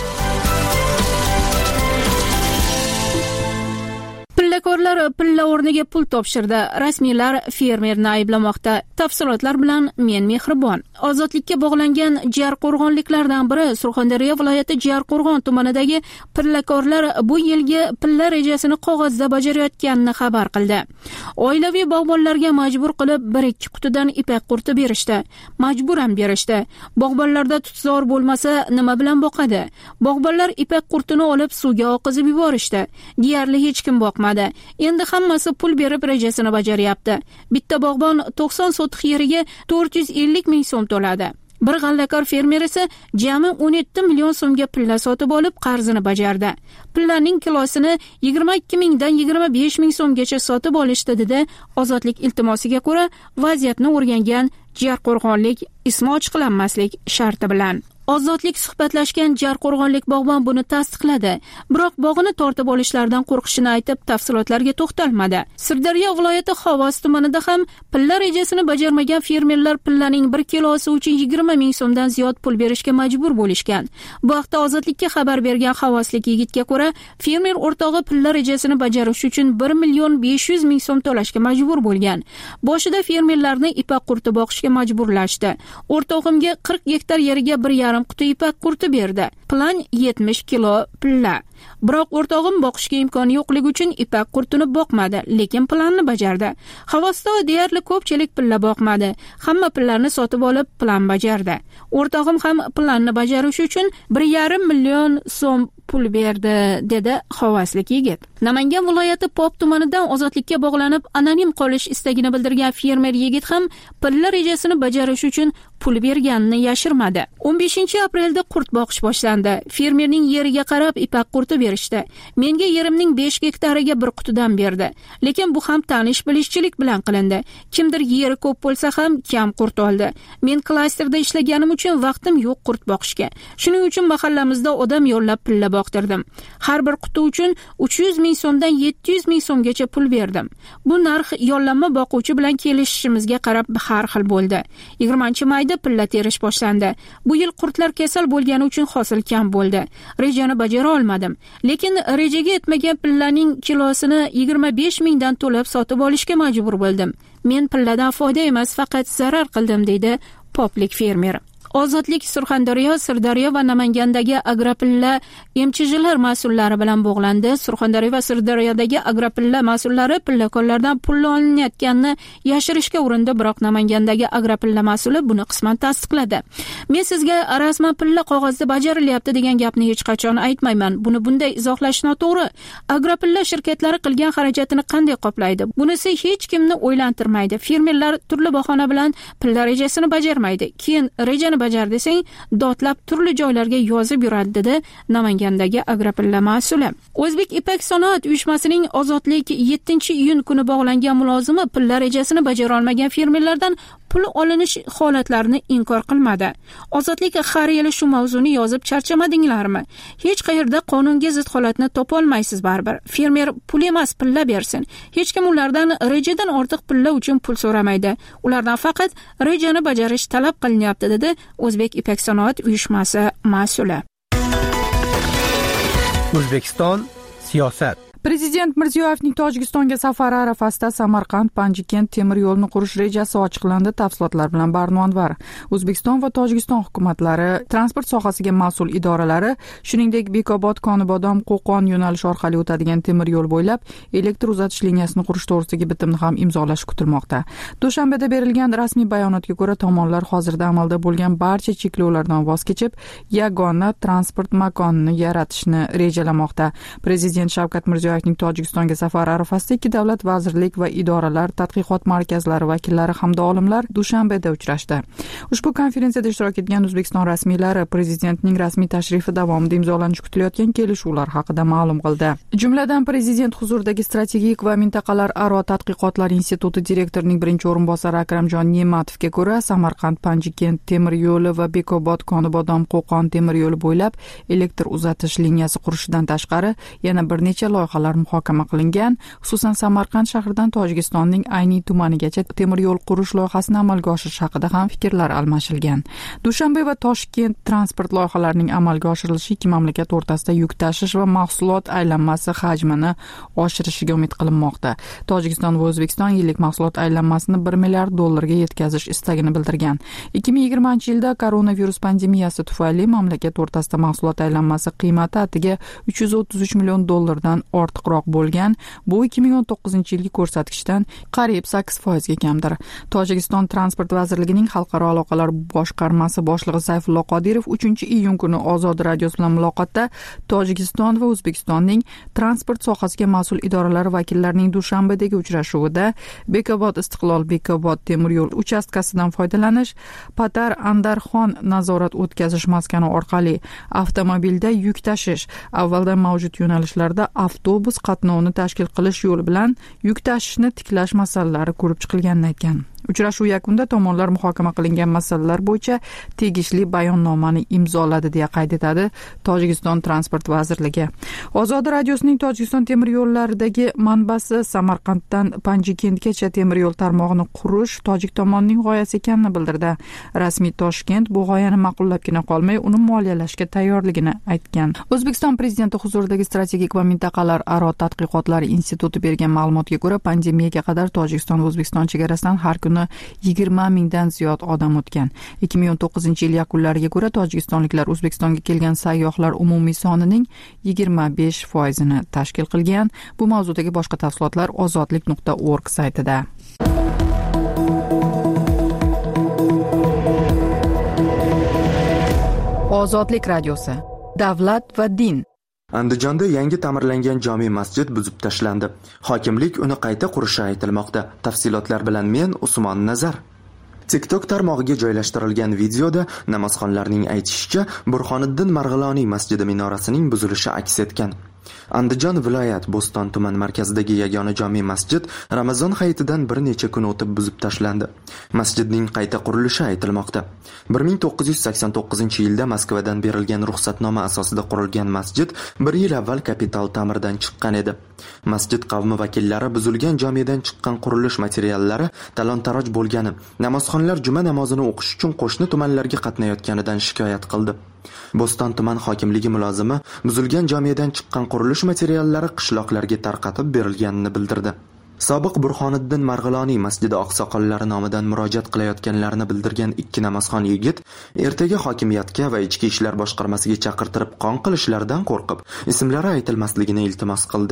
Pillakorlar pilla o'rniga pul topshirdi. Rasmiylar fermerni ayblamoqda. Tafsilotlar bilan men Mehribon. Ozodlikka bog'langan Jarqo'rg'onliklardan biri Surxondaryo viloyati Jarqo'rg'on tumanidagi pillakorlar bu yilgi pilla rejasini qog'ozda bajarayotganini xabar qildi. Oilaviy bog'bonlarga majbur qilib 1-2 qutidan ipak qurti berishdi. Majburan berishdi. Bog'bonlarda tutzor bo'lmasa nima bilan boqadi? Bog'bonlar ipak qurtini olib suvga oqizib yuborishdi. Deyarli hech kim boqmadi. Endi hammasi pul berib rejasini bajaryapti. Bitta bog'bon 90 sotix yeriga 450 ming so'm to'ladi. Bir g'allakor fermer esa jami 17 million so'mga pilla sotib olib qarzini bajardi. Pillaning kilosini 22 mingdan 25 ming so'mgacha sotib olishdi dedi. Ozodlik iltimosiga ko'ra vaziyatni o'rgangan Jarqo'rg'onlik ismi ochiqlanmaslik sharti bilan. Ozodlik suhbatlashgan Jarqo'rg'onlik bog'bon buni tasdiqladi. Biroq bog'ini tortib olishlaridan qo'rqishini aytib, tafsilotlarga to'xtalmadi. Sirdaryo viloyati Xovos tumanida ham pilla rejasini bajarmagan fermerlar pillaning 1 kilosi uchun 20 ming so'mdan ziyod pul berishga majbur bo'lishgan. Bu haqda Ozodlikka xabar bergan xovoslik yigitga ko'ra, fermer o'rtog'i pilla rejasini bajarish uchun 1 million 500 ming so'm to'lashga majbur bo'lgan. Boshida fermerlarni ipak qurti boqishga majburlashdi. O'rtog'imga 40 gektar yeriga 1,5 quti ipak qurti berdi. Plan 70 kilo pilla. Biroq o'rtog'im boqishga imkoni yo'qligi uchun ipak qurtini boqmadi, lekin planni bajardi. Xovosda deyarli ko'pchilik pilla boqmadi. Hamma pillarni sotib olib plan bajardi. O'rtog'im ham planni bajarish uchun 1,5 million so'm pul berdi, dedi xovoslik yigit. Namangan viloyati Pop tumanidan ozodlikka bog'lanib anonim qolish istagini bildirgan fermer yigit ham pilla rejasini bajarish uchun pul berganini yashirmadi. 15-aprelda qurt boqish boshlandi. Fermerning yeriga qarab ipak qurti berishdi. Menga yerimning 5 gektariga bir qutidan berdi. Lekin bu ham tanish bilishchilik bilan qilindi. Kimdir yeri ko'p bo'lsa ham kam qurt oldi. Men klasterda ishlaganim uchun vaqtim yo'q qurt boqishga. Shuning uchun mahallamizda odam yollab pilla boqtirdim. Har bir quti uchun 300 ming so'mdan 700 ming so'mgacha pul berdim. Bu narx yollanma boquvchi bilan kelishishimizga qarab har xil bo'ldi. 20-mayda pilla terish boshlandi. Bu yil qurtlar kasal bo'lgani uchun hosil kam bo'ldi. Rejani bajara olmadim. Lekin rejaga yetmagan pillaning kilosini 25 mingdan to'lab sotib olishga majbur bo'ldim. Men pilladan foyda emas, faqat zarar qildim, deydi poplik fermer. Ozodlik Surxondaryo, Sirdaryo va Namangandagi agrapilla MCJlar mas'ullari bilan bog'landi. Surxondaryo va Sirdaryodagi agrapilla mas'ullari pillakonlardan pul olinayotganini yashirishga urindi, biroq Namangandagi agrapilla mas'uli buni qisman tasdiqladi. Men sizga rasman pilla qog'ozda bajarilyapti degan gapni hech qachon aytmayman. Buni bunday izohlash noto'g'ri. Agrapilla shirkatlari qilgan xarajatini qanday qoplaydi? Bunisi hech kimni o'ylantirmaydi. Fermerlar turli bahona bilan pilla rejasini bajarmaydi. Keyin rejani bajar desang, dotlab turli joylarga yozib yuradi, dedi Namangandagi agrapilla mas'uli. O'zbek ipak sanoat uyushmasining Ozodlik 7-iyun kuni bog'langan mulozimi pilla rejasini bajara olmagan fermerlardan pul olinish holatlarini inkor qilmadi. Ozodlik har yili shu mavzuni yozib charchamadinglarmi? Hech qayerda qonunga zid holatni topa olmaysiz baribir. Fermer pul emas, pilla bersin. Hech kim ulardan rejadan ortiq pilla uchun pul so'ramaydi. Ulardan faqat rejani bajarish talab qilinyapti, dedi O'zbek ipak sanoat uyushmasi mas'uli. O'zbekiston siyosat. Prezident Mirziyoyevning Tojikistonga safari arafasida Samarqand-Panjikent temir yo'lini qurish rejasi ochiqlandi. Tafsilotlar bilan Barno Anvar. O'zbekiston va Tojikiston hukumatlari, transport sohasiga mas'ul idoralari, shuningdek Bekobod-Konibodom Qo'qon yo'nalishi orqali o'tadigan temir yo'l bo'ylab elektr uzatish liniyasini qurish to'g'risidagi bitimni ham imzolashi kutilmoqda. Dushanbeda berilgan rasmiy bayonotga ko'ra, tomonlar hozirda amalda bo'lgan barcha cheklovlardan voz kechib, yagona transport makonini yaratishni rejalamoqda. Prezident Shavkat Mirziyoyev Tojikistonga safari arafasida ikki davlat vazirlik va idoralar, tadqiqot markazlari vakillari hamda olimlar Dushanbeda uchrashdi. Ushbu konferensiyada ishtirok etgan O'zbekiston rasmiylari prezidentning rasmiy tashrifi davomida imzolanishi kutilayotgan kelishuvlar haqida ma'lum qildi. Jumladan, prezident huzuridagi strategik va mintaqalararo tadqiqotlar instituti direktorining birinchi o'rinbosari Akramjon Nematovga ko'ra, Samarqand-Panjikent temir yo'li va Bekobod-Konibodom Qo'qon temir yo'li bo'ylab elektr uzatish liniyasi qurishidan tashqari yana bir necha loyihalar muhokama qilingan. Xususan, Samarqand shahridan Tojikistonning Ayniy tumanigacha temir yo'l qurish loyihasini amalga oshirish haqida ham fikrlar almashilgan. Dushanbe va Toshkent transport loyihalarining amalga oshirilishi ikki mamlakat o'rtasida yuk tashish va mahsulot aylanmasi hajmini oshirishiga umid qilinmoqda. Tojikiston va O'zbekiston yillik mahsulot aylanmasini $1 milliard ga yetkazish istagini bildirgan. 2020-yilda koronavirus pandemiyasi tufayli mamlakat o'rtasida mahsulot aylanmasi qiymati atiga $333 million dan ortiqroq bo'lgan. Bu 2019-yilgi ko'rsatkichdan qariyb 8% ga kamdir. Tojikiston Transport vazirligining xalqaro aloqalar boshqarmasi boshlig'i Sayfullo Qodirov 3-iyun kuni Ozod radiosi bilan muloqotda Tojikiston va O'zbekistonning transport sohasiga mas'ul idoralari vakillarining dushanbadagi uchrashuvida Bekobod Istiqlol Bekobod temir yo'l uchastkasidan foydalanish, Patar-Andarxon nazorat o'tkazish maskani orqali avtomobilda yuk tashish, avvaldan mavjud yo'nalishlarda avtobus qatnovini tashkil qilish yo'li bilan yuk tashishni tiklash masalalari ko'rib chiqilganini aytgan. Uchrashuv yakunida tomonlar muhokama qilingan masalalar bo'yicha tegishli bayonnomani imzoladi deya qayd etadi Tojikiston Transport vazirligi. Ozod radiosining Tojikiston temir yo'llaridagi manbasi Samarqanddan Panjikentgacha temir yo'l tarmog'ini qurish tojik tomonining g'oyasi ekanini bildirdi. Rasmiy Toshkent bu g'oyani ma'qullabgina qolmay, uni moliyalashga tayyorligini aytgan. O'zbekiston prezidenti huzuridagi strategik va mintaqalararo tadqiqotlar instituti bergan ma'lumotga ko'ra, pandemiyaga qadar Tojikiston va O'zbekiston chegarasidan har kuni 20 mingdan ziyod odam o'tgan. 2019-yil yakunlariga ko'ra Tojikistonliklar O'zbekistonga kelgan sayyohlar umumiy sonining 25%ni tashkil qilgan. Bu mavzudagi boshqa tafsilotlar ozodlik.org saytida. Ozodlik radiosi. Davlat va din. Andijonda yangi ta'mirlangan jome masjid buzib tashlandi. Hokimlik uni qayta qurishi aytilmoqda. Tafsilotlar bilan men Usmon Nazar. TikTok tarmog'iga joylashtirilgan videoda namozxonlarning aytishicha, Burxoniddin Marg'iloniy masjidi minorasining buzilishi aks etgan. Andijon viloyat Bo'ston tuman markazidagi yagona jome masjid Ramazon hayitidan bir necha kun o'tib buzib tashlandi. Masjidning qayta qurilishi aytilmoqda. 1989-yilda Moskvadan berilgan ruxsatnoma asosida qurilgan masjid 1 yil avval kapital ta'mirdan chiqqan edi. Masjid qavmi vakillari buzilgan jomedan chiqqan qurilish materiallari talon-taroj bo'lgani, namozxonlar juma namozini o'qish uchun qo'shni tumanlarga qatnayotganidan shikoyat qildi. Bo'ston tuman hokimligi mulozimi buzilgan jomedan chiqqan qurilish materiallari qishloqlarga tarqatib berilganini bildirdi. Sobiq Burxoniddin Marg'iloniy masjidi oqsoqollari nomidan murojaat qilayotganlarini bildirgan 2 namozxon yigit ertaga hokimiyatga va ichki ishlar boshqarmasiga chaqirtirib qon qilishlaridan qo'rqib, ismlari aytilmasligini iltimos qildi.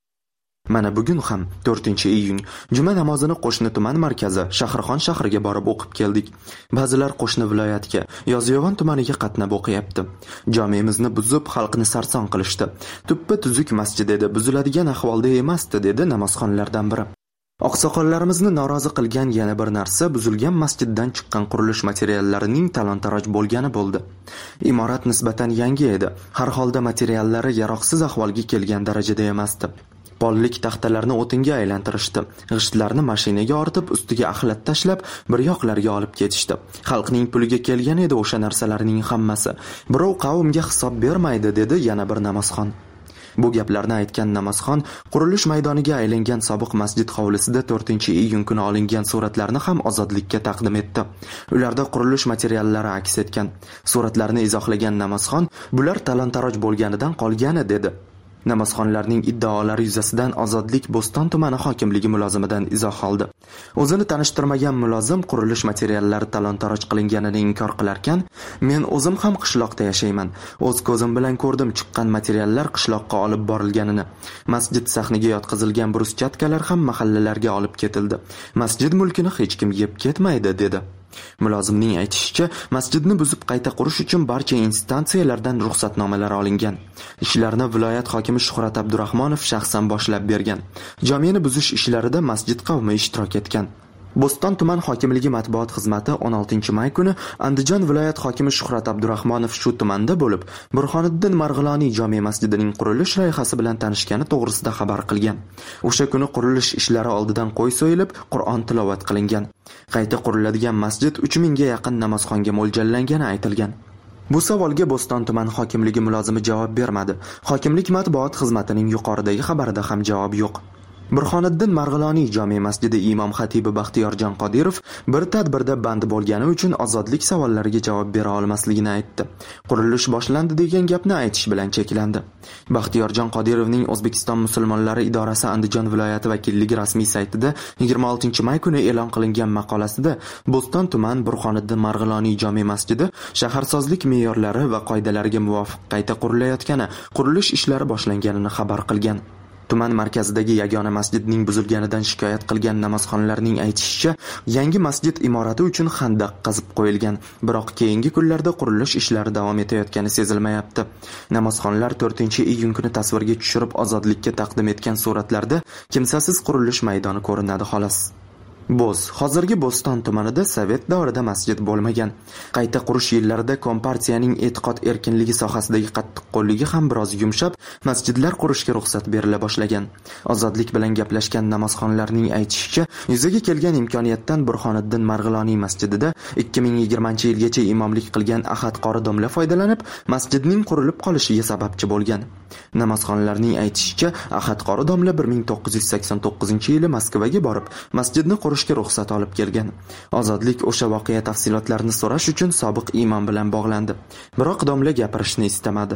Mana bugun ham 4-iyun juma namozini qo'shni tuman markazi Shahrixon shahriga borib o'qib keldik. Ba'zilar qo'shni viloyatga, Yozyovon tumaniga qatnab o'qiyapti. Jomemizni buzib xalqni sarson qilishdi. Tuppa tuzuk masjid edi, buziladigan ahvolda emasdi, dedi namozxonlardan biri. Oqsoqollarimizni norozi qilgan yana bir narsa buzilgan masjiddan chiqqan qurilish materiallarining talon-taroj bo'lgani bo'ldi. Imorat nisbatan yangi edi. Har holda materiallari yaroqsiz ahvolga kelgan darajada emasdi. Pollik taxtalarni o'tinga aylantirishdi. G'ishtlarni mashinaga ortib, ustiga axlat tashlab, bir yoqlarga olib ketishdi. Xalqning puliga kelgan edi o'sha narsalarning hammasi. Birov qavmga hisob bermaydi, dedi yana bir namozxon. Bu gaplarni aytgan namozxon qurilish maydoniga aylangan sobiq masjid hovlisida 4-iyun kuni olingan suratlarni ham Ozodlikka taqdim etdi. Ularda qurilish materiallari aks etgan. Suratlarni izohlagan namozxon bular talon-taroj bo'lganidan qolgani dedi. Namozxonlarning iddaolari yuzasidan Ozodlik Bo'ston tumani hokimligi mulozimidan izoh oldi. O'zini tanishtirmagan mulozim qurilish materiallari talon-taroj qilinganini inkor qilarkan, men o'zim ham qishloqda yashayman. O'z ko'zim bilan ko'rdim chiqqan materiallar qishloqqa olib borilganini. Masjid sahniga yotqizilgan bruschatkalar ham mahallalarga olib ketildi. Masjid mulkini hech kim yeb ketmaydi, dedi. Mulozimning aytishicha, masjidni buzib qayta qurish uchun barcha instansiyalardan ruxsatnomalar olingan. Ishlarni viloyat hokimi Shuhrat Abdurahmonov shaxsan boshlab bergan. Jomeni buzish ishlarida masjid qavmi ishtirok etgan. Bo'ston tuman hokimligi matbuot xizmati 16-may kuni Andijon viloyat hokimi Shuhrat Abdurahmonov shu tumanda bo'lib, Burxoniddin Marg'iloniy jome masjidining qurilish loyihasi bilan tanishgani to'g'risida xabar qilgan. O'sha kuni qurilish ishlari oldidan qo'y so'yilib, Qur'on tilovat qilingan. Qayta quriladigan masjid 3000 ga yaqin namozxonga mo'ljallangani aytilgan. Bu savolga Bo'ston tuman hokimligi mulozimi javob bermadi. Hokimlik matbuot xizmatining yuqoridagi xabarida ham javob yo'q. Burxoniddin Marg'iloniy jome masjidi imom xatibi Baxtiyorjon Qodirov bir tadbirda band bo'lgani uchun Ozodlik savollariga javob bera olmasligini aytdi. Qurilish boshlandi degan gapni aytish bilan cheklandi. Baxtiyorjon Qodirovning O'zbekiston musulmonlari idorasi Andijon viloyati vakilligi rasmiy saytida 26-may kuni e'lon qilingan maqolasida Bo'ston tuman Burxoniddin Marg'iloniy jome masjidi shaharsozlik me'yorlari va qoidalariga muvofiq qayta qurilayotgani, qurilish ishlari boshlanganini xabar qilgan. Tuman markazidagi yagona masjidning buzilganidan shikoyat qilgan namozxonlarning aytishicha, yangi masjid imorati uchun xandaq qazib qo'yilgan, biroq keyingi kunlarda qurilish ishlari davom etayotgani sezilmayapti. Namozxonlar 4-iyun kuni tasvirga tushirib ozodlikka taqdim etgan suratlarda kimsasiz qurilish maydoni ko'rinadi xolos. Bo'z. Hozirgi Bo'ston tumanida sovet davrida masjid bo'lmagan. Qayta qurish yillarida kompartiyaning e'tiqod erkinligi sohasidagi qattiqqo'lligi ham biroz yumshab, masjidlar qurishga ruxsat berila boshlagan. Ozodlik bilan gaplashgan namozxonlarning aytishicha, yuzaga kelgan imkoniyatdan Burxoniddin Marg'iloniy masjidida 2020-yilgacha imomlik qilgan Ahad qori domla foydalanib, masjidning qurilib qolishiga sababchi bo'lgan. Namozxonlarning aytishicha, Ahad qori domla 1989-yili Moskvaga borib, masjidni qurishga ruxsat olib kelgan. Ozodlik o'sha voqea tafsilotlarini so'rash uchun sobiq imom bilan bog'landi. Biroq domla gapirishni istamadi.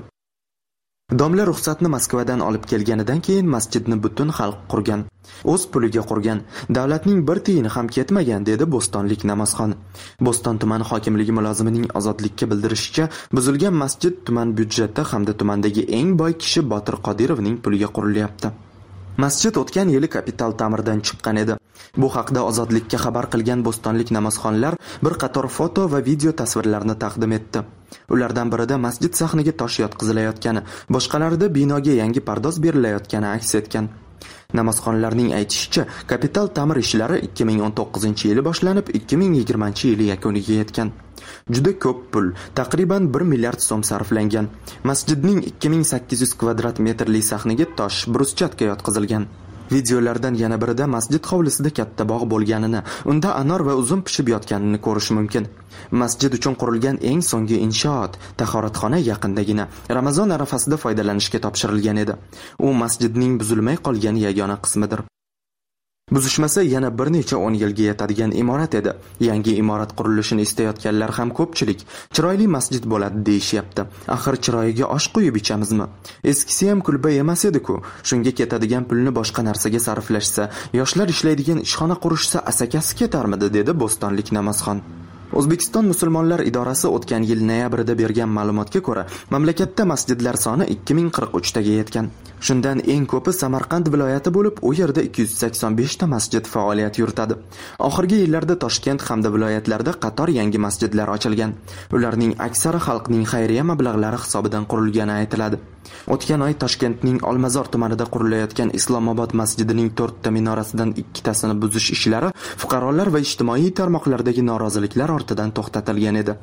Domla ruxsatni Moskvadan olib kelganidan keyin masjidni butun xalq qurgan. O'z puliga qurgan. Davlatning bir tiyini ham ketmagan, dedi bo'stonlik namozxon. Bo'ston tuman hokimligi mulozimining Ozodlikka bildirishicha, buzilgan masjid tuman byudjeti hamda tumandagi eng boy kishi Botir Qodirovning puliga qurilyapti. Masjid o'tgan yili kapital ta'mirdan chiqqan edi. Bu haqda Ozodlikka xabar qilgan bo'stonlik namozxonlar bir qator foto va video tasvirlarni taqdim etdi. Ulardan birida masjid sahniga tosh yotqizilayotgani, boshqalarida binoga yangi pardoz berilayotgani aks etgan. Namozxonlarning aytishicha, kapital ta'mir ishlari 2019-yili boshlanib, 2020-yili yakuniga yetgan. Juda ko'p pul, taqriban 1 milliard so'm sarflangan. Masjidning 2800 kvadrat metrli sahniga tosh, bruschatka yotqizilgan. Videolardan yana birida masjid hovlisida katta bog' bo'lganini, unda anor va uzum pishib yotganini ko'rish mumkin. Masjid uchun qurilgan eng so'nggi inshoot, tahoratxona yaqindagina Ramazon arafasida foydalanishga topshirilgan edi. U masjidning buzilmay qolgan yagona qismidir. Buzishmasa yana bir necha 10 yilga yetadigan imorat edi. Yangi imorat qurilishini istayotganlar ham ko'pchilik. Chiroyli masjid bo'ladi deyishyapti. Axir chiroyiga osh qo'yib ichamizmi? Eskisi ham kulba emas edi-ku. Shunga ketadigan pulni boshqa narsaga sarflashsa, yoshlar ishlaydigan ishxona qurishsa asakasi ketarmidi, dedi bo'stonlik namozxon. O'zbekiston musulmonlar idorasi o'tgan yil noyabrida bergan ma'lumotga ko'ra, mamlakatda masjidlar soni 2043 taga yetgan. Shundan eng ko'pi Samarqand viloyati bo'lib, u yerda 285 ta masjid faoliyat yuritadi. Oxirgi yillarda Toshkent hamda viloyatlarda qator yangi masjidlar ochilgan. Ularning aksari xalqning xayriya mablag'lari hisobidan qurilgani aytiladi. O'tgan oy Toshkentning Olmazor tumanida qurilayotgan Islomobod masjidining 4 ta minorasidan 2 tasini buzish ishlari fuqarolar va ijtimoiy tarmoqlardagi noroziliklar ortidan to'xtatilgan edi.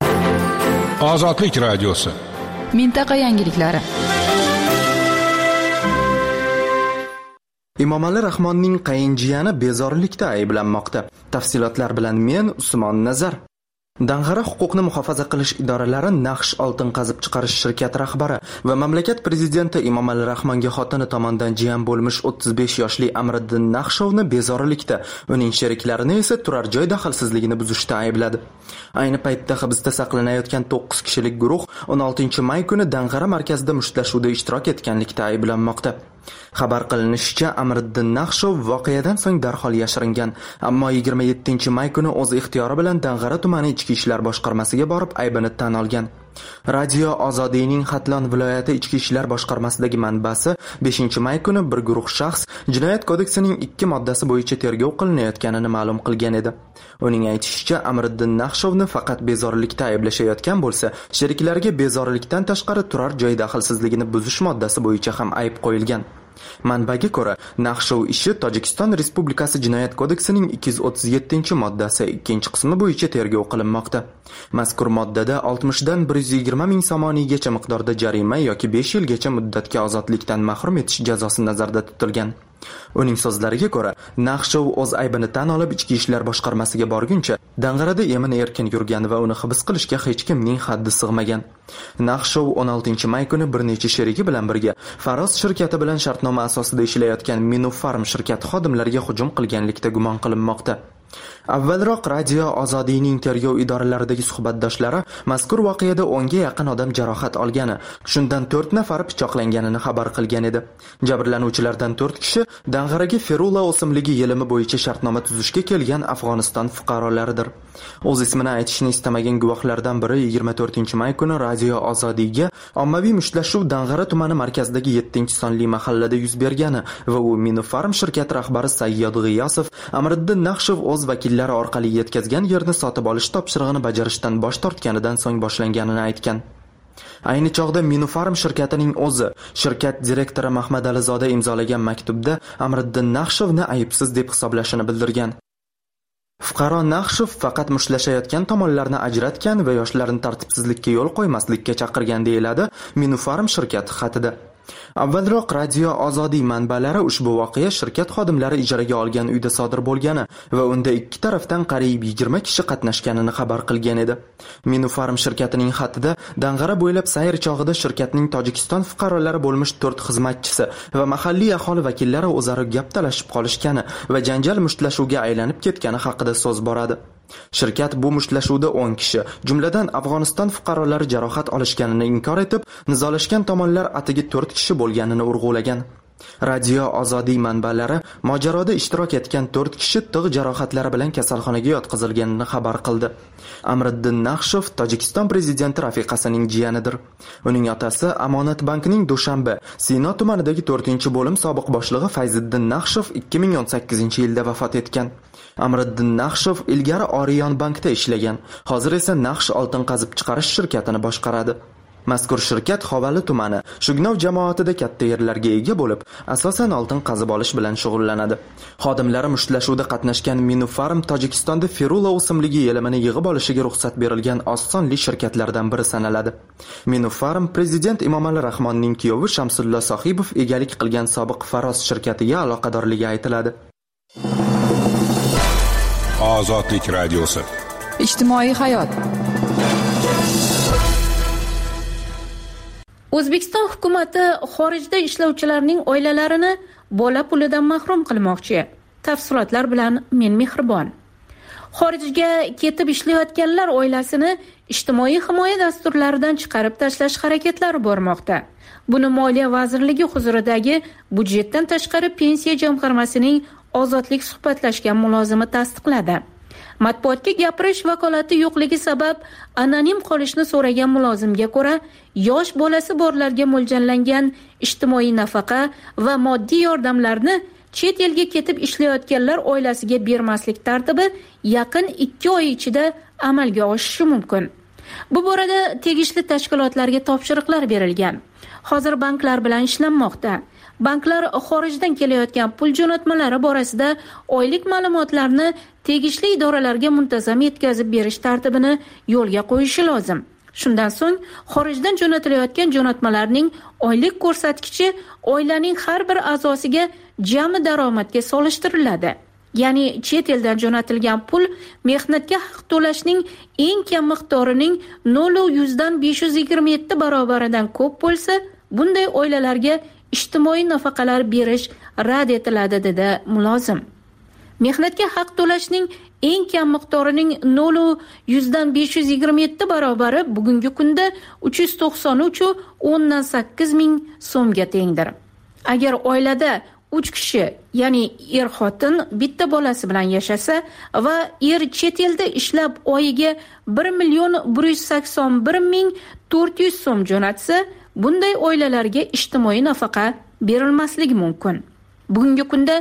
Ozodlik radiosi. Mintaqa yangiliklari. Emomali Rahmonning qayinjiyani bezorilikda ayblanmoqda. Tafsilotlar bilan men Usmon Nazar. Dang'ara huquqni muhofaza qilish idoralari Naqsh oltin qazib chiqarish shirkati rahbari va mamlakat prezidenti Emomali Rahmonga xotini tomonidan jiyan bo'lmish 35 yoshli Amriddin Naqshovni bezorilikda, uning sheriklarini esa turar joy daxlsizligini buzishda aybladi. Ayni paytda hibsda saqlanayotgan 9 kishilik guruh 16-may kuni Dang'ara markazida mushtlashuvda ishtirok etganlikda ayblanmoqda. Xabar qilinishicha, Amriddin Naqshov voqeadan so'ng darhol yashiringan, ammo 27-may kuni o'z ixtiyori bilan Dang'ara tumani ichki ishlar boshqarmasiga borib aybini tan olgan. Radio Ozodiyning Xatlon viloyati ichki ishlar boshqarmasidagi manbasi 5-may kuni bir guruh shaxs Jinoyat kodeksining 2 moddasi bo'yicha tergov qilinayotganini ma'lum qilgan edi. Uning aytishicha, Amriddin Naqshovni faqat bezorilikda ayblashayotgan bo'lsa, sheriklariga bezorilikdan tashqari turar joy daxlsizligini buzish moddasi bo'yicha ham ayb qo'yilgan. Manbaga ko'ra, Naqshov ishi Tojikiston Respublikasi Jinoyat kodeksining 237-moddasi 2-qismi bo'yicha tergov qilinmoqda. Mazkur moddada 60 dan 120 ming somoniygacha miqdorda jarima yoki 5 yilgacha muddatga ozodlikdan mahrum etish jazosi nazarda tutilgan. Uning so'zlariga ko'ra, Naqshov o'z aybini tan olib ichki ishlar boshqarmasiga borguncha Dang'arada emin-erkin yurgan va uni hibs qilishga hech kimning haddi sig'magan. Naqshov 16-may kuni bir necha sherigi bilan birga Faros shirkati bilan shartnoma asosida ishlayotgan Minufarm shirkati xodimlariga hujum qilganlikda gumon qilinmoqda. Avvalroq Radio Ozodiyning tergov idoralaridagi suhbatdoshlari mazkur voqeada 10 ga yaqin odam jarohat olgani, shundan 4 nafari pichoqlanganini xabar qilgan edi. Jabrlanuvchilardan 4 kishi Dang'araga Ferula o'simligi yelimi bo'yicha shartnoma tuzishga kelgan Afg'oniston fuqarolaridir. O'z ismini aytishni istamagan guvohlardan biri 24-may kuni Radio Ozodiyga ommaviy mushtlashuv Dang'ara tumani markazidagi 7-sonli mahallada yuz bergani va u Minofarm shirkati rahbari Sayyod G'iyosov Amriddin Naqshov o'z vakillari orqali yetkazgan yerni sotib olish topshirig'ini bajarishdan bosh tortganidan so'ng boshlanganini aytgan. Ayni chog'da Minofarm shirkatining o'zi shirkat direktori Mahmad Alizoda imzolagan maktubda Amriddin Naqshovni aybsiz deb hisoblashini bildirgan. Fuqaro Naqshov faqat mushtlashayotgan tomonlarni ajratgan va yoshlarni tartibsizlikka yo'l qo'ymaslikka chaqirgan deyiladi Minofarm shirkati xatida. Avvalroq Radio Ozodiy manbalari ushbu voqea shirkat xodimlari ijaraga olgan uyda sodir bo'lgani va unda ikki tarafdan qariyb 20 kishi qatnashganini xabar qilgan edi. Minofarm shirkatining xatida Dang'ara bo'ylab sayr chog'ida shirkatning Tojikiston fuqarolari bo'lmish 4 xizmatchisi va mahalliy aholi vakillari o'zaro gap talashib qolishgani va janjal mushtlashuvga aylanib ketgani haqida so'z boradi. Shirkat bu mushtlashuvda 10 kishi, jumladan Afg'oniston fuqarolari jarohat olishganini inkor etib, nizolashgan tomonlar atigi 4 kishi bo'lganini urg'ulagan. Radio Ozodiy manbalari mojaroda ishtirok etgan 4 kishi tig' jarohatlari bilan kasalxonaga yotqizilganini xabar qildi. Amriddin Naqshov Tojikiston prezidenti rafiqasining jiyanidir. Uning otasi Amonat bankining Dushanbe, Sino tumanidagi 4-bo'lim sobiq boshlig'i Fayziddin Naqshov 2018-yilda vafot etgan. Amriddin Naqshov ilgari Orion bankda ishlagan, hozir esa Naqsh oltin qazib chiqarish shirkatini boshqaradi. Mazkur shirkat Xovali tumani, Shugnov jamoatida katta yerlarga ega bo'lib, asosan oltin qazib olish bilan shug'ullanadi. Xodimlari mushtlashuvda qatnashgan Minofarm Tojikistonda Ferula o'simligi yelimini yig'ib olishiga ruxsat berilgan oz sonli shirkatlardan biri sanaladi. Minofarm prezident Emomali Rahmonning kuyovi Shamsullo Sohibov egalik qilgan sobiq Faros shirkatiga aloqadorligi aytiladi. Ozodlik radiosi. Ijtimoiy hayot. O'zbekiston hukumatı xorijda ishlovchilarning oilalarini bola pulidan mahrum qilmoqchi. Tafsilotlar bilan men Mehribon. Xorijga ketib ishlayotganlar oilasini ijtimoiy himoya dasturlaridan chiqarib tashlash harakatlari bormoqda. Buni Moliya vazirligi huzuridagi budjetdan tashqari pensiya jamg'armasining ozodlik suhbatlashgan mulozimi tasdiqladi. Matbuotga gapirish vakolati yo'qligi sabab anonim qolishni so'ragan mulozimga ko'ra, yosh bolasi borlarga mo'ljallangan ijtimoiy nafaqa va moddiy yordamlarni chet elga ketib ishlayotganlar oilasiga bermaslik tartibi yaqin 2 oy ichida amalga oshishi mumkin. Bu borada tegishli tashkilotlarga topshiriqlar berilgan. Hozir banklar bilan ishlanmoqda. Banklar xorijdan kelayotgan pul jo'natmalari borasida oylik ma'lumotlarni tegishli idoralarga muntazam yetkazib berish tartibini yo'lga qo'yishi lozim. Shundan so'ng xorijdan jo'natilayotgan jo'natmalarning oylik ko'rsatkichi oilaning har bir a'zosiga jami daromadga solishtiriladi. Ya'ni chet eldan jo'natilgan pul mehnatga haq to'lashning eng kam miqdorining 0,527 barobaridan ko'p bo'lsa, bunday oilalarga ijtimoiy nafaqalar berish rad etiladi, dedi mulozim. Mehnatga haq to'lashning eng kam miqdorining 0,527 barobari bugungi kunda 393,8 ming so'mga tengdir. Agar oilada 3 kishi, ya'ni er-xotin bitta bolasi bilan yashasa va er chet elda ishlab oyiga 1,181,400 so'm jo'natsa, bunday oilalarga ijtimoiy nafaqa berilmasligi mumkin. Bugungi kunda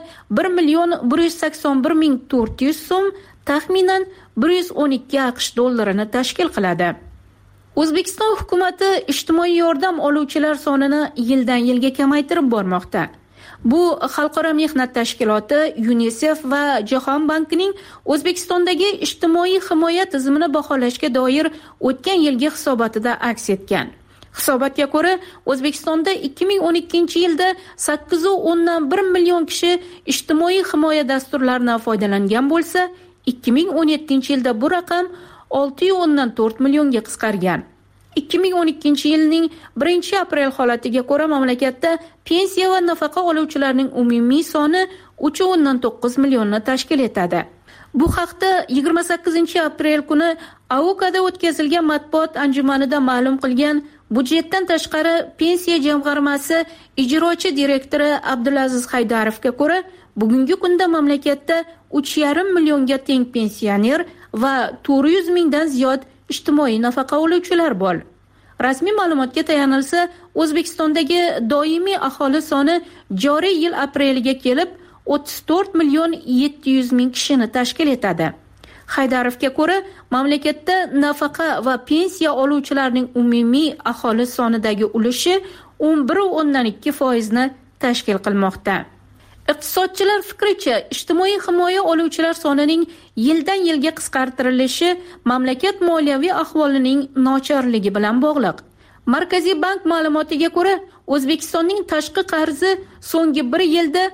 1,181,400 so'm taxminan 112 AQSh dollarini tashkil qiladi. O'zbekiston hukumatı ijtimoiy yordam oluvchilar sonini yildan yilga kamaytirib bormoqda. Bu Xalqaro mehnat tashkiloti, UNICEF va Jahon bankining O'zbekistondagi ijtimoiy himoya tizimini baholashga doir o'tgan yilgi hisobotida aks etgan. Hisobotga ko'ra, O'zbekistonda 2012-yilda 8,1 million kishi ijtimoiy himoya dasturlaridan foydalangan bo'lsa, 2017-yilda bu raqam 6,4 millionga qisqargan. 2012-yilning 1-aprel holatiga ko'ra mamlakatda pensiya va nafaqa oluvchilarning umumiy soni 3,9 millionni tashkil etadi. Bu haqda 28-aprel kuni AOKada o'tkazilgan matbuot anjumanida ma'lum qilgan Budjetdan tashqari pensiya jamg'armasi ijrochi direktori Abdulaziz Haydarovga ko'ra, bugungi kunda mamlakatda 3,5 millionga teng pensioner va 400 mingdan ziyod ijtimoiy nafaqa oluvchilar bor. Rasmiy ma'lumotga tayanilsa, O'zbekistondagi doimiy aholi soni joriy yil apreliga kelib 34 million 700 ming kishini tashkil etadi. Haydarovga ko'ra, mamlakatda nafaqa va pensiya oluvchilarning umumiy aholi sonidagi ulushi 11.2% ni tashkil qilmoqda. Iqtisodchilar fikricha, ijtimoiy himoya oluvchilar sonining yildan yilga qisqartirilishi mamlakat moliyaviy ahvolining nochorligi bilan bog'liq. Markaziy bank ma'lumotiga ko'ra, O'zbekistonning tashqi qarzi so'nggi 1 yilda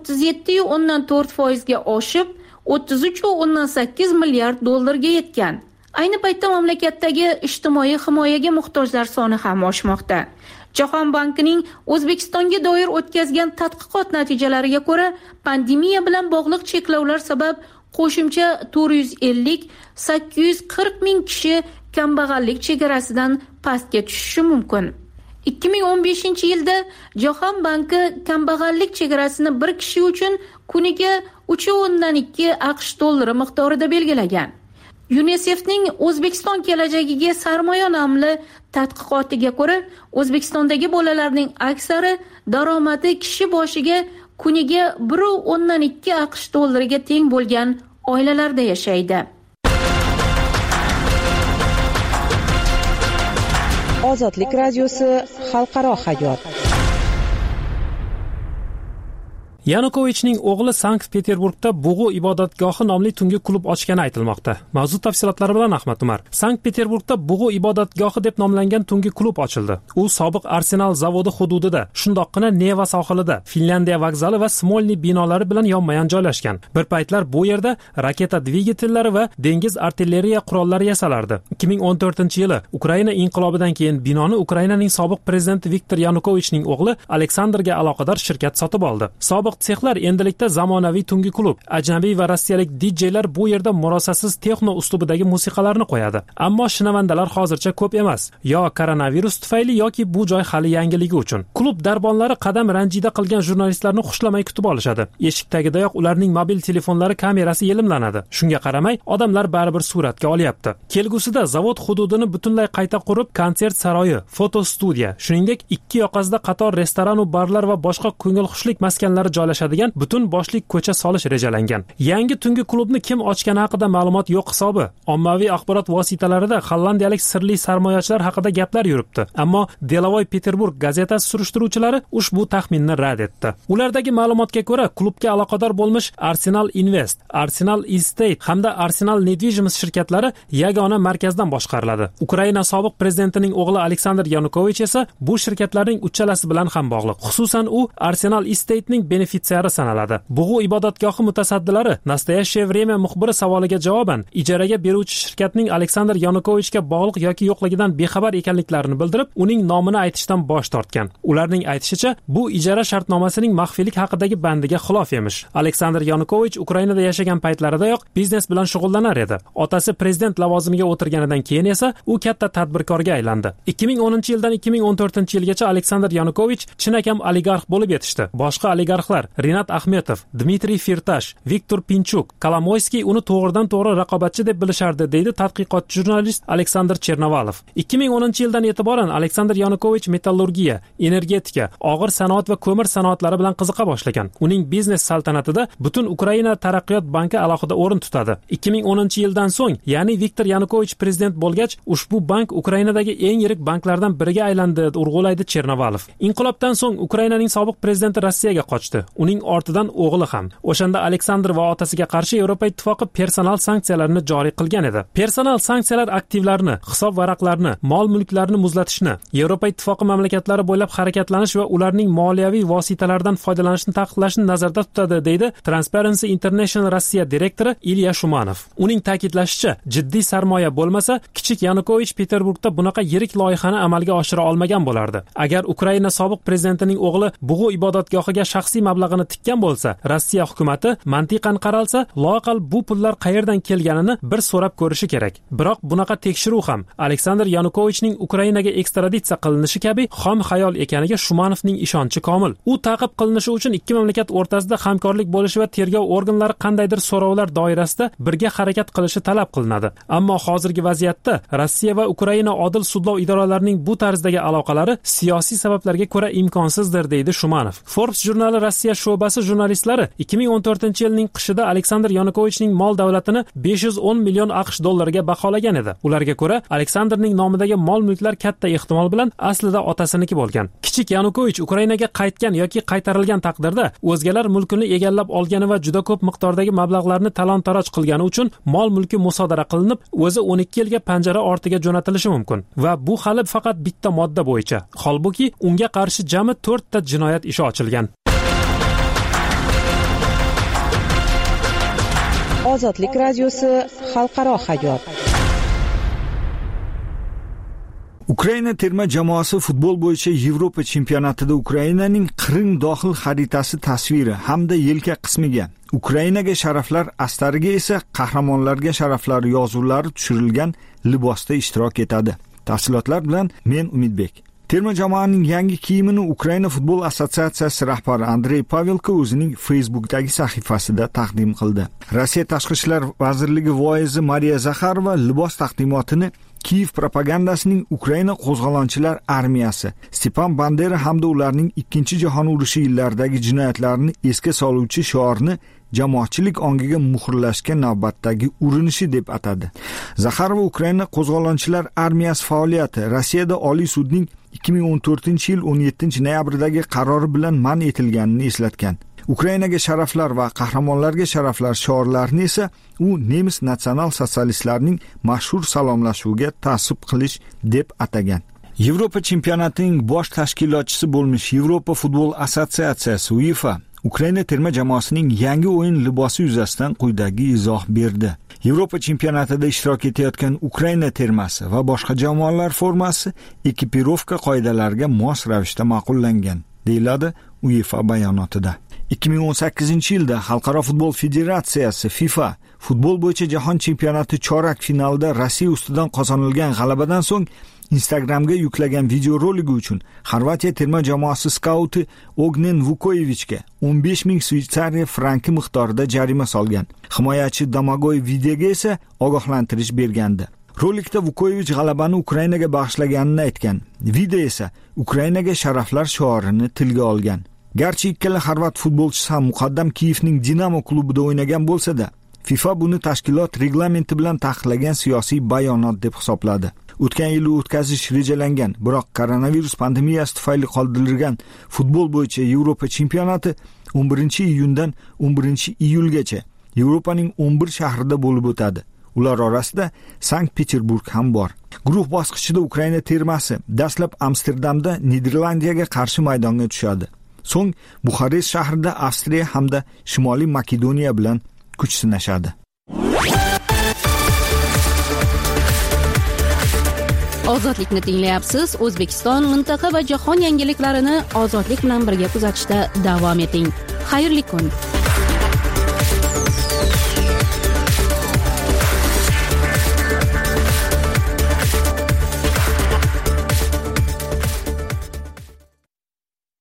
37.4% ga oshib, 33.8 milliard dollarga yetgan. Ayni paytda mamlakatdagi ijtimoiy himoyaga muhtojlar soni ham oshmoqda. Jahon bankining O'zbekistonga doir o'tkazgan tadqiqot natijalariga ko'ra, pandemiya bilan bog'liq cheklovlar sabab qo'shimcha 450-840 ming kishi kambag'allik chegarasidan pastga tushishi mumkin. 2015-yilda Jahon banki kambag'allik chegarasini bir kishi uchun kuniga 3.2 AQSh dollari miqdorida belgilagan. UNICEFning O'zbekiston kelajagiga sarmoya nomli tadqiqotiga ko'ra, O'zbekistondagi bolalarning aksari daromadi kishi boshiga kuniga 1.2 AQSh dollariga teng bo'lgan oilalarda yashaydi. Ozodlik radiosi xalqaro hayot. Yanukovichning o'g'li Sankt-Peterburgda Bug'u ibodatgohi nomli tungi klub ochgani aytilmoqda. Mavzu tafsilotlari bilan Ahmad Umar. Sankt-Peterburgda Bug'u ibodatgohi deb nomlangan tungi klub ochildi. U sobiq Arsenal zavodi hududida, shundoqqina Neva sohilida, Finlandiya vokzali va Smolniy binolari bilan yonma-yon joylashgan. Bir paytlar bu yerda raketa dvigatellari va dengiz artilleriya qurollari yasalardi. 2014-yili Ukraina inqilobidan keyin binoni Ukrainaning sobiq prezidenti Viktor Yanukovichning o'g'li Aleksandrga aloqador shirkat sotib oldi. Sobiq sexlar endilikda zamonaviy tungi klub. Ajnabiy va rossiyalik DJ-lar bu yerda murosasiz texno uslubidagi musiqalarni qo'yadi. Ammo shinavandalar hozircha ko'p emas. Yo koronavirus tufayli yoki bu joy hali yangiligi uchun. Klub darbonlari qadam ranjida qilgan jurnalistlarni xushlamay kutib olishadi. Eshikdagidayoq ularning mobil telefonlari kamerasi yelimlanadi. Shunga qaramay, odamlar baribir suratga olyapti. Kelgusida zavod hududini butunlay qayta qurib, konsert saroyi, foto studiya, shuningdek ikki yoqasida qator restoran va barlar va boshqa ko'ngilxushlik maskanlari joylashadigan butun boshlik ko'cha solish rejalangan. Yangi tungi klubni kim ochgani haqida ma'lumot yo'q hisobi. Ommaviy axborot vositalarida hollandiyalik sirli sarmoyachilar haqida gaplar yuribdi. Ammo Delovoy Peterburg gazetasi surishtiruvchilari ushbu taxminni rad etdi. Ulardagi ma'lumotga ko'ra, klubga aloqador bo'lmish Arsenal Invest, Arsenal Estate hamda Arsenal Nedvijimiz shirkatlari yagona markazdan boshqariladi. Ukraina sobiq prezidentining o'g'li Aleksandr Yanukovich esa bu shirkatlarning uchalasi bilan ham bog'liq. Xususan, u Arsenal Estate'ning benefitsiari sanaladi. Bug'u ibodatgohi mutasaddilari Nastoyashye Vremya muxbiri savoliga javoban ijaraga beruvchi shirkatning Aleksandr Yanukovichga bog'liq yoki yo'qligidan bexabar ekanliklarini bildirib, uning nomini aytishdan bosh tortgan. Ularning aytishicha, bu ijara shartnomasining maxfiylik haqidagi bandiga xilof emish. Aleksandr Yanukovich Ukrainada yashagan paytlaridayoq biznes bilan shug'ullanar edi. Otasi prezident lavozimiga o'tirganidan keyin esa u katta tadbirkorga aylandi. 2010-yildan 2014-yilgacha Aleksandr Yanukovich chinakam oligarx bo'lib yetishdi. Boshqa oligarxlar Rinat Axmetov, Dmitriy Firtash, Viktor Pinchuk, Kolomoyskiy uni to'g'ridan-to'g'ri raqobatchi deb bilishardi, deydi tadqiqotchi jurnalist Aleksandr Chernovalov. 2010-yildan e'tiboran Aleksandr Yanukovich metallurgiya, energetika, og'ir sanoat va ko'mir sanoatlari bilan qiziqa boshlagan. Uning biznes saltanatida butun Ukraina taraqqiyot banki alohida o'rin tutadi. 2010-yildan so'ng, ya'ni Viktor Yanukovich prezident bo'lgach, ushbu bank Ukrainadagi eng yirik banklardan biriga aylandi, urg'ulaydi Chernovalov. Inqilobdan so'ng Ukrainaning sobiq prezidenti Rossiyaga qochdi. Uning ortidan o'g'li ham. O'shanda Aleksandr va otasiga qarshi Yevropa ittifoqi personal sanksiyalarni joriy qilgan edi. Personal sanksiyalar aktivlarni, hisob varaqlarini, mol-mulklarni muzlatishni, Yevropa ittifoqi mamlakatlari bo'ylab harakatlanish va ularning moliyaviy vositalaridan foydalanishni taqiqlashni nazarda tutadi, deydi Transparency International Rossiya direktori Ilya Shumanov. Uning ta'kidlashicha, jiddiy sarmoya bo'lmasa, kichik Yanukovich Peterburgda bunaqa yirik loyihani amalga oshira olmagan bo'lardi. Agar Ukraina sobiq prezidentining o'g'li Bug'u ibodatgohiga shaxsiy mablag'ini tikkan bo'lsa, Rossiya hukumati mantiqan qaralsa, loaqal bu pullar qayerdan kelganini bir so'rab ko'rishi kerak. Biroq bunaqa tekshiruv ham Aleksandr Yanukovichning Ukrainaga ekstraditsiya qilinishi kabi xom xayol ekaniga Shumanovning ishonchi komil. U ta'qib qilinishi uchun ikki mamlakat o'rtasida hamkorlik bo'lishi va tergov organlari qandaydir so'rovlar doirasida birga harakat qilishi talab qilinadi. Ammo hozirgi vaziyatda Rossiya va Ukraina odil sudlov idoralarining bu tarzdagi aloqalari siyosiy sabablarga ko'ra imkonsizdir, deydi Shumanov. Forbes jurnali Rossiya sho'basi jurnalistlari 2014-yilning qishida Aleksandr Yanukovichning mol davlatini 510 million AQSh dollariga baholagan edi. Ularga ko'ra, Aleksandrning nomidagi mol-mulklar katta ehtimol bilan aslida otasiniki bo'lgan. Kichik Yanukovich Ukrainaga qaytgan yoki qaytarilgan taqdirda o'zgalar mulkini egallab olgani va juda ko'p miqdordagi mablag'larni talon-taroj qilgani uchun mol-mulki musodara qilinib, o'zi 12 yilga panjara ortiga jo'natilishi mumkin. Va bu hali faqat bitta modda bo'yicha. Holbuki unga qarshi jami 4 ta jinoyat ishi ochilgan. Ozodlik radiosi xalqaro hayot. Ukraina terma jamoasi futbol bo'yicha Yevropa chempionatida Ukrainaning qirin dohil xaritasi tasviri hamda yelka qismiga, Ukrainaga sharaflar astariga esa qahramonlarga sharaflar yozuvlari tushirilgan libosda ishtirok etadi. Tafsilotlar bilan men Umidbek. Terma jamoaning yangi kiyimini Ukraina futbol assotsiatsiyasi rahbari Andrey Pavelko o'zining Facebook'dagi sahifasida taqdim qildi. Rossiya tashqi ishlar vazirligi voizi Mariya Zakharova libos taqdimotini Kiyev propagandasining Ukraina qo'zg'olonchilar armiyasi, Stepan Bandera hamda ularning 2-jahon urushi yillaridagi jinoyatlarini esga soluvchi shiorni jamoatchilik ongiga muhrlashga navbatdagi urinishi deb atadi. Zakharova Ukraina qo'zg'olonchilar armiyasi faoliyati Rossiyada Oliy sudning 2014-yil 17-noyabrdagi qarori bilan man etilganini eslatgan. Ukrainaga sharaflar va qahramonlarga sharaflar shiorlarini esa u nemis natsional sotsialistlarining mashhur salomlashuviga ta'sub qilish deb atagan. Yevropa chempionatining bosh tashkilotchisi bo'lmish Yevropa futbol assotsiatsiyasi UEFA Ukraina terma jamoasining yangi o'yin libosi yuzasidan quyidagi izoh berdi. Yevropa chempionatida ishtirok etayotgan Ukraina termasi va boshqa jamoalar formasi ekipirovka qoidalariga mos ravishda ma'qullangan, deyiladi UEFA bayonotida. 2018-yilda Xalqaro futbol federatsiyasi FIFA futbol bo'yicha jahon chempionati chorak finalida Rossiya ustidan qozonilgan g'alabadan so'ng Instagramga yuklagan videorolik uchun Xorvatiya terma jamoasi skauti Ognen Vukoyevichga 15,000 Shvetsariya franki miqdorida jarima solgan. Himoyachi Domagoy videoga esa ogohlantirish bergandi. Rolikda Vukoyevich g'alabani Ukrainaga bag'ishlaganini aytgan. Video esa Ukrainaga sharaflar shiorini tilga olgan. Garchi ikkala xorvat futbolchisi ham muqaddam Kiyevning Dinamo klubida o'ynagan bo'lsa-da, FIFA buni tashkilot reglamenti bilan taqiqlagan siyosiy bayonot deb hisobladi. O'tgan yili o'tkazish rejalangan, biroq koronavirus pandemiyasi tufayli qoldirilgan futbol bo'yicha Yevropa chempionati 11-iyundan 11-iyulgacha Yevropaning 11 shahrida bo'lib o'tadi. Ular orasida Sankt-Peterburg ham bor. Guruh bosqichida Ukraina termasi dastlab Amsterdamda Niderlandiyaga qarshi maydonga tushadi. So'ng Buxarest shahrida Avstriya hamda Shimoliy Makedoniya bilan kuch sinashadi. Ozodlikni tinglayapsiz. O'zbekiston, mintaqa va jahon yangiliklarini ozodlik bilan birga kuzatishda davom eting. Xayrli kun.